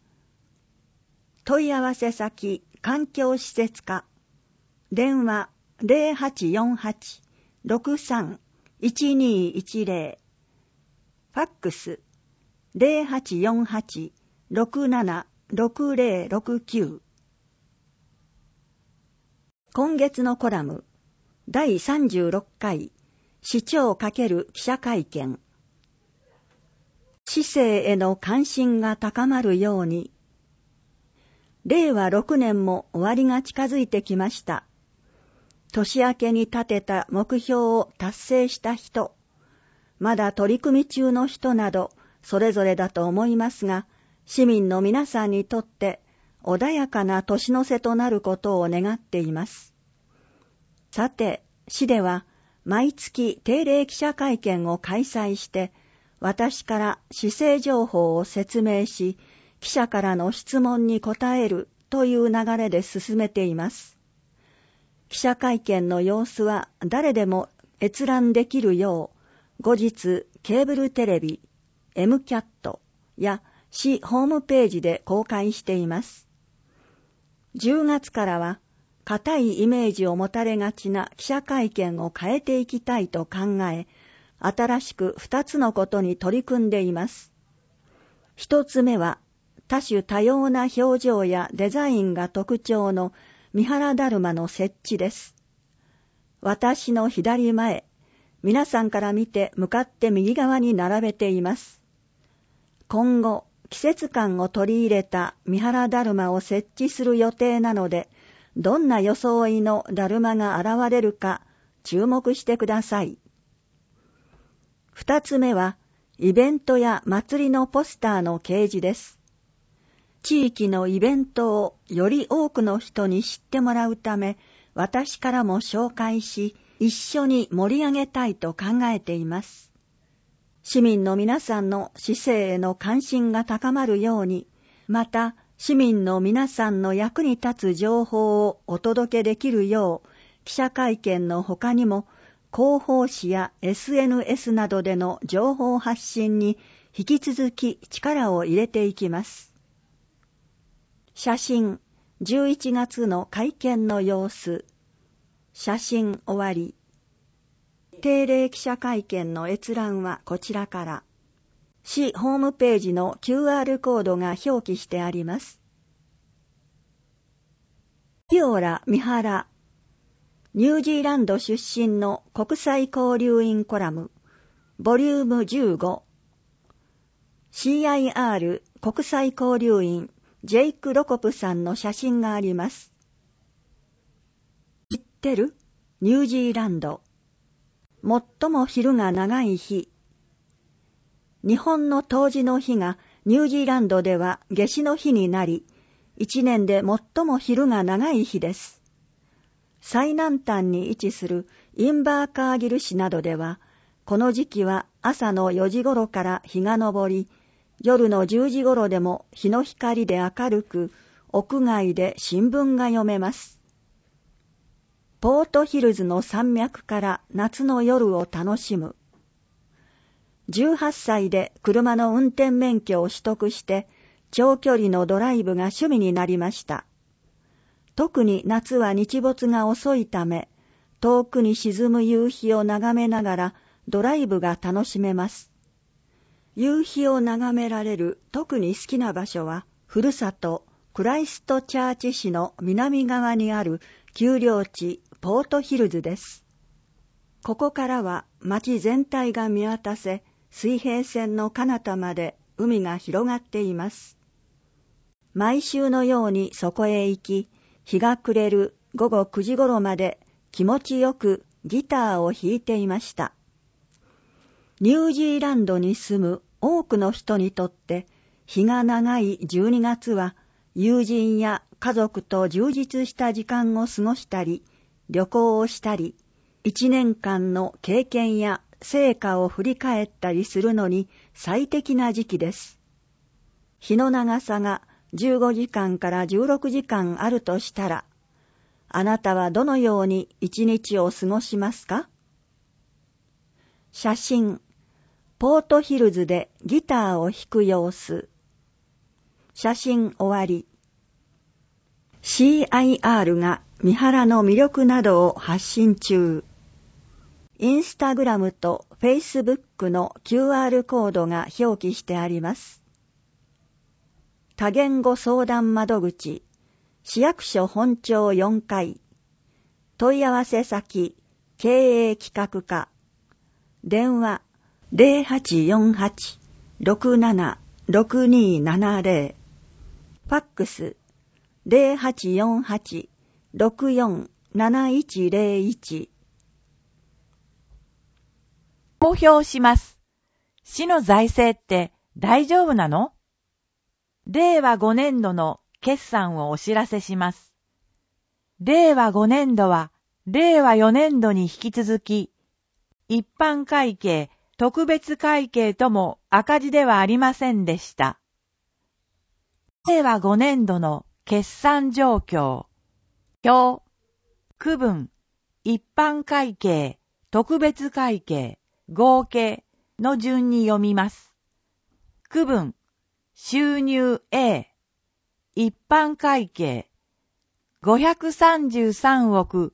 問い合わせ先環境施設課。電話 0848-63-1210。ファックス 0848-676069。今月のコラム第36回市長×記者会見。市政への関心が高まるように。令和6年も終わりが近づいてきました。年明けに立てた目標を達成した人、まだ取り組み中の人などそれぞれだと思いますが、市民の皆さんにとって穏やかな年の瀬となることを願っています。さて、市では毎月定例記者会見を開催して、私から市政情報を説明し、記者からの質問に答えるという流れで進めています。記者会見の様子は誰でも閲覧できるよう、後日ケーブルテレビ、MCAT や市ホームページで公開しています。10月からは、固いイメージを持たれがちな記者会見を変えていきたいと考え、新しく2つのことに取り組んでいます。1つ目は、多種多様な表情やデザインが特徴の三原だるまの設置です。私の左前、皆さんから見て向かって右側に並べています。今後、季節感を取り入れた三原だるまを設置する予定なので、どんな装いのだるまが現れるか注目してください。二つ目は、イベントや祭りのポスターの掲示です。地域のイベントをより多くの人に知ってもらうため、私からも紹介し、一緒に盛り上げたいと考えています。市民の皆さんの市政への関心が高まるように、また市民の皆さんの役に立つ情報をお届けできるよう、記者会見の他にも、広報誌や SNS などでの情報発信に引き続き力を入れていきます。写真、11月の会見の様子。写真終わり。定例記者会見の閲覧はこちらから。市ホームページの QR コードが表記してあります。ピオラ・ミハラ。ニュージーランド出身の国際交流員コラム、ボリューム15。CIR 国際交流員、ジェイク・ロコプさんの写真があります。知ってる？ニュージーランド。最も昼が長い日。日本の冬至の日がニュージーランドでは夏至の日になり、一年で最も昼が長い日です。最南端に位置するインバーカーギル市などでは、この時期は朝の4時頃から日が昇り、夜の10時頃でも日の光で明るく、屋外で新聞が読めます。ポートヒルズの山脈から夏の夜を楽しむ。18歳で車の運転免許を取得して、長距離のドライブが趣味になりました。特に夏は日没が遅いため、遠くに沈む夕日を眺めながらドライブが楽しめます。夕日を眺められる特に好きな場所は、ふるさとクライストチャーチ市の南側にある丘陵地ポートヒルズです。ここからは町全体が見渡せ、水平線の彼方まで海が広がっています。毎週のようにそこへ行き、日が暮れる午後9時頃まで気持ちよくギターを弾いていました。ニュージーランドに住む多くの人にとって日が長い12月は友人や家族と充実した時間を過ごしたり、旅行をしたり、1年間の経験や成果を振り返ったりするのに最適な時期です。日の長さが15時間から16時間あるとしたら、あなたはどのように一日を過ごしますか？写真、ポートヒルズでギターを弾く様子。写真終わり。CIR が三原の魅力などを発信中。インスタグラムとフェイスブックの QR コードが表記してあります。多言語相談窓口、市役所本庁4階。問い合わせ先、経営企画課。電話、0848-676270。ファックス、0848-647101。 公表します。市の財政って大丈夫なの？令和5年度の決算をお知らせします。令和5年度は令和4年度に引き続き、一般会計、特別会計とも赤字ではありませんでした。令和5年度の決算状況。表。区分。一般会計、特別会計、合計の順に読みます。区分。収入 A。一般会計。533億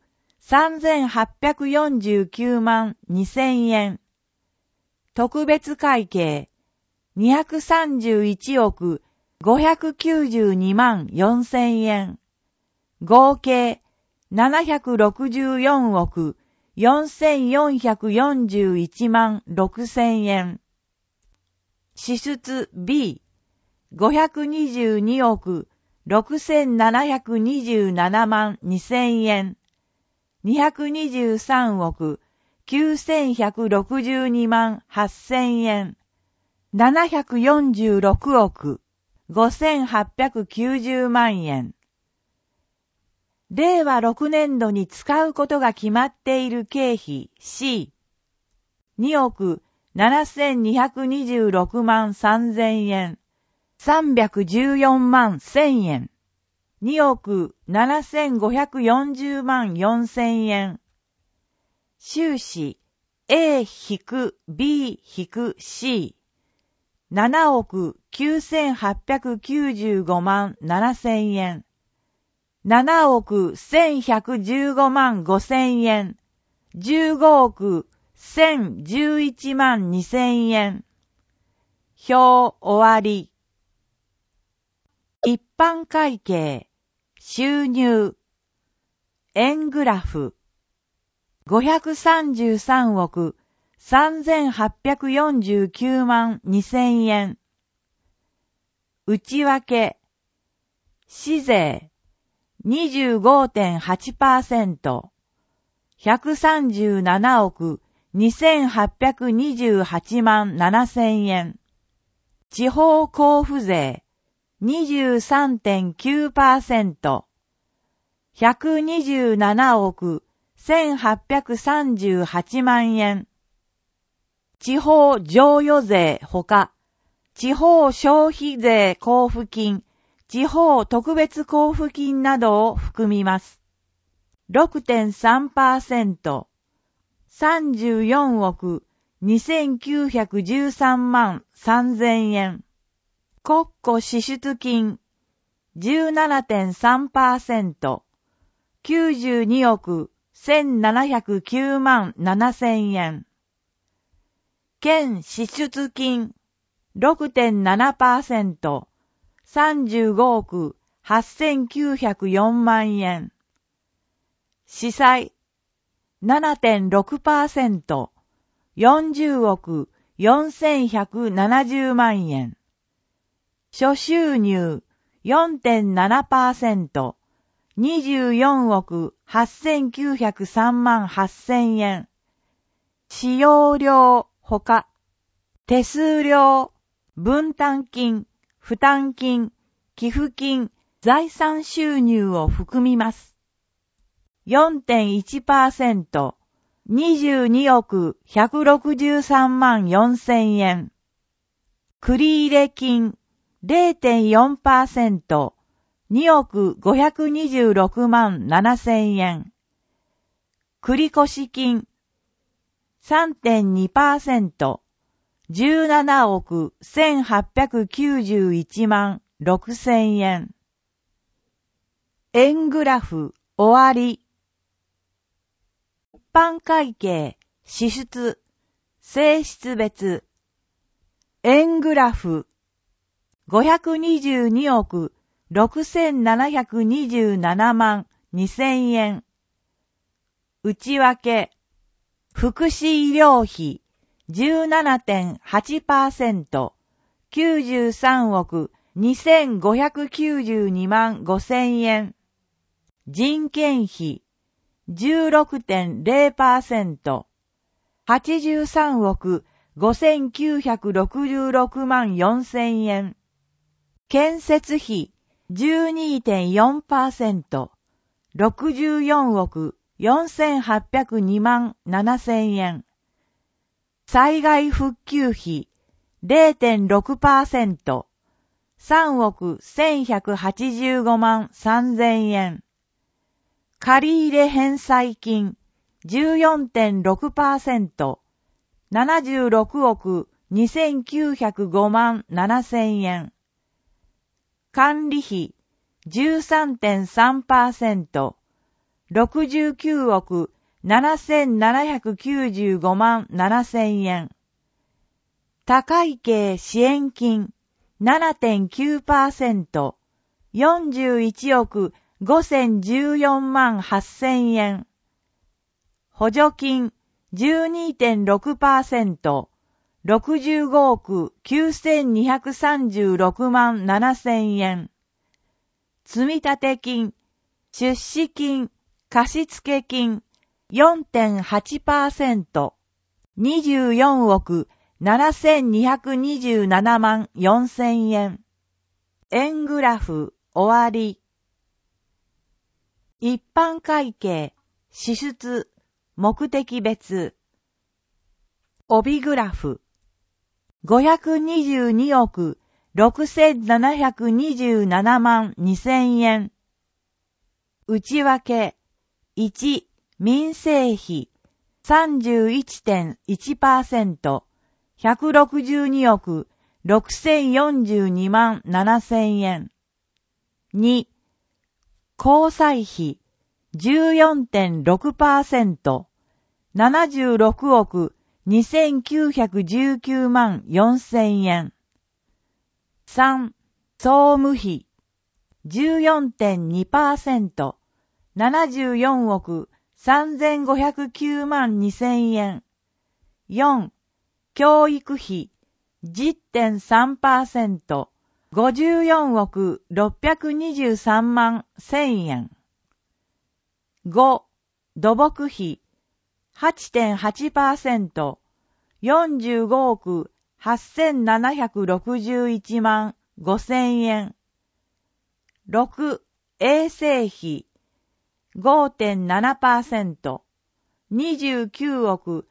3849万2000円。特別会計。231億592万4000円。合計764億4441万6000円。支出 B。522億6727万2000円。223億9162万8000円。746億5890万円。令和6年度に使うことが決まっている経費 C。2億7226万3000円。314万1000円。2億7540万4000円。収支 A-B-C。7億9895万7000円。7億1115万5000円。15億1011万2000円。表終わり。一般会計。収入。円グラフ。533億3849万2000円。内訳。市税。25.8%。137億2828万7000円。地方交付税。23.9%。127億1838万円。地方譲与税ほか、地方消費税交付金、地方特別交付金などを含みます。6.3%、34億2913万3000円。国庫支出金 17.3%、92億1709万7000円。県支出金 6.7%、35億8904万円。司債 7.6%、40億4170万円。諸収入 4.7%、24億8903万8000円。使用料ほか、手数料、分担金、負担金、寄付金、財産収入を含みます。4.1%、22億163万4000円。繰入金 0.4%、2億526万7000円。繰越金 3.2%、17億1891万6000円。円グラフ終わり。一般会計、支出、性質別。円グラフ。522億6727万2000円。内訳。福祉医療費 17.8%、93億2592万5000円。人件費 16.0%、83億5966万4000円。建設費 12.4%、64億4802万7000円。災害復旧費 0.6%、 3億1185万3000円。借入返済金 14.6%、76億2905万7000円。管理費 13.3%、69億7795万7000円。他会計支援金 7.9%、41億5014万8000円。補助金 12.6%、65億9236万7000円。積立金、出資金、貸付金 4.8%、24億7227万4000円。円グラフ終わり。一般会計、支出、目的別。帯グラフ。522億6727万2000円。内訳。1、民生費 31.1%、162億6042万7000円。2、交際費 14.6%、76億2919万4000円。3、総務費 14.2%、74億3509万2000円。4、教育費 10.3%、54億623万1000円。5、土木費 8.8%、45億8761万5000円。6、衛生費 5.7%、29億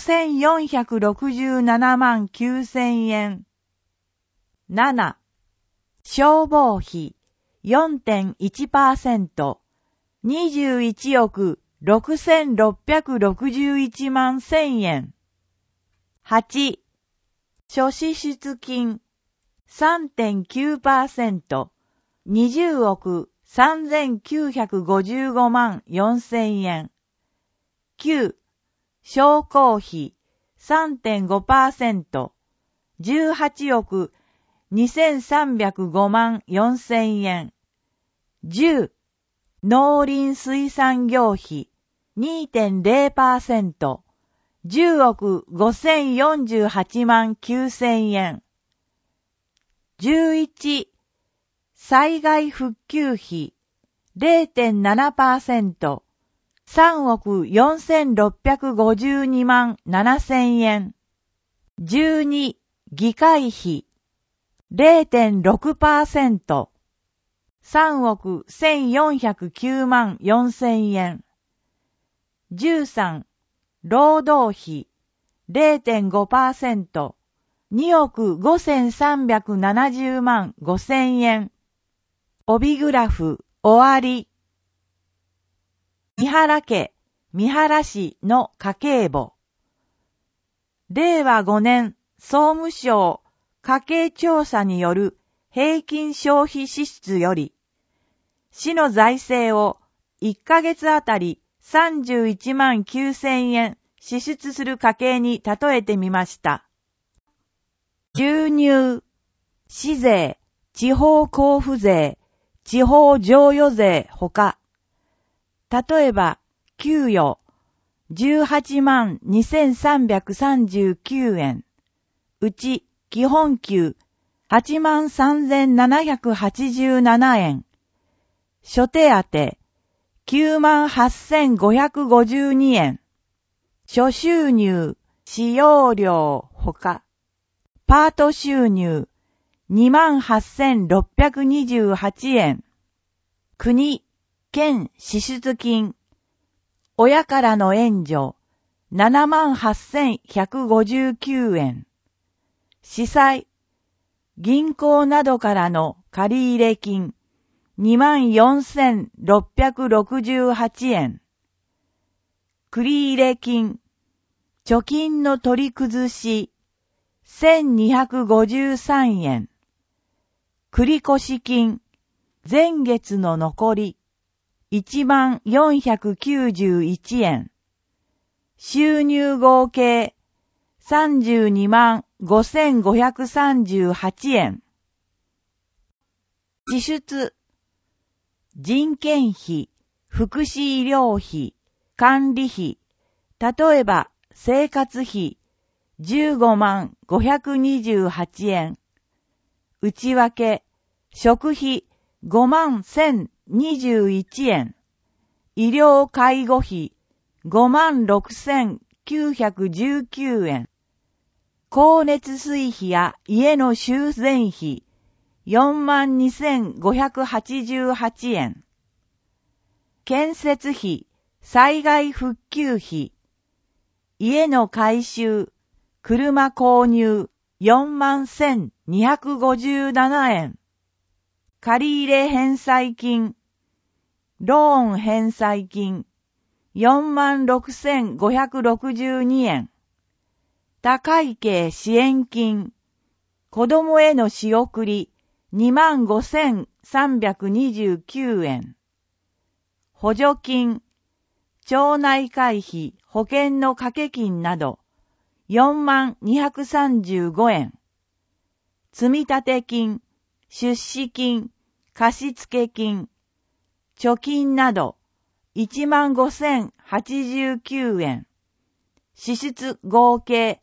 5467万9000円。7、消防費 4.1%、21億6661万1000円。8、諸支出金 3.9%、20億3955万4000円。9、商工費 3.5%、18億2305万4000円。10、農林水産業費 2.0%、10億5048万9000円。11、災害復旧費 0.7%、3億4652万7000円。12、議会費 0.6%、3億1409万4000円。13、労働費 0.5%、2億5370万5000円。帯グラフ終わり。三原家、三原市の家計簿。令和5年総務省家計調査による平均消費支出より、市の財政を1ヶ月あたり31万9000円支出する家計に例えてみました。収入、市税、地方交付税、地方譲与税ほか、例えば、給与、18万2339円、うち基本給、8万3787円、諸手当、9万8552円、諸収入、使用料ほか、パート収入、2万8628円、国、県支出金、親からの援助、7万8159円、司祭、 銀行などからの借入金24,668円。繰入金、貯金の取り崩し1,253円。繰越金、前月の残り1491円。収入合計325,538円。支出、人件費、福祉医療費、管理費、例えば生活費155,528円。内訳、食費51,021円。医療介護費56,919円。光熱水費や家の修繕費42,588円。建設費、災害復旧費、家の改修、車購入41,257円。借入返済金、ローン返済金46,562円。他会計支援金、子供への仕送り25,329円。補助金、町内会費、保険の掛け金など40,235円。積立金、出資金、貸付金、貯金など15,089円。支出合計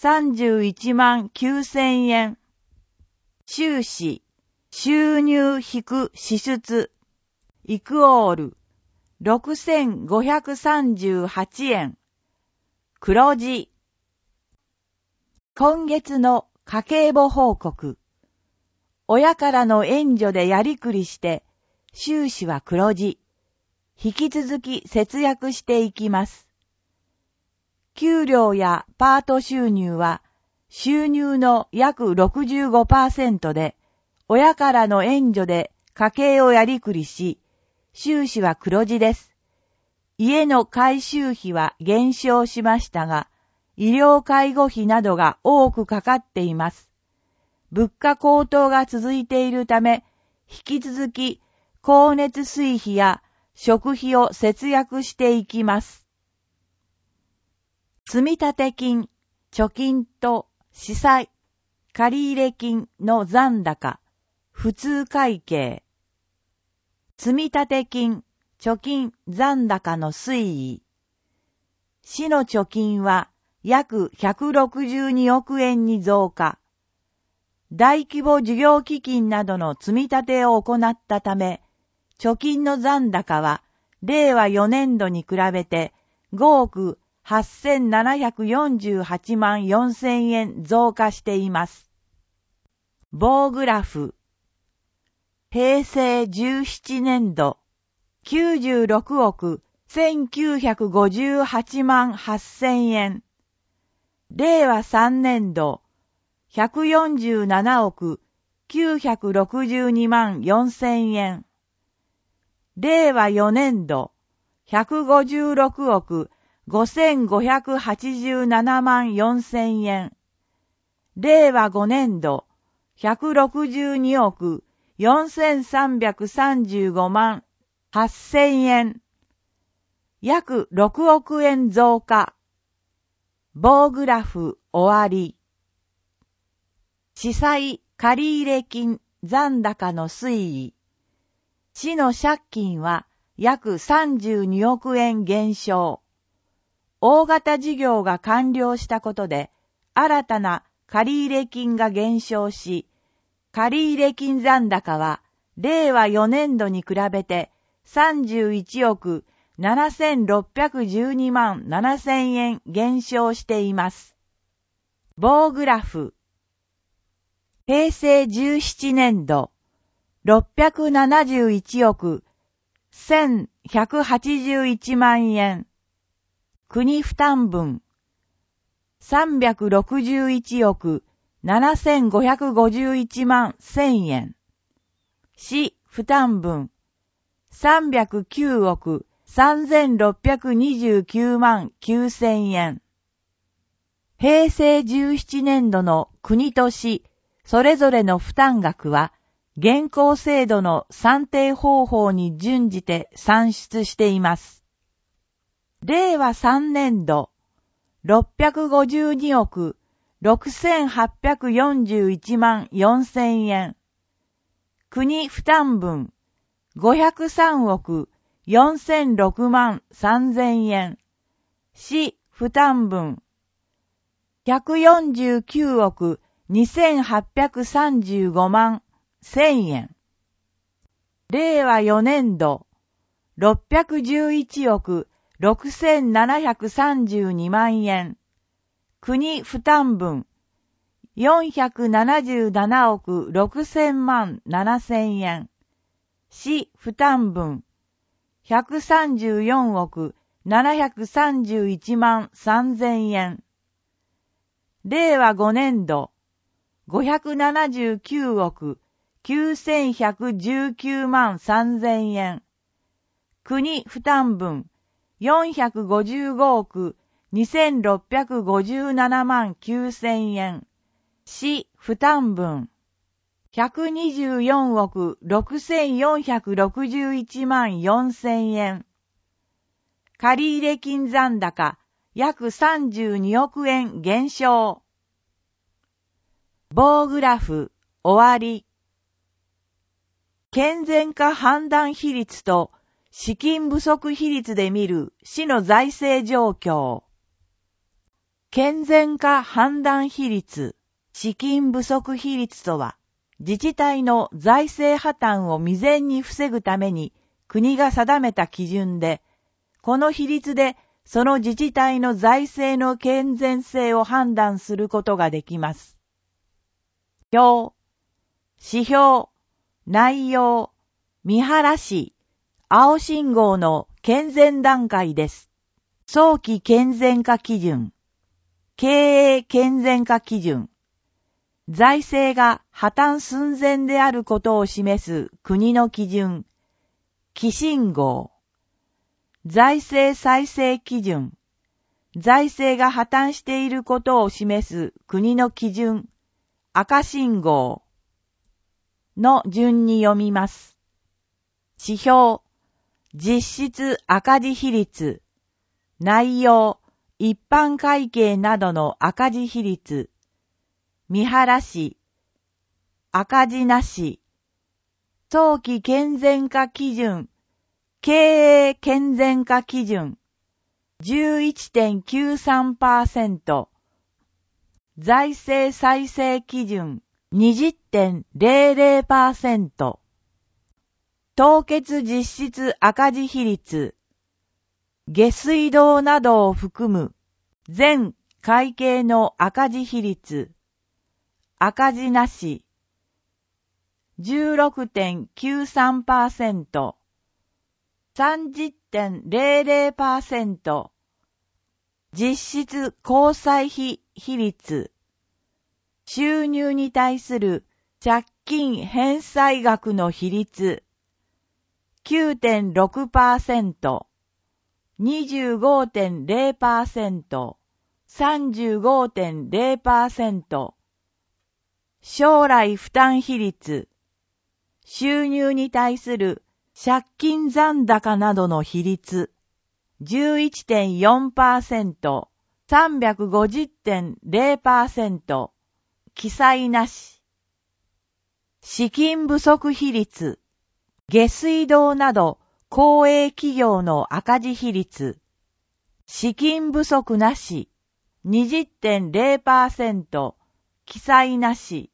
319,000円。収支、収入引く支出、イクオール6,538円。黒字。今月の家計簿報告。親からの援助でやりくりして、収支は黒字。引き続き節約していきます。給料やパート収入は収入の約 65% で、親からの援助で家計をやりくりし、収支は黒字です。家の改修費は減少しましたが、医療介護費などが多くかかっています。物価高騰が続いているため、引き続き光熱水費や食費を節約していきます。積立金、貯金と司債、借入金の残高、普通会計。積立金、貯金残高の推移。市の貯金は約162億円に増加。大規模事業基金などの積み立てを行ったため、貯金の残高は令和4年度に比べて5億8,748万4,000円増加しています。棒グラフ。平成17年度96億1,958万8,000円。令和3年度147億962万4,000円。令和4年度156億5,587万4,000円。令和5年度162億4,335万8,000円。約6億円増加。棒グラフ終わり。司債借入金残高の推移。市の借金は約32億円減少。大型事業が完了したことで、新たな借入金が減少し、借入金残高は令和4年度に比べて31億7,612万7,000円減少しています。棒グラフ。平成17年度671億1,181万円。国負担分361億 7551万1000円。市負担分309億3629万9000円。平成17年度の国と市、それぞれの負担額は、現行制度の算定方法に準じて算出しています。令和3年度、652億6841万4000円。国負担分、503億4006万3000円。市負担分、149億2835万1000円。令和4年度、611億6732万円。国負担分、477億6000万7000円。市負担分、134億731万3000円。令和5年度、579億9119万3000円。国負担分、455億2657万9000円。市負担分、124億6461万4000円。借入金残高、約32億円減少。棒グラフ、終わり。健全化判断比率と資金不足比率で見る市の財政状況。健全化判断比率、資金不足比率とは、自治体の財政破綻を未然に防ぐために国が定めた基準で、この比率でその自治体の財政の健全性を判断することができます。表、指標、内容、見晴らし、青信号の健全段階です。早期健全化基準、経営健全化基準、財政が破綻寸前であることを示す国の基準、黄信号、財政再生基準、財政が破綻していることを示す国の基準、赤信号の順に読みます。指標、実質赤字比率、内容、一般会計などの赤字比率、見晴らし、赤字なし、早期健全化基準、経営健全化基準、11.93%、財政再生基準、20.00%、凍結実質赤字比率、下水道などを含む全会計の赤字比率、赤字なし、16.93%、30.00%、実質交際費比率、収入に対する借金返済額の比率、9.6%、25.0%、35.0%、将来負担比率、収入に対する借金残高などの比率、11.4%、350.0%、記載なし。資金不足比率、下水道など公営企業の赤字比率、資金不足なし、20.0%、記載なし。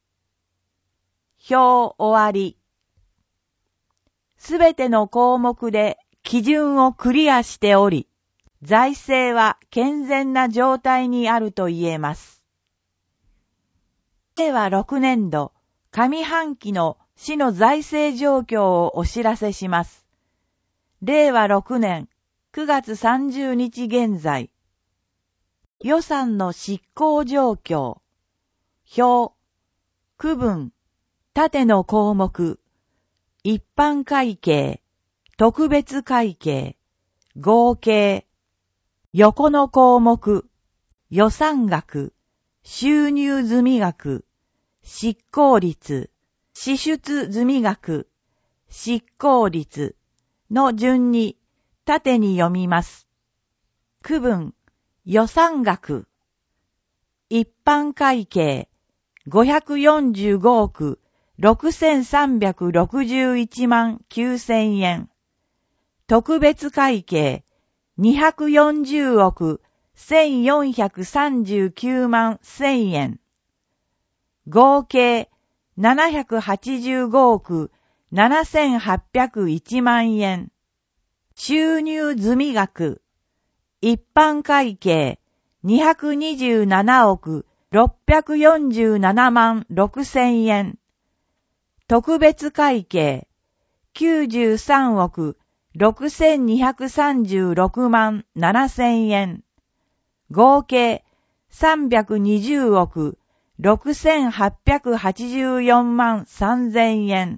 表終わり。すべての項目で基準をクリアしており、財政は健全な状態にあると言えます。令和6年度上半期の市の財政状況をお知らせします。令和6年9月30日現在、予算の執行状況、 表、区分、縦の項目、一般会計、特別会計、合計、横の項目、予算額、収入済額、執行率、支出済額、執行率の順に縦に読みます。区分、予算額、一般会計、545億6361万9000円。特別会計、240億1439万1000円。合計、785億7801万円。収入済額、一般会計、227億647万6000円。特別会計、93億6236万7000円。合計、320億6884万3000円。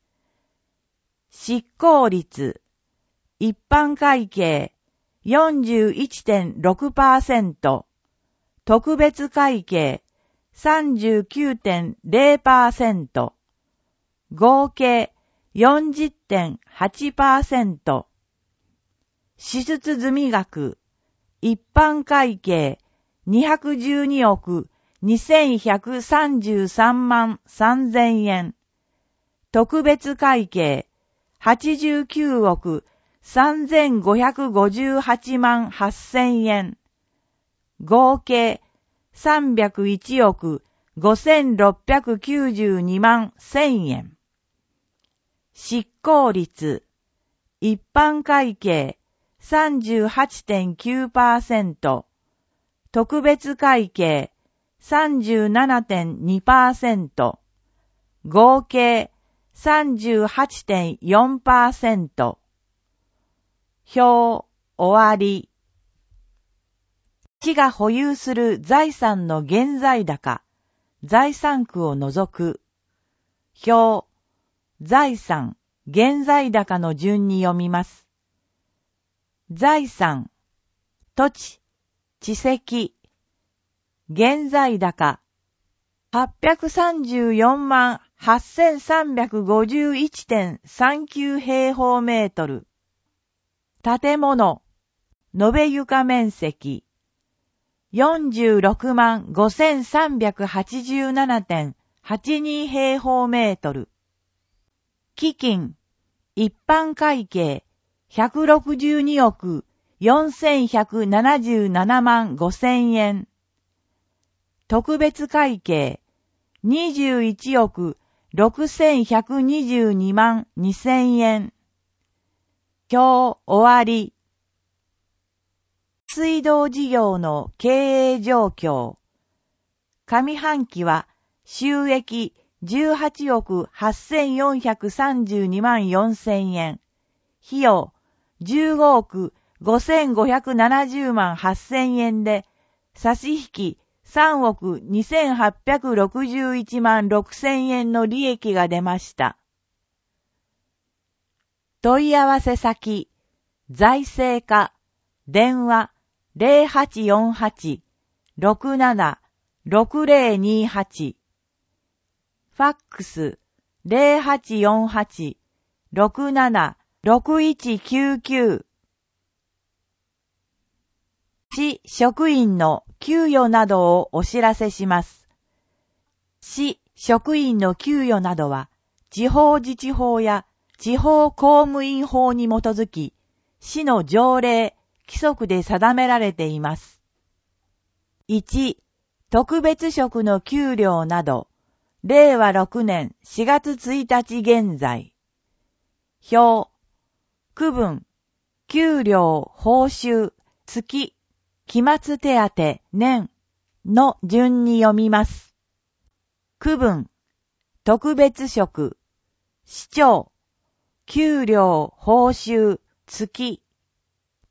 執行率、一般会計、41.6%、特別会計、39.0%、合計 40.8%。支出済額、一般会計212億2133万3000円。特別会計89億3558万8000円。合計301億5692万1000円。執行率、一般会計 38.9%、特別会計 37.2%、合計 38.4%。表、終わり。市が保有する財産の現在高、財産区を除く。表、財産、現在高の順に読みます。財産、土地、地籍、現在高、834万8351.39 平方メートル。建物、延べ床面積、46万5387.82 平方メートル。基金、一般会計、162億4177万5000円。特別会計、21億6122万2000円。表終わり。水道事業の経営状況。上半期は収益18億8432万4000円。費用15億5570万8000円で、差し引き3億2861万6000円の利益が出ました。問い合わせ先、財政課、電話0848-67-6028、ファックス0848-67-6199。市職員の給与などをお知らせします。市職員の給与などは、地方自治法や地方公務員法に基づき、市の条例、規則で定められています。1、特別職の給料など、令和6年4月1日現在。表、区分、給料、報酬、月、期末手当、年の順に読みます。区分、特別職、市長、給料、報酬、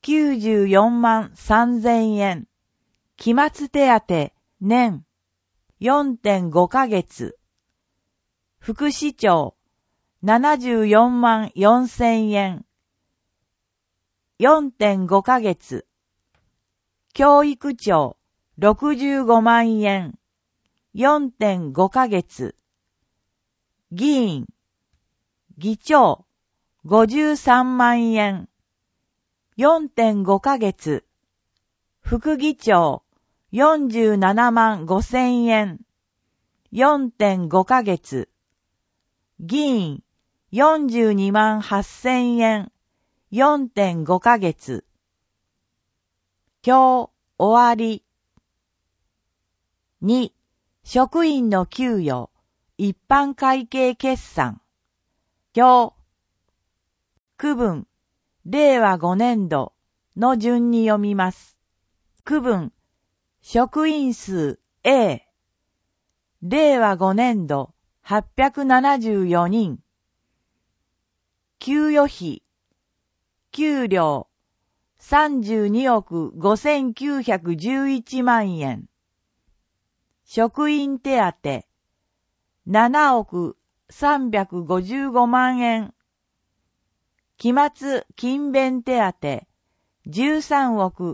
月、94万3000円。期末手当、年、 4.5 ヶ月。副市長、74万4000円。4.5 ヶ月。教育長、65万円。4.5 ヶ月。議員、議長、53万円。4.5 ヶ月。副議長、47万5000円。4.5 ヶ月。議員、42万8000円。4.5 ヶ月。今日、終わり。2、職員の給与、一般会計決算。今日、区分、令和5年度の順に読みます。区分、職員数 A。令和5年度874人。給与費、給料32億5911万円。職員手当7億355万円。期末勤勉手当13億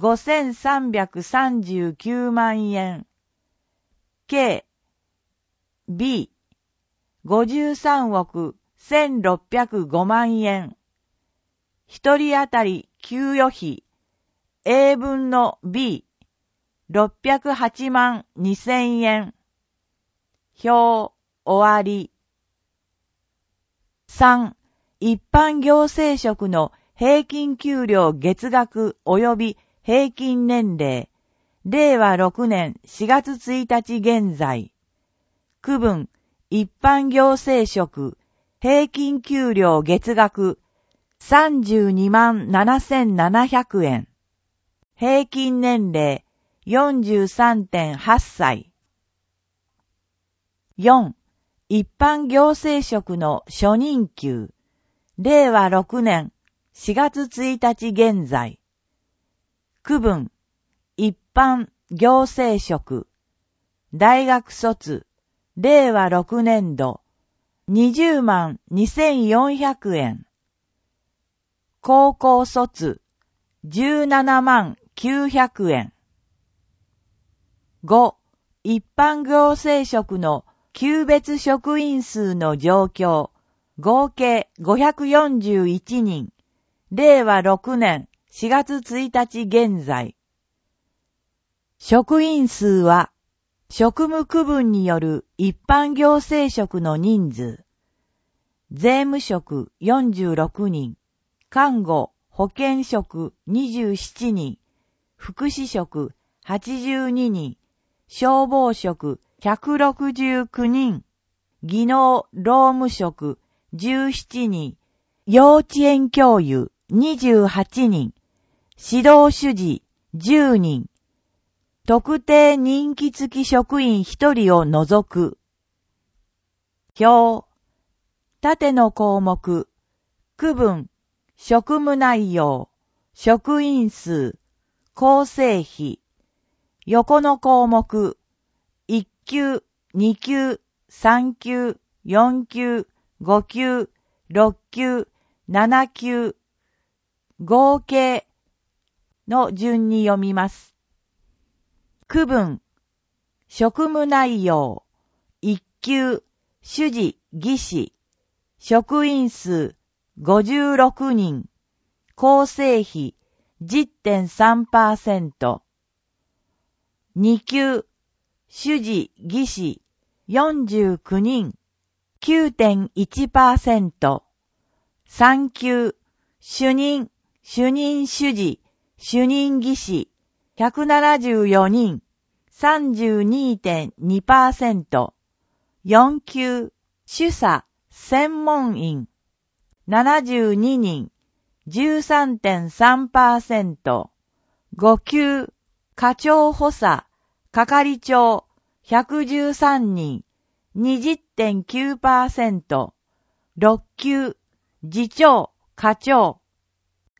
5339万円。計 B 53億1605万円。一人当たり給与費 A 分の B 608万2000円。表終わり。3、一般行政職の平均給料月額及び平均年齢、令和6年4月1日現在。区分、一般行政職、平均給料月額、32万7700円。平均年齢、43.8 歳。4、一般行政職の初任給、令和6年4月1日現在。区分、一般行政職、大学卒、令和6年度、20万2400円。高校卒、17万900円。5、一般行政職の級別職員数の状況、合計541人、令和6年4月1日現在。職員数は、職務区分による一般行政職の人数、税務職46人、看護・保健職27人、福祉職82人、消防職169人、技能労務職17人、幼稚園教諭28人、指導主事10人、特定任期付き職員1人を除く。表、縦の項目、区分、職務内容、職員数、構成費。横の項目、1級、2級、3級、4級、5級、6級、7級、合計の順に読みます。区分、職務内容、1級、主事、技師、職員数56人、構成費 10.3%。2級、主事、技師49人、9.1%。3級、主任、主任主事、主任技師174人、32.2%。4級、主査、専門員、72人、13.3%。5級、課長補佐、係長、113人、20.9%。6級、次長、課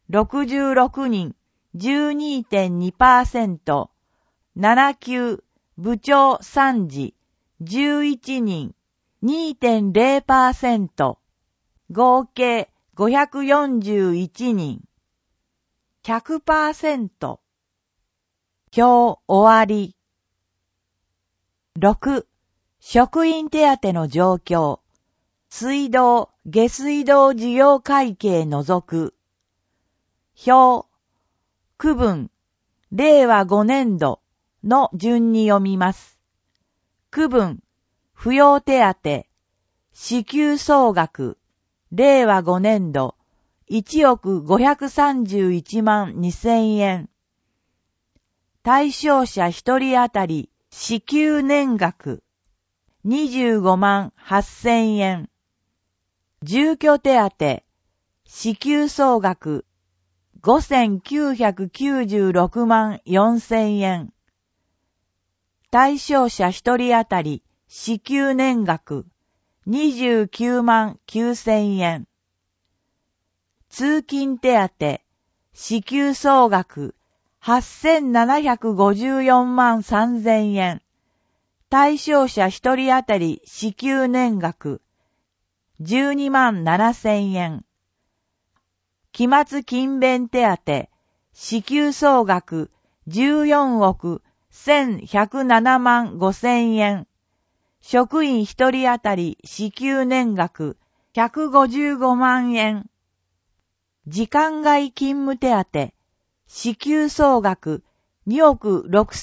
長、66人、12.2%。7級、 部長3時、11人、2.0%、合計541人。100%。今日終わり。6、職員手当の状況。水道、下水道事業会計除く。表、区分、令和5年度の順に読みます。区分、扶養手当、支給総額、令和5年度、1億531万2000円。対象者1人当たり支給年額、25万8000円。住居手当、支給総額、5996万4000円。対象者1人当たり支給年額、29万9000円。通勤手当、支給総額、8754万3000円。対象者1人当たり支給年額、12万7000円。期末勤勉手当、支給総額、14億1107万5000円。職員1人当たり支給年額、155万円。時間外勤務手当、支給総額、2億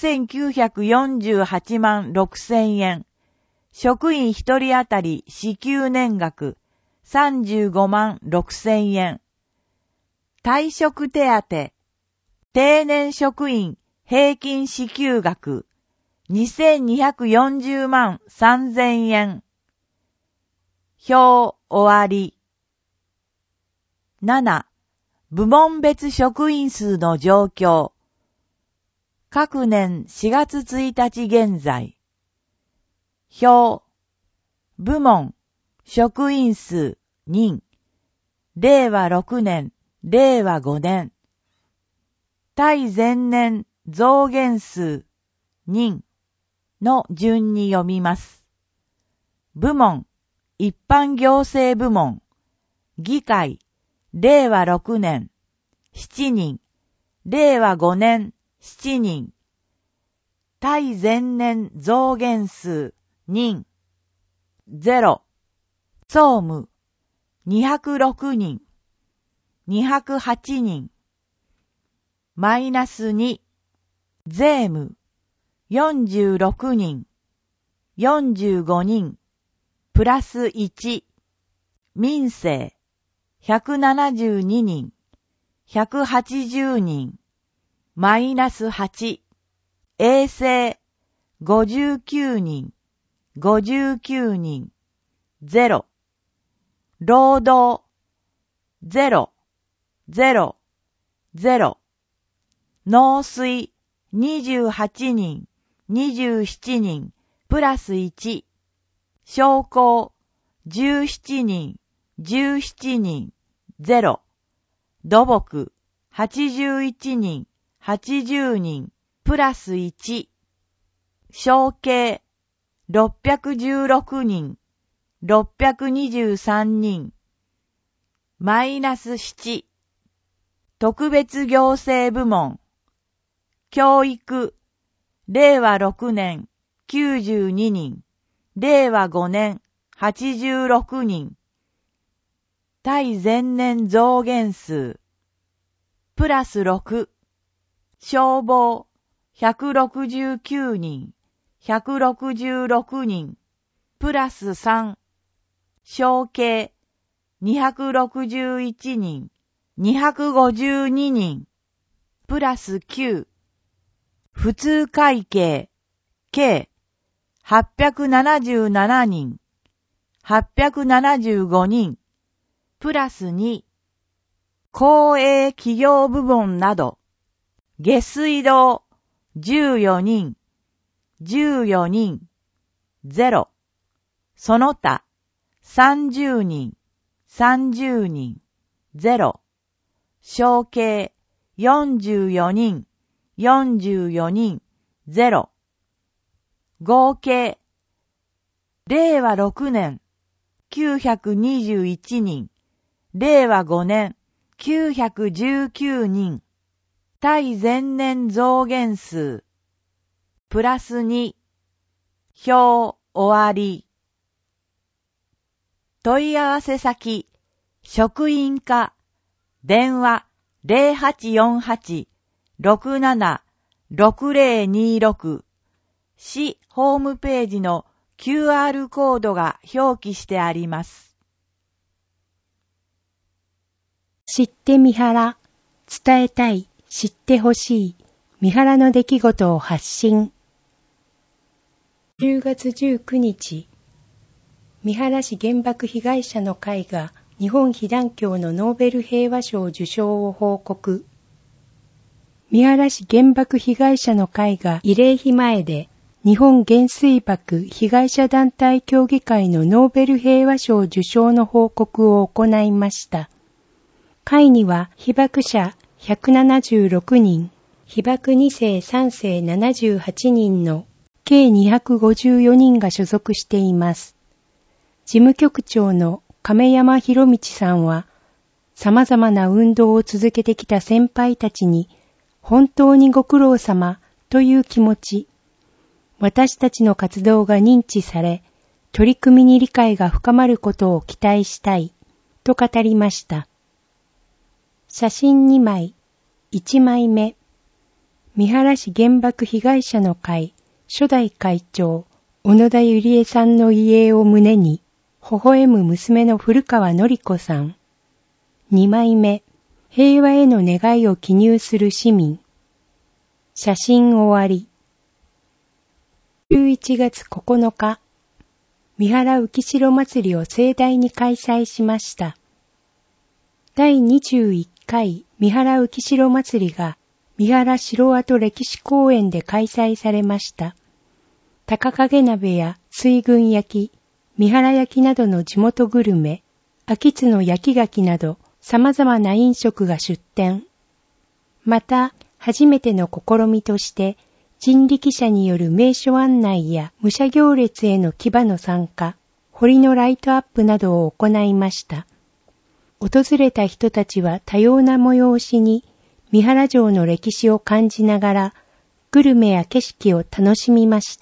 6948万6000円。職員1人当たり支給年額、35万6000円。退職手当、定年職員平均支給額、2240万3000円。表終わり。7、部門別職員数の状況。各年4月1日現在。表、部門、職員数、人。令和6年、令和5年。対前年増減数、人の順に読みます。部門、一般行政部門。議会、令和6年、7人。令和5年、7人。対前年増減数、人。0。総務、206人。208人。マイナス2。税務、46人。45人。プラス1。民生、172人。180人。マイナス8。衛生、59人。59人。0。労働、0。0。0。農水、28人。27人。プラス1。商工、17人。17人。0。土木、81人。80人。プラス1。承継、616人。623人。マイナス7。特別行政部門。教育、令和6年、92人。令和5年、86人。対前年増減数。プラス6。消防、169人。166人。プラス3。承継、261人。252人。プラス9。普通会計、計、877人。875人。プラス2。公営企業部門など。下水道、14人。14人。0。その他、30人。30人。0。承継、44人。44人。0。 合計、令和6年921人、令和5年919人、対前年増減数、プラス2、表終わり。問い合わせ先、職員課、電話0848-676026、市ホームページの QR コードが表記してあります。 知って三原、伝えたい、知ってほしい、三原の出来事を発信。10月19日、三原市原爆被害者の会が日本被団協のノーベル平和賞受賞を報告。三原市原爆被害者の会が慰霊碑前で日本原水爆被害者団体協議会のノーベル平和賞受賞の報告を行いました。会には被爆者176人、被爆2世3世78人の計254人が所属しています。事務局長の亀山博道さんは、様々な運動を続けてきた先輩たちに、本当にご苦労様という気持ち、私たちの活動が認知され、取り組みに理解が深まることを期待したい、と語りました。写真2枚、1枚目、三原市原爆被害者の会初代会長、小野田ゆりえさんの遺影を胸に、微笑む娘の古川典子さん。2枚目、平和への願いを記入する市民。写真終わり。11月9日、三原浮城祭りを盛大に開催しました。第21回三原浮城祭りが三原城跡歴史公園で開催されました。高影鍋や水軍焼き、三原焼きなどの地元グルメ、秋津の焼き柿など様々な飲食が出店。また、初めての試みとして、人力車による名所案内や武者行列への騎馬の参加、堀のライトアップなどを行いました。訪れた人たちは多様な催しに、三原城の歴史を感じながら、グルメや景色を楽しみました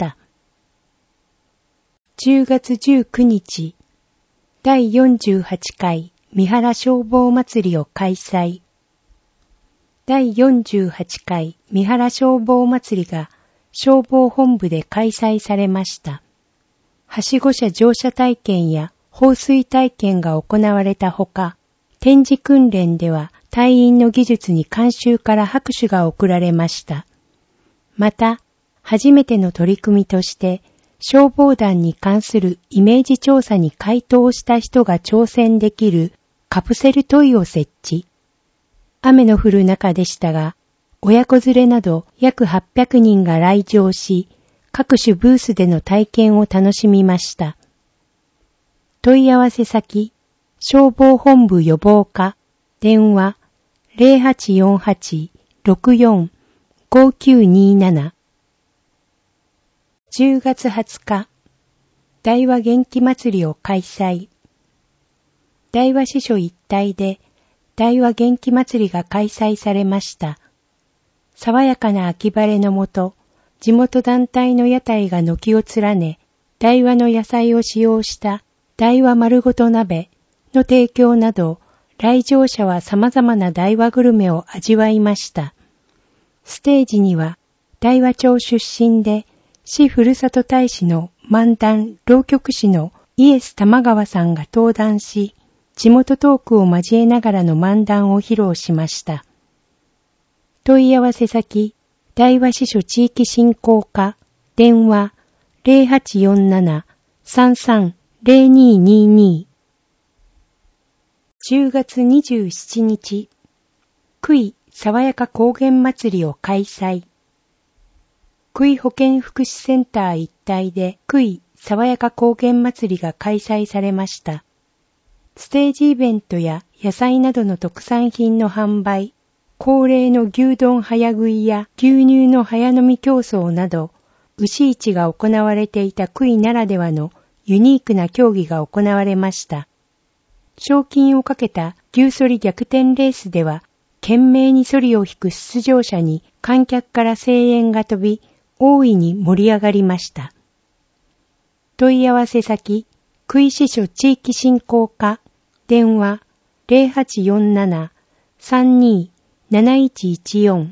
。10月19日、第48回三原消防祭りを開催。第48回三原消防祭りが消防本部で開催されました。はしご車乗車体験や放水体験が行われたほか、展示訓練では隊員の技術に観衆から拍手が送られました。また、初めての取り組みとして、消防団に関するイメージ調査に回答した人が挑戦できるカプセルトイを設置。雨の降る中でしたが、親子連れなど約800人が来場し、各種ブースでの体験を楽しみました。問い合わせ先、消防本部予防課、電話0848-64-5927。10月20日、大和元気祭りを開催。大和支所一帯で大和元気祭りが開催されました。爽やかな秋晴れのもと、地元団体の屋台が軒を連ね、大和の野菜を使用した大和丸ごと鍋の提供など、来場者は様々な大和グルメを味わいました。ステージには、大和町出身で、市ふるさと大使の漫談浪曲師のイエス玉川さんが登壇し、地元トークを交えながらの漫談を披露しました。問い合わせ先、大和支所地域振興課、電話0847-330222。10月27日、久井爽やか高原祭りを開催。久井保健福祉センター一帯で久井爽やか高原祭りが開催されました。ステージイベントや野菜などの特産品の販売、恒例の牛丼早食いや牛乳の早飲み競争など、 牛市が行われていた杭ならではのユニークな競技が行われました。賞金をかけた牛反り逆転レースでは、懸命に反りを引く出場者に観客から声援が飛び、大いに盛り上がりました。問い合わせ先、杭支所地域振興課、電話 0847-32-7114。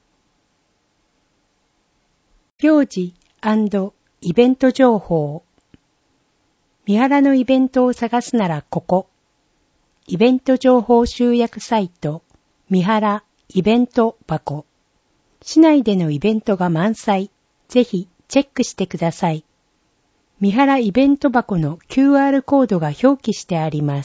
行事&イベント情報。三原のイベントを探すならここ。イベント情報集約サイト、三原イベント箱。市内でのイベントが満載。ぜひチェックしてください。三原イベント箱の QR コードが表記してあります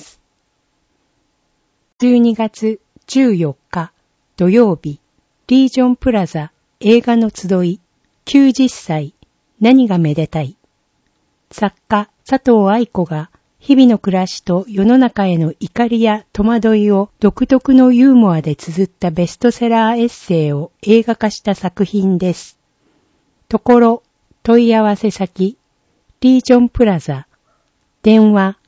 。12月14日土曜日、リージョンプラザ映画の集い、90歳、何がめでたい。作家佐藤愛子が日々の暮らしと世の中への怒りや戸惑いを独特のユーモアで綴ったベストセラーエッセイを映画化した作品です。ところ、問い合わせ先、リージョンプラザ、電話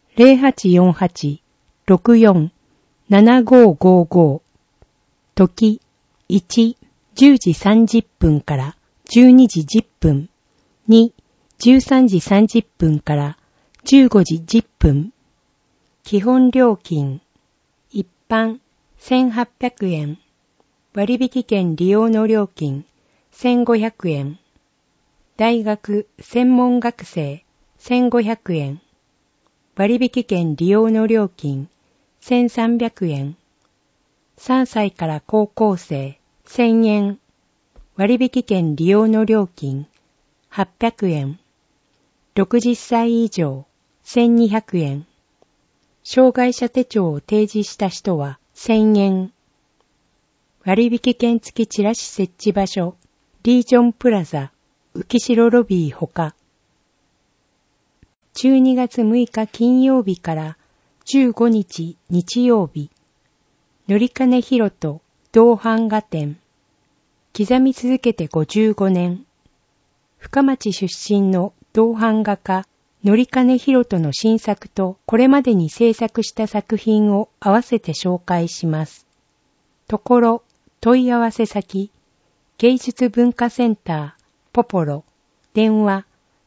0848-64-7555、時1、10時30分から12時10分、2、13時30分から15時10分。基本料金、一般1800円、割引券利用の料金1500円、大学専門学生1500円、割引券利用の料金1300円、3歳から高校生1000円、割引券利用の料金800円、60歳以上1200円、障害者手帳を提示した人は1000円、割引券付きチラシ設置場所、リージョンプラザ、浮代ロビーほか、12月6日金曜日から15日日曜日、のりかねひろと銅版画展、刻み続けて55年、深町出身の銅版画家、のりかねひろとの新作とこれまでに制作した作品を合わせて紹介します。ところ、問い合わせ先、芸術文化センター、ポポロ、電話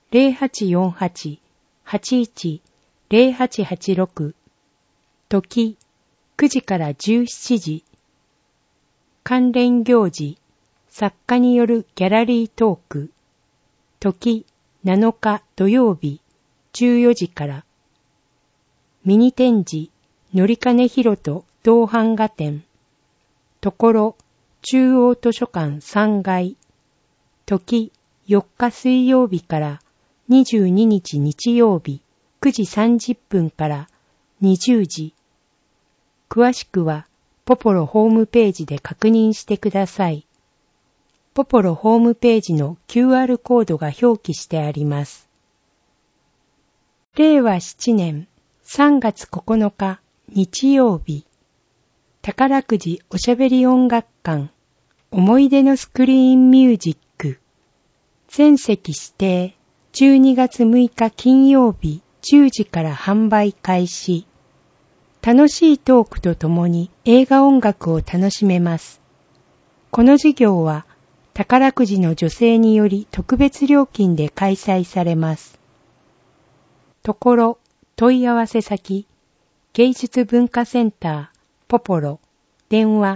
0848-81-0886、時9時から17時、関連行事、作家によるギャラリートーク、時7日土曜日14時から、ミニ展示、のりかねひろと銅版画展、ところ中央図書館3階、時4日水曜日から22日日曜日9時30分から20時。詳しくはポポロホームページで確認してください。ポポロホームページの QR コードが表記してあります。令和7年3月9日日曜日、宝くじおしゃべり音楽館、思い出のスクリーンミュージック、全席指定、12月6日金曜日10時から販売開始。楽しいトークとともに映画音楽を楽しめます。この事業は宝くじの助成により特別料金で開催されます。ところ、問い合わせ先、芸術文化センター、ポポロ、電話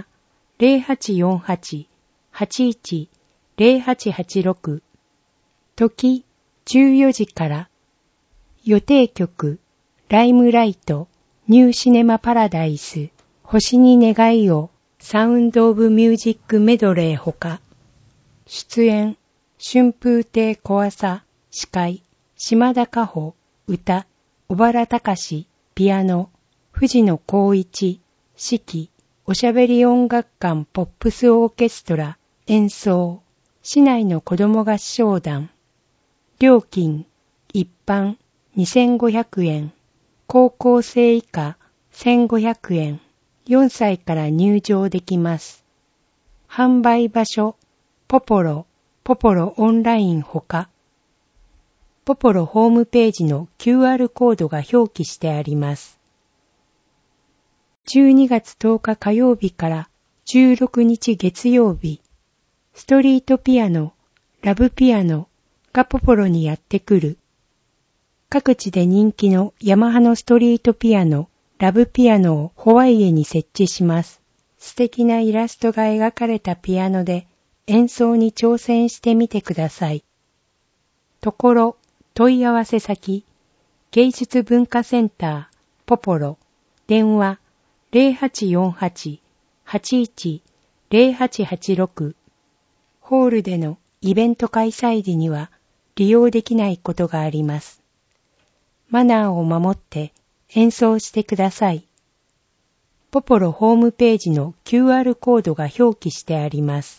0848-81-0886、時14時から、予定曲、ライムライト、ニューシネマパラダイス、星に願いを、サウンドオブミュージックメドレーほか、出演、春風亭小朝、司会、島田果歩、歌、小原隆、ピアノ、藤野光一、指揮、おしゃべり音楽館ポップスオーケストラ、演奏、市内の子ども合唱団。料金、一般2500円、高校生以下1500円、4歳から入場できます。販売場所、ポポロ、 ポポロオンラインほか、ポポロホームページの QR コードが表記してあります。12月10日火曜日から16日月曜日、ストリートピアノ、ラブピアノがポポロにやってくる。各地で人気のヤマハのストリートピアノ、ラブピアノをホワイエに設置します。素敵なイラストが描かれたピアノで演奏に挑戦してみてください。ところ、問い合わせ先、芸術文化センター、ポポロ、電話 0848-81-0886。ホールでのイベント開催時には利用できないことがあります。マナーを守って演奏してください。ポポロホームページの QR コードが表記してあります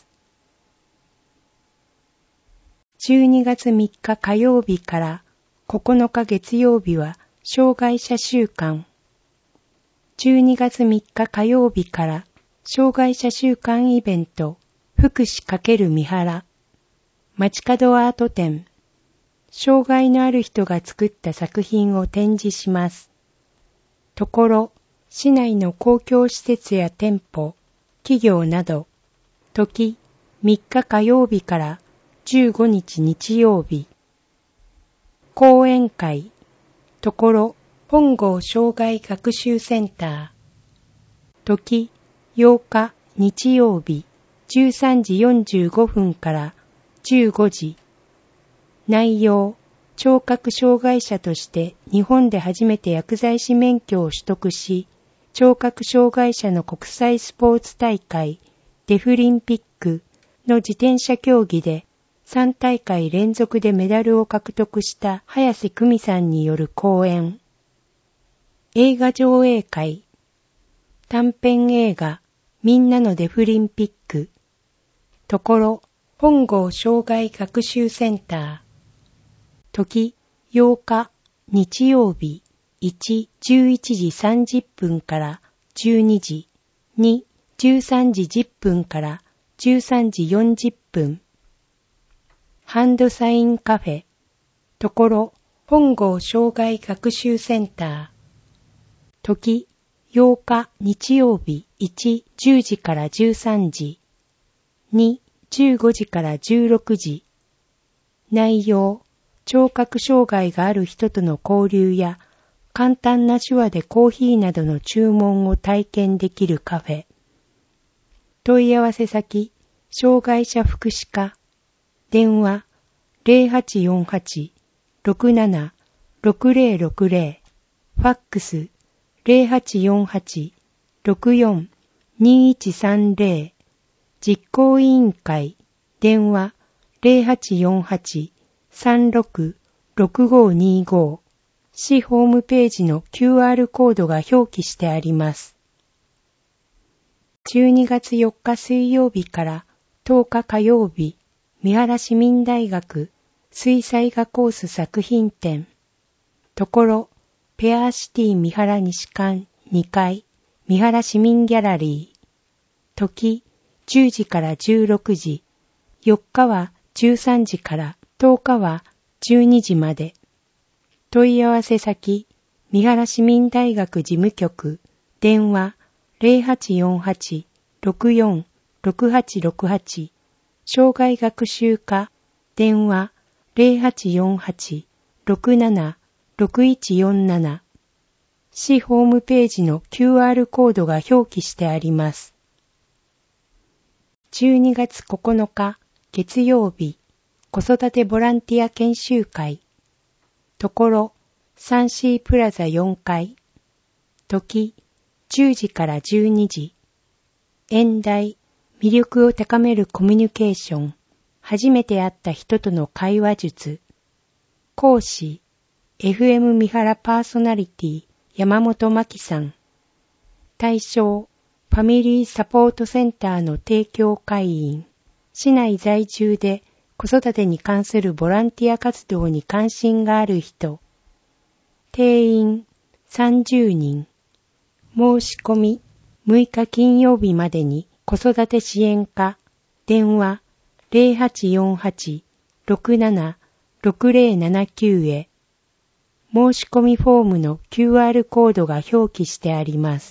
。12月3日火曜日から9日月曜日は障害者週間。12月3日火曜日から障害者週間イベント福祉×三原街角アート展。障害のある人が作った作品を展示します。ところ、市内の公共施設や店舗、企業など、時3日火曜日から15日日曜日。講演会、ところ、本郷障害学習センター。時8日日曜日、13時45分から15時。内容、聴覚障害者として日本で初めて薬剤師免許を取得し、聴覚障害者の国際スポーツ大会、デフリンピックの自転車競技で3大会連続でメダルを獲得した早瀬久美さんによる講演。映画上映会。短編映画、みんなのデフリンピック。ところ、本郷障害学習センター。時8日日曜日1、11時30分から12時、2、13時10分から13時40分。ハンドサインカフェ。ところ、本郷障害学習センター。時8日日曜日1、10時から13時。2、15時から16時。内容、聴覚障害がある人との交流や、簡単な手話でコーヒーなどの注文を体験できるカフェ。問い合わせ先、障害者福祉課。電話、0848-67-6060。ファックス、0848-64-2130。実行委員会、電話、0848-36-6525。市ホームページの QR コードが表記してあります。12月4日水曜日から10日火曜日、三原市民大学水彩画コース作品展。ところ、ペアシティ三原西館2階、三原市民ギャラリー。時、10時から16時。4日は13時から10日は12時まで。問い合わせ先、三原市民大学事務局。電話、0848-64-6868。障害学習課。電話、0848-67-6147。市ホームページの QR コードが表記してあります。12月9日月曜日、子育てボランティア研修会。ところ、3C プラザ4階。時、10時から12時。演題、魅力を高めるコミュニケーション。初めて会った人との会話術。講師、FM 三原パーソナリティ、山本真紀さん。対象、ファミリーサポートセンターの提供会員。市内在住で子育てに関するボランティア活動に関心がある人。定員30人。申し込み6日金曜日までに子育て支援課。電話 0848-67-6079 へ。申し込みフォームの QR コードが表記してあります。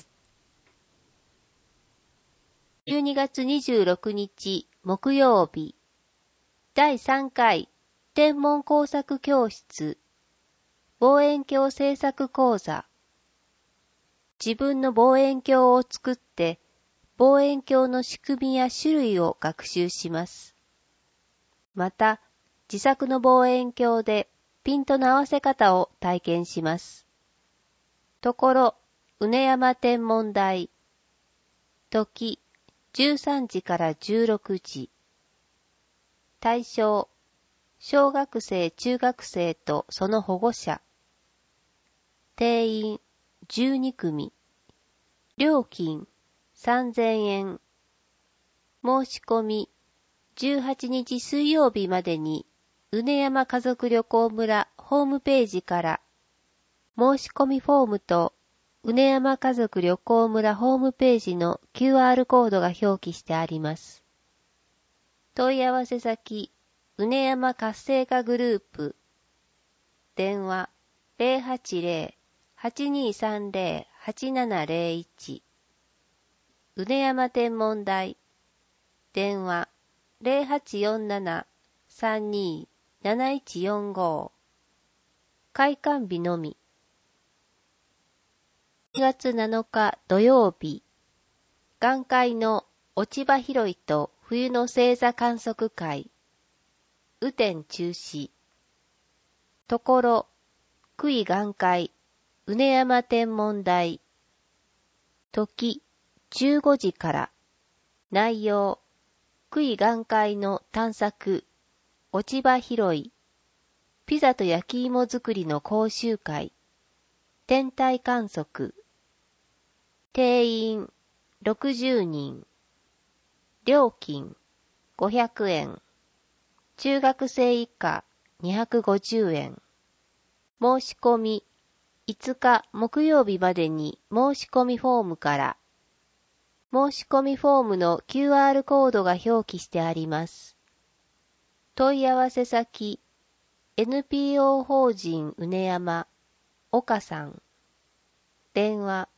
12月26日木曜日、第3回天文工作教室望遠鏡製作講座。自分の望遠鏡を作って望遠鏡の仕組みや種類を学習します。また自作の望遠鏡でピントの合わせ方を体験します。ところ、畝山天文台。時、13時から16時。対象、小学生、中学生とその保護者。定員、12組。料金、3000円。申し込み、18日水曜日までに、畝山家族旅行村ホームページから、申し込みフォームと、畝山家族旅行村ホームページの QR コードが表記してあります。問い合わせ先、畝山活性化グループ。電話、080-8230-8701。畝山天文台。電話、0847-32-7145。開館日のみ。2月7日土曜日、眼科医の落ち葉拾いと冬の星座観測会、雨天中止。ところ、久井眼科医、畝山天文台。時、15時から。内容、久井眼科医の探索、落ち葉拾い、ピザと焼き芋作りの講習会、天体観測。定員60人。料金500円。中学生以下250円。申し込み5日木曜日までに申し込みフォームから。申し込みフォームの QR コードが表記してあります。問い合わせ先 NPO 法人畝山岡さん。電話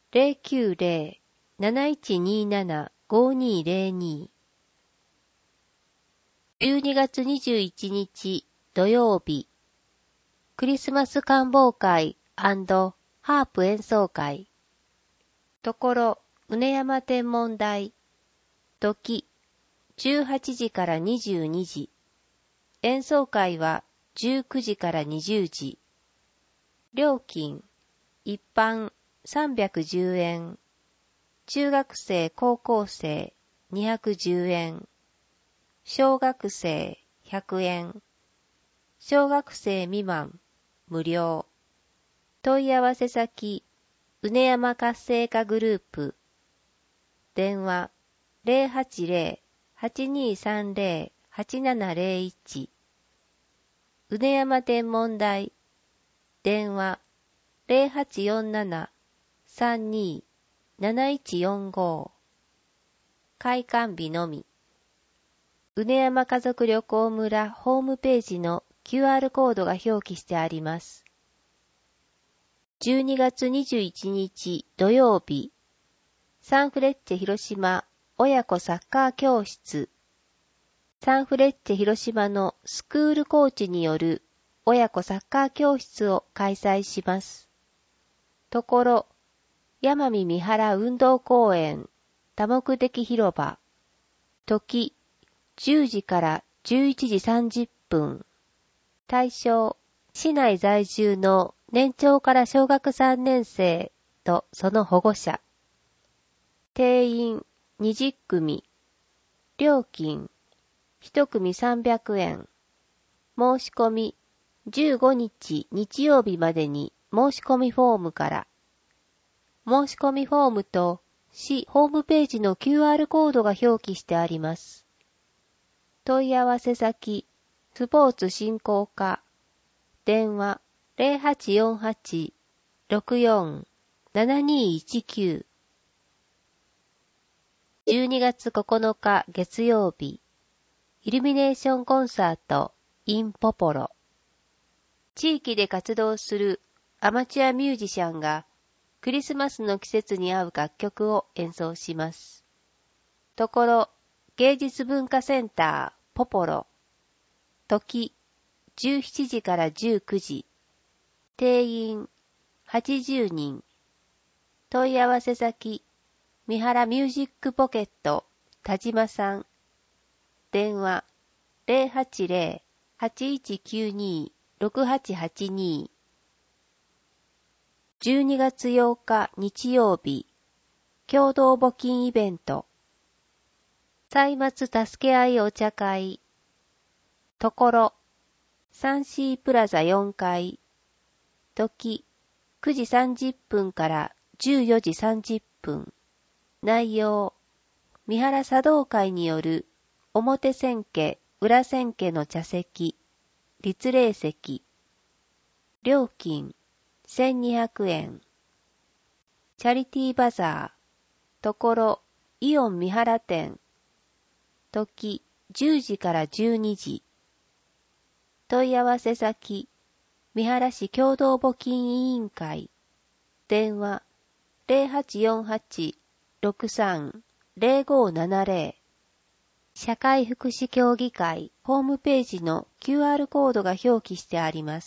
090-7127-5202。12月21日土曜日、クリスマス観望会&ハープ演奏会。ところ、畝山天文台。時、18時から22時。演奏会は19時から20時。料金、一般310円。中学生高校生210円。小学生100円。小学生未満無料。問い合わせ先、畝山活性化グループ。電話080-8230-8701。畝山天文台。電話0847-32-7145。開館日のみ。畝山家族旅行村ホームページの QR コードが表記してあります。12月21日土曜日、サンフレッチェ広島親子サッカー教室。サンフレッチェ広島のスクールコーチによる親子サッカー教室を開催します。ところ、山見三原運動公園多目的広場。時、10時から11時30分。対象、市内在住の年長から小学3年生とその保護者。定員20組。料金、1組300円。申し込み、15日日曜日までに申し込みフォームから。申し込みフォームと市ホームページの QR コードが表記してあります。問い合わせ先、スポーツ振興課。電話0848-64-7219。12月9日月曜日、 イルミネーションコンサート in ポポロ。地域で活動するアマチュアミュージシャンがクリスマスの季節に合う楽曲を演奏します。ところ芸術文化センターポポロ。時17時から19時。定員80人。問い合わせ先三原ミュージックポケット田島さん。電話 080-8192-6882。12月8日日曜日、共同募金イベント。歳末助け合いお茶会。ところ、3C プラザ4階。時、9時30分から14時30分。内容、三原茶道会による表千家、裏千家の茶席、立礼席。料金、1200円。チャリティーバザー。ところ、イオン三原店。時、10時から12時。問い合わせ先、三原市共同募金委員会。電話、0848-63-0570。社会福祉協議会ホームページの QR コードが表記してあります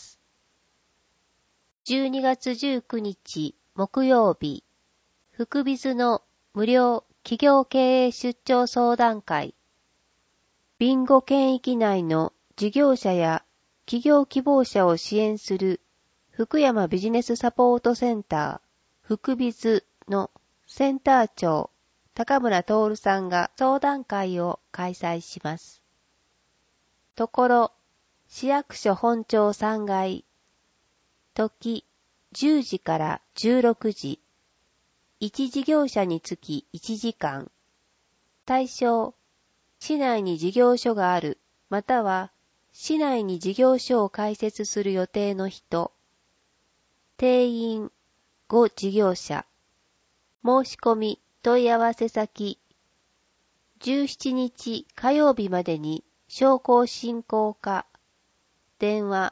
。12月19日木曜日、福ビズの無料企業経営出張相談会。ビンゴ県域内の事業者や企業希望者を支援する福山ビジネスサポートセンター福ビズのセンター長高村徹さんが相談会を開催します。ところ、市役所本庁3階。時、10時から16時。1事業者につき1時間。対象、市内に事業所がある、または市内に事業所を開設する予定の人。定員5事業者。申し込み問い合わせ先。17日火曜日までに商工振興課。電話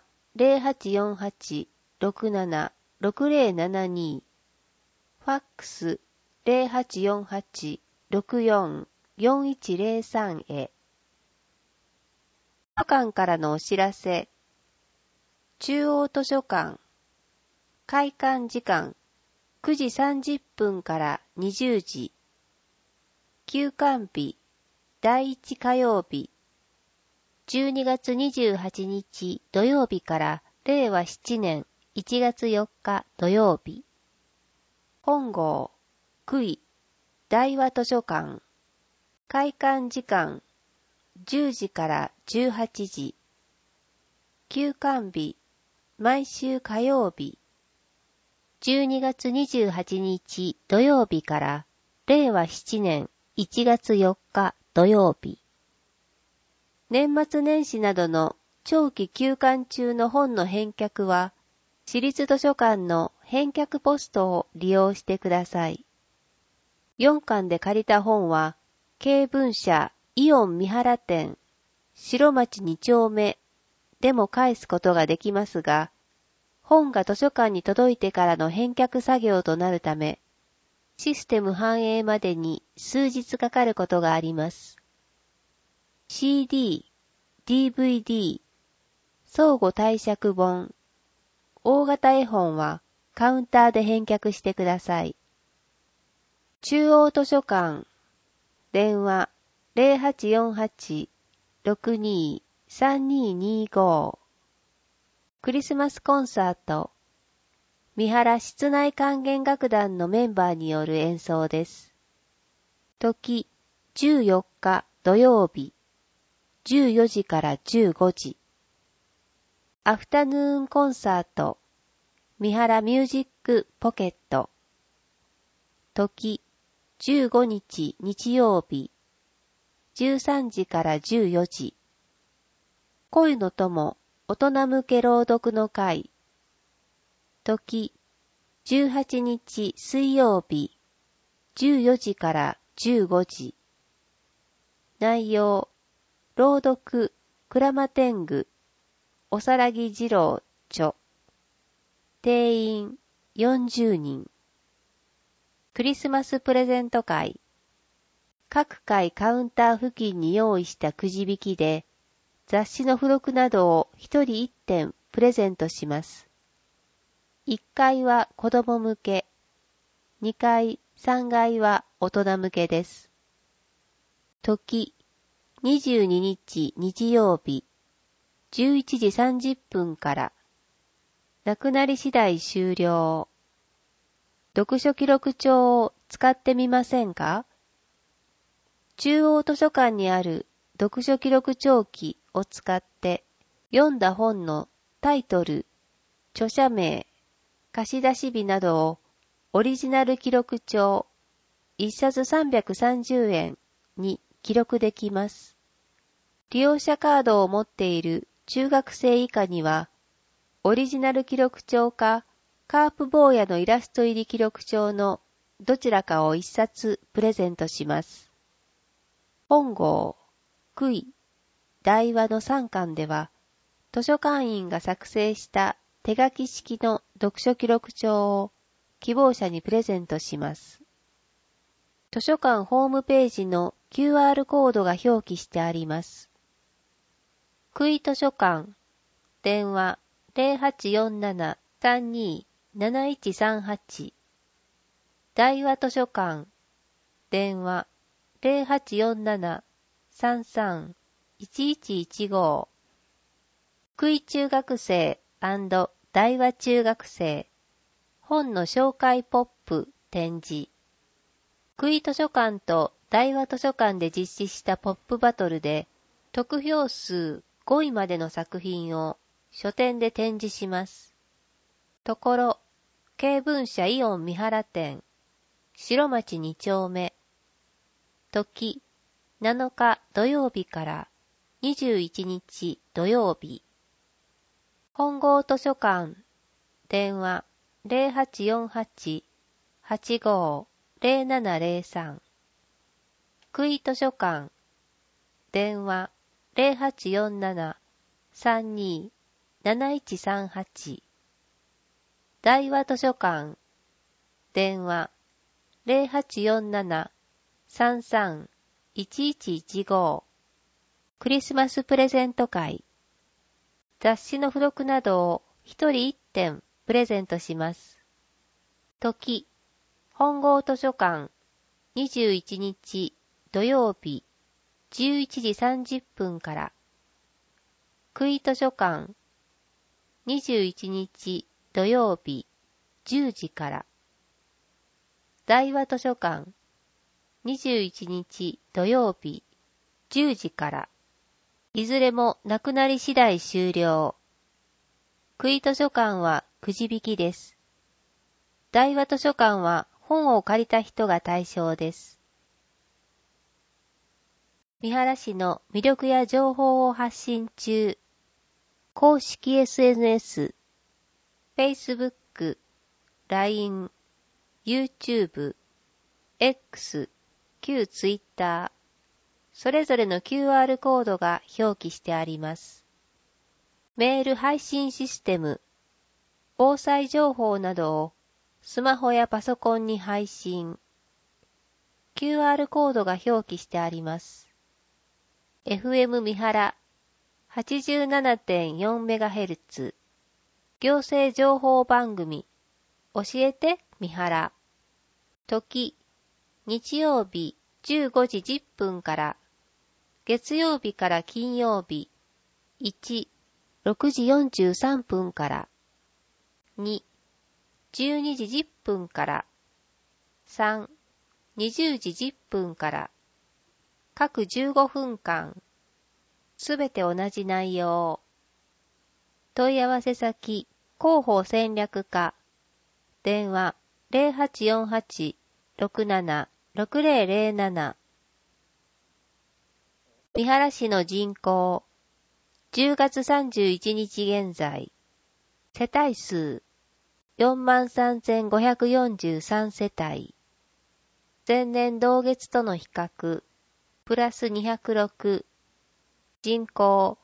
0848-67-6072。ファックス0848-64-4103へ。図書館からのお知らせ。中央図書館。開館時間9時30分から20時。休館日第1火曜日。12月28日土曜日から令和7年1月4日土曜日。本郷、久井、大和図書館。開館時間10時から18時。休館日毎週火曜日。12月28日土曜日から令和7年1月4日土曜日。年末年始などの長期休館中の本の返却は、市立図書館の返却ポストを利用してください。4巻で借りた本は、経文社イオン三原店、白町2丁目でも返すことができますが、本が図書館に届いてからの返却作業となるため、システム反映までに数日かかることがあります。CD、DVD、相互貸借本、大型絵本はカウンターで返却してください。中央図書館、電話0848-62-3225。クリスマスコンサート、三原室内管弦楽団のメンバーによる演奏です。時、14日土曜日、14時から15時。アフタヌーンコンサート、三原ミュージックポケット。時、15日日曜日、13時から14時。声の友、大人向け朗読の会。時、18日水曜日、14時から15時。内容、 朗読、鞍馬天狗、おさらぎ二郎著。定員40人。クリスマスプレゼント会。各回カウンター付近に用意したくじ引きで、雑誌の付録などを一人一点プレゼントします。1階は子供向け、2階、3階は大人向けです。時、22日日曜日、11時30分から。なくなり次第終了。読書記録帳を使ってみませんか？中央図書館にある読書記録帳機を使って読んだ本のタイトル、著者名、貸出日などをオリジナル記録帳1冊330円に記録できます。利用者カードを持っている中学生以下にはオリジナル記録帳かカープ坊やのイラスト入り記録帳のどちらかを1冊プレゼントします。本郷、杭、大和の3巻では、図書館員が作成した手書き式の読書記録帳を希望者にプレゼントします。図書館ホームページの QR コードが表記してあります。杭図書館、電話 0847-32-7138 大和図書館、電話0847-33-1115杭中学生&大和中学生本の紹介ポップ展示杭図書館と大和図書館で実施したポップバトルで得票数5位までの作品を書店で展示します。ところ、経文社イオン三原店白町2丁目時7日土曜日から21日土曜日。本郷図書館、電話0848-850703。杭図書館、電話0847-32-7138。大和図書館、電話0847-33-1115。クリスマスプレゼント会。雑誌の付録などを一人一点プレゼントします。時、本郷図書館、21日土曜日、11時30分から。杭図書館、21日土曜日、10時から。大和図書館、21日土曜日、10時から。いずれもなくなり次第終了。杭図書館はくじ引きです。大和図書館は本を借りた人が対象です。三原市の魅力や情報を発信中。公式 SNS、Facebook、LINE、YouTube、X、旧 Twitter、それぞれの QR コードが表記してあります。メール配信システム、防災情報などをスマホやパソコンに配信。QR コードが表記してあります。FM 三原 87.4MHz 行政情報番組教えて三原。時、日曜日15時10分から月曜日から金曜日1、6時43分から2、12時10分から3、20時10分から各15分間すべて同じ内容。問い合わせ先広報戦略課電話 0848-67-6007 三原市の人口10月31日現在世帯数 43,543 世帯前年同月との比較プラス206 人口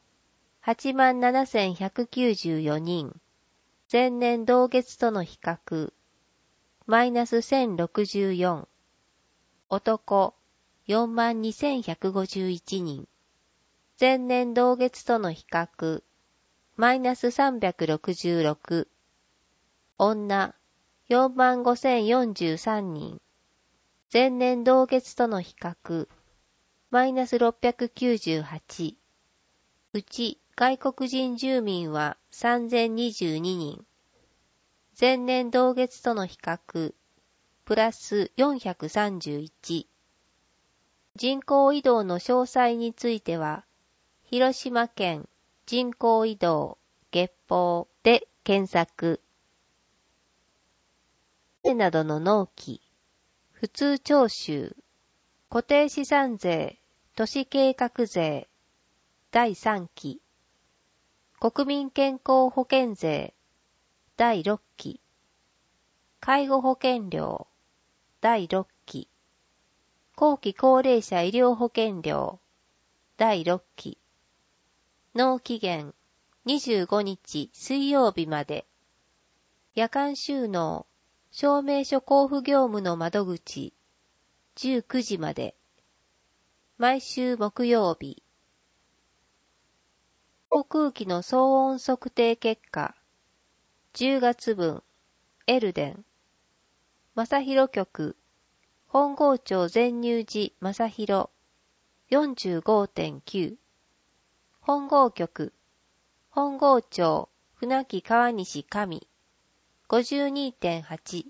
87,194人。前年同月との比較、マイナス1064。男42,151人。前年同月との比較、マイナス366。女45,043人。前年同月との比較、マイナス698。うち外国人住民は3,022人。前年同月との比較、プラス431。人口移動の詳細については、広島県人口移動月報で検索。などの納期、普通徴収、固定資産税、都市計画税、第3期、国民健康保険税、第6期、介護保険料、第6期、後期高齢者医療保険料、第6期、納期限25日水曜日まで、夜間収納、証明書交付業務の窓口、19時まで、毎週木曜日、航空機の騒音測定結果、10月分、エルデン、正広局、本郷町全入寺正広、45.9、本郷局、本郷町船木川西上、52.8。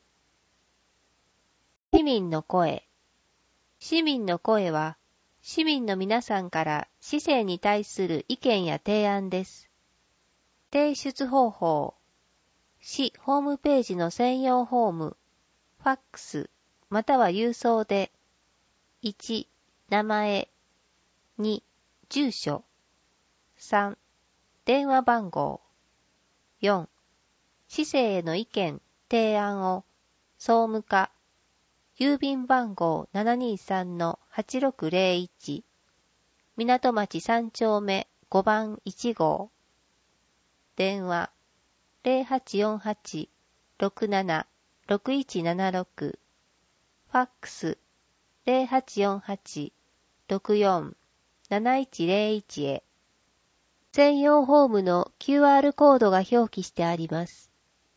市民の声。市民の声は、市民の皆さんから市政に対する意見や提案です。提出方法。市ホームページの専用フォーム、ファックス、または郵送で、1、名前、2、住所、3、電話番号、4、市政への意見、提案を、総務課、郵便番号 723-8601、港町3丁目5番1号、電話、0848-67-6176、ファックス、0848-64-7101へ、専用フォームの QR コードが表記してあります。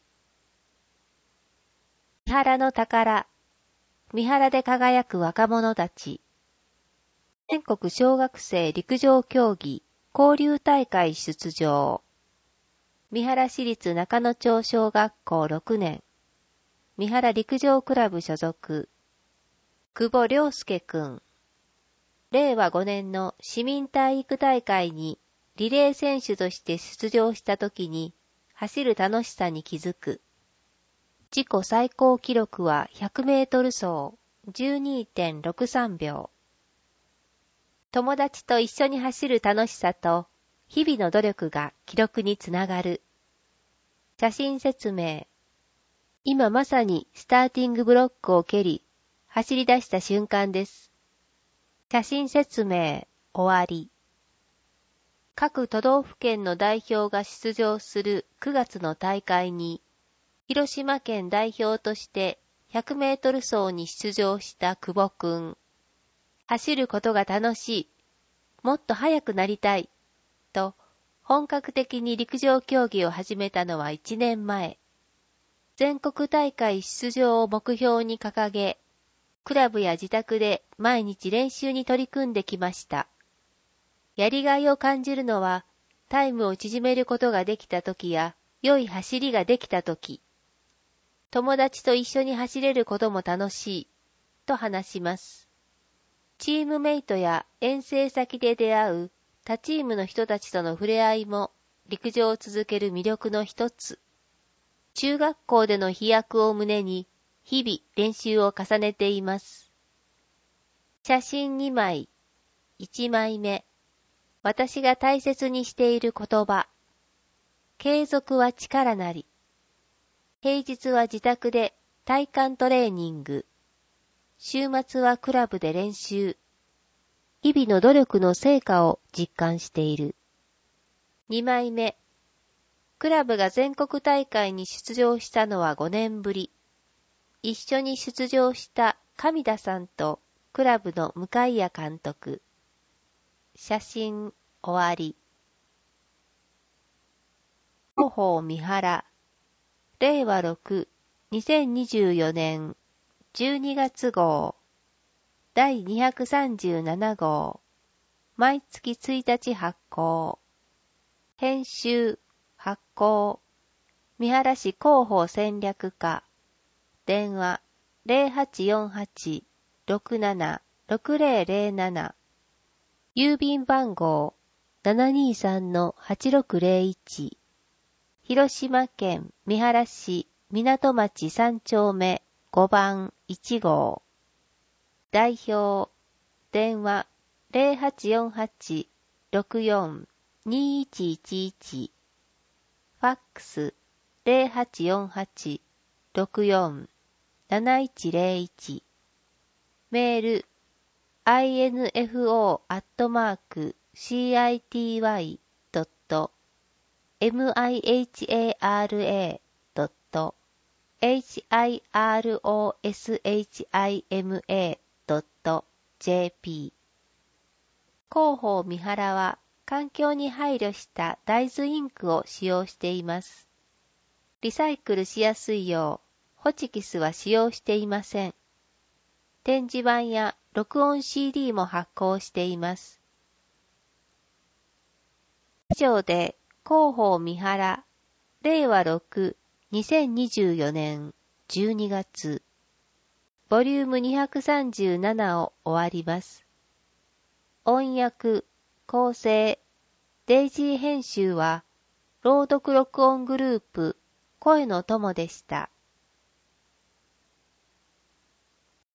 三原の宝、三原で輝く若者たち。全国小学生陸上競技交流大会出場。三原市立中野町小学校6年。三原陸上クラブ所属。久保良介くん。令和5年の市民体育大会にリレー選手として出場したときに走る楽しさに気づく。自己最高記録は100メートル走 12.63 秒。友達と一緒に走る楽しさと日々の努力が記録につながる。写真説明。今まさにスターティングブロックを蹴り、走り出した瞬間です。写真説明終わり。各都道府県の代表が出場する9月の大会に、広島県代表として100メートル走に出場した久保くん。走ることが楽しい。もっと速くなりたい。と、本格的に陸上競技を始めたのは1年前。全国大会出場を目標に掲げ、クラブや自宅で毎日練習に取り組んできました。やりがいを感じるのは、タイムを縮めることができたときや、良い走りができたとき。友達と一緒に走れることも楽しい、と話します。チームメイトや遠征先で出会う他チームの人たちとの触れ合いも陸上を続ける魅力の一つ。中学校での飛躍を胸に日々練習を重ねています。写真2枚。1枚目。私が大切にしている言葉。継続は力なり。平日は自宅で体幹トレーニング。週末はクラブで練習。 日々の努力の成果を実感している。2枚目。クラブが全国大会に出場したのは5年ぶり。一緒に出場した上田さんとクラブの向谷監督。写真終わり。広報三原。令和6、2024年12月号。第237号。毎月1日発行。編集、発行。三原市広報戦略課。電話 0848-67-6007。郵便番号 723-8601。広島県三原市港町3丁目5番1号。代表、電話 0848-64-2111。ファックス 0848-64-7101。メール info@city.mihara.jp。 広報三原は環境に配慮した大豆インクを使用しています。リサイクルしやすいよう、ホチキスは使用していません。展示板や録音 CD も発行しています。以上で、広報三原、令和6、2024年12月、ボリューム237を終わります。音訳、構成、デイジー編集は、朗読録音グループ、声の友でした。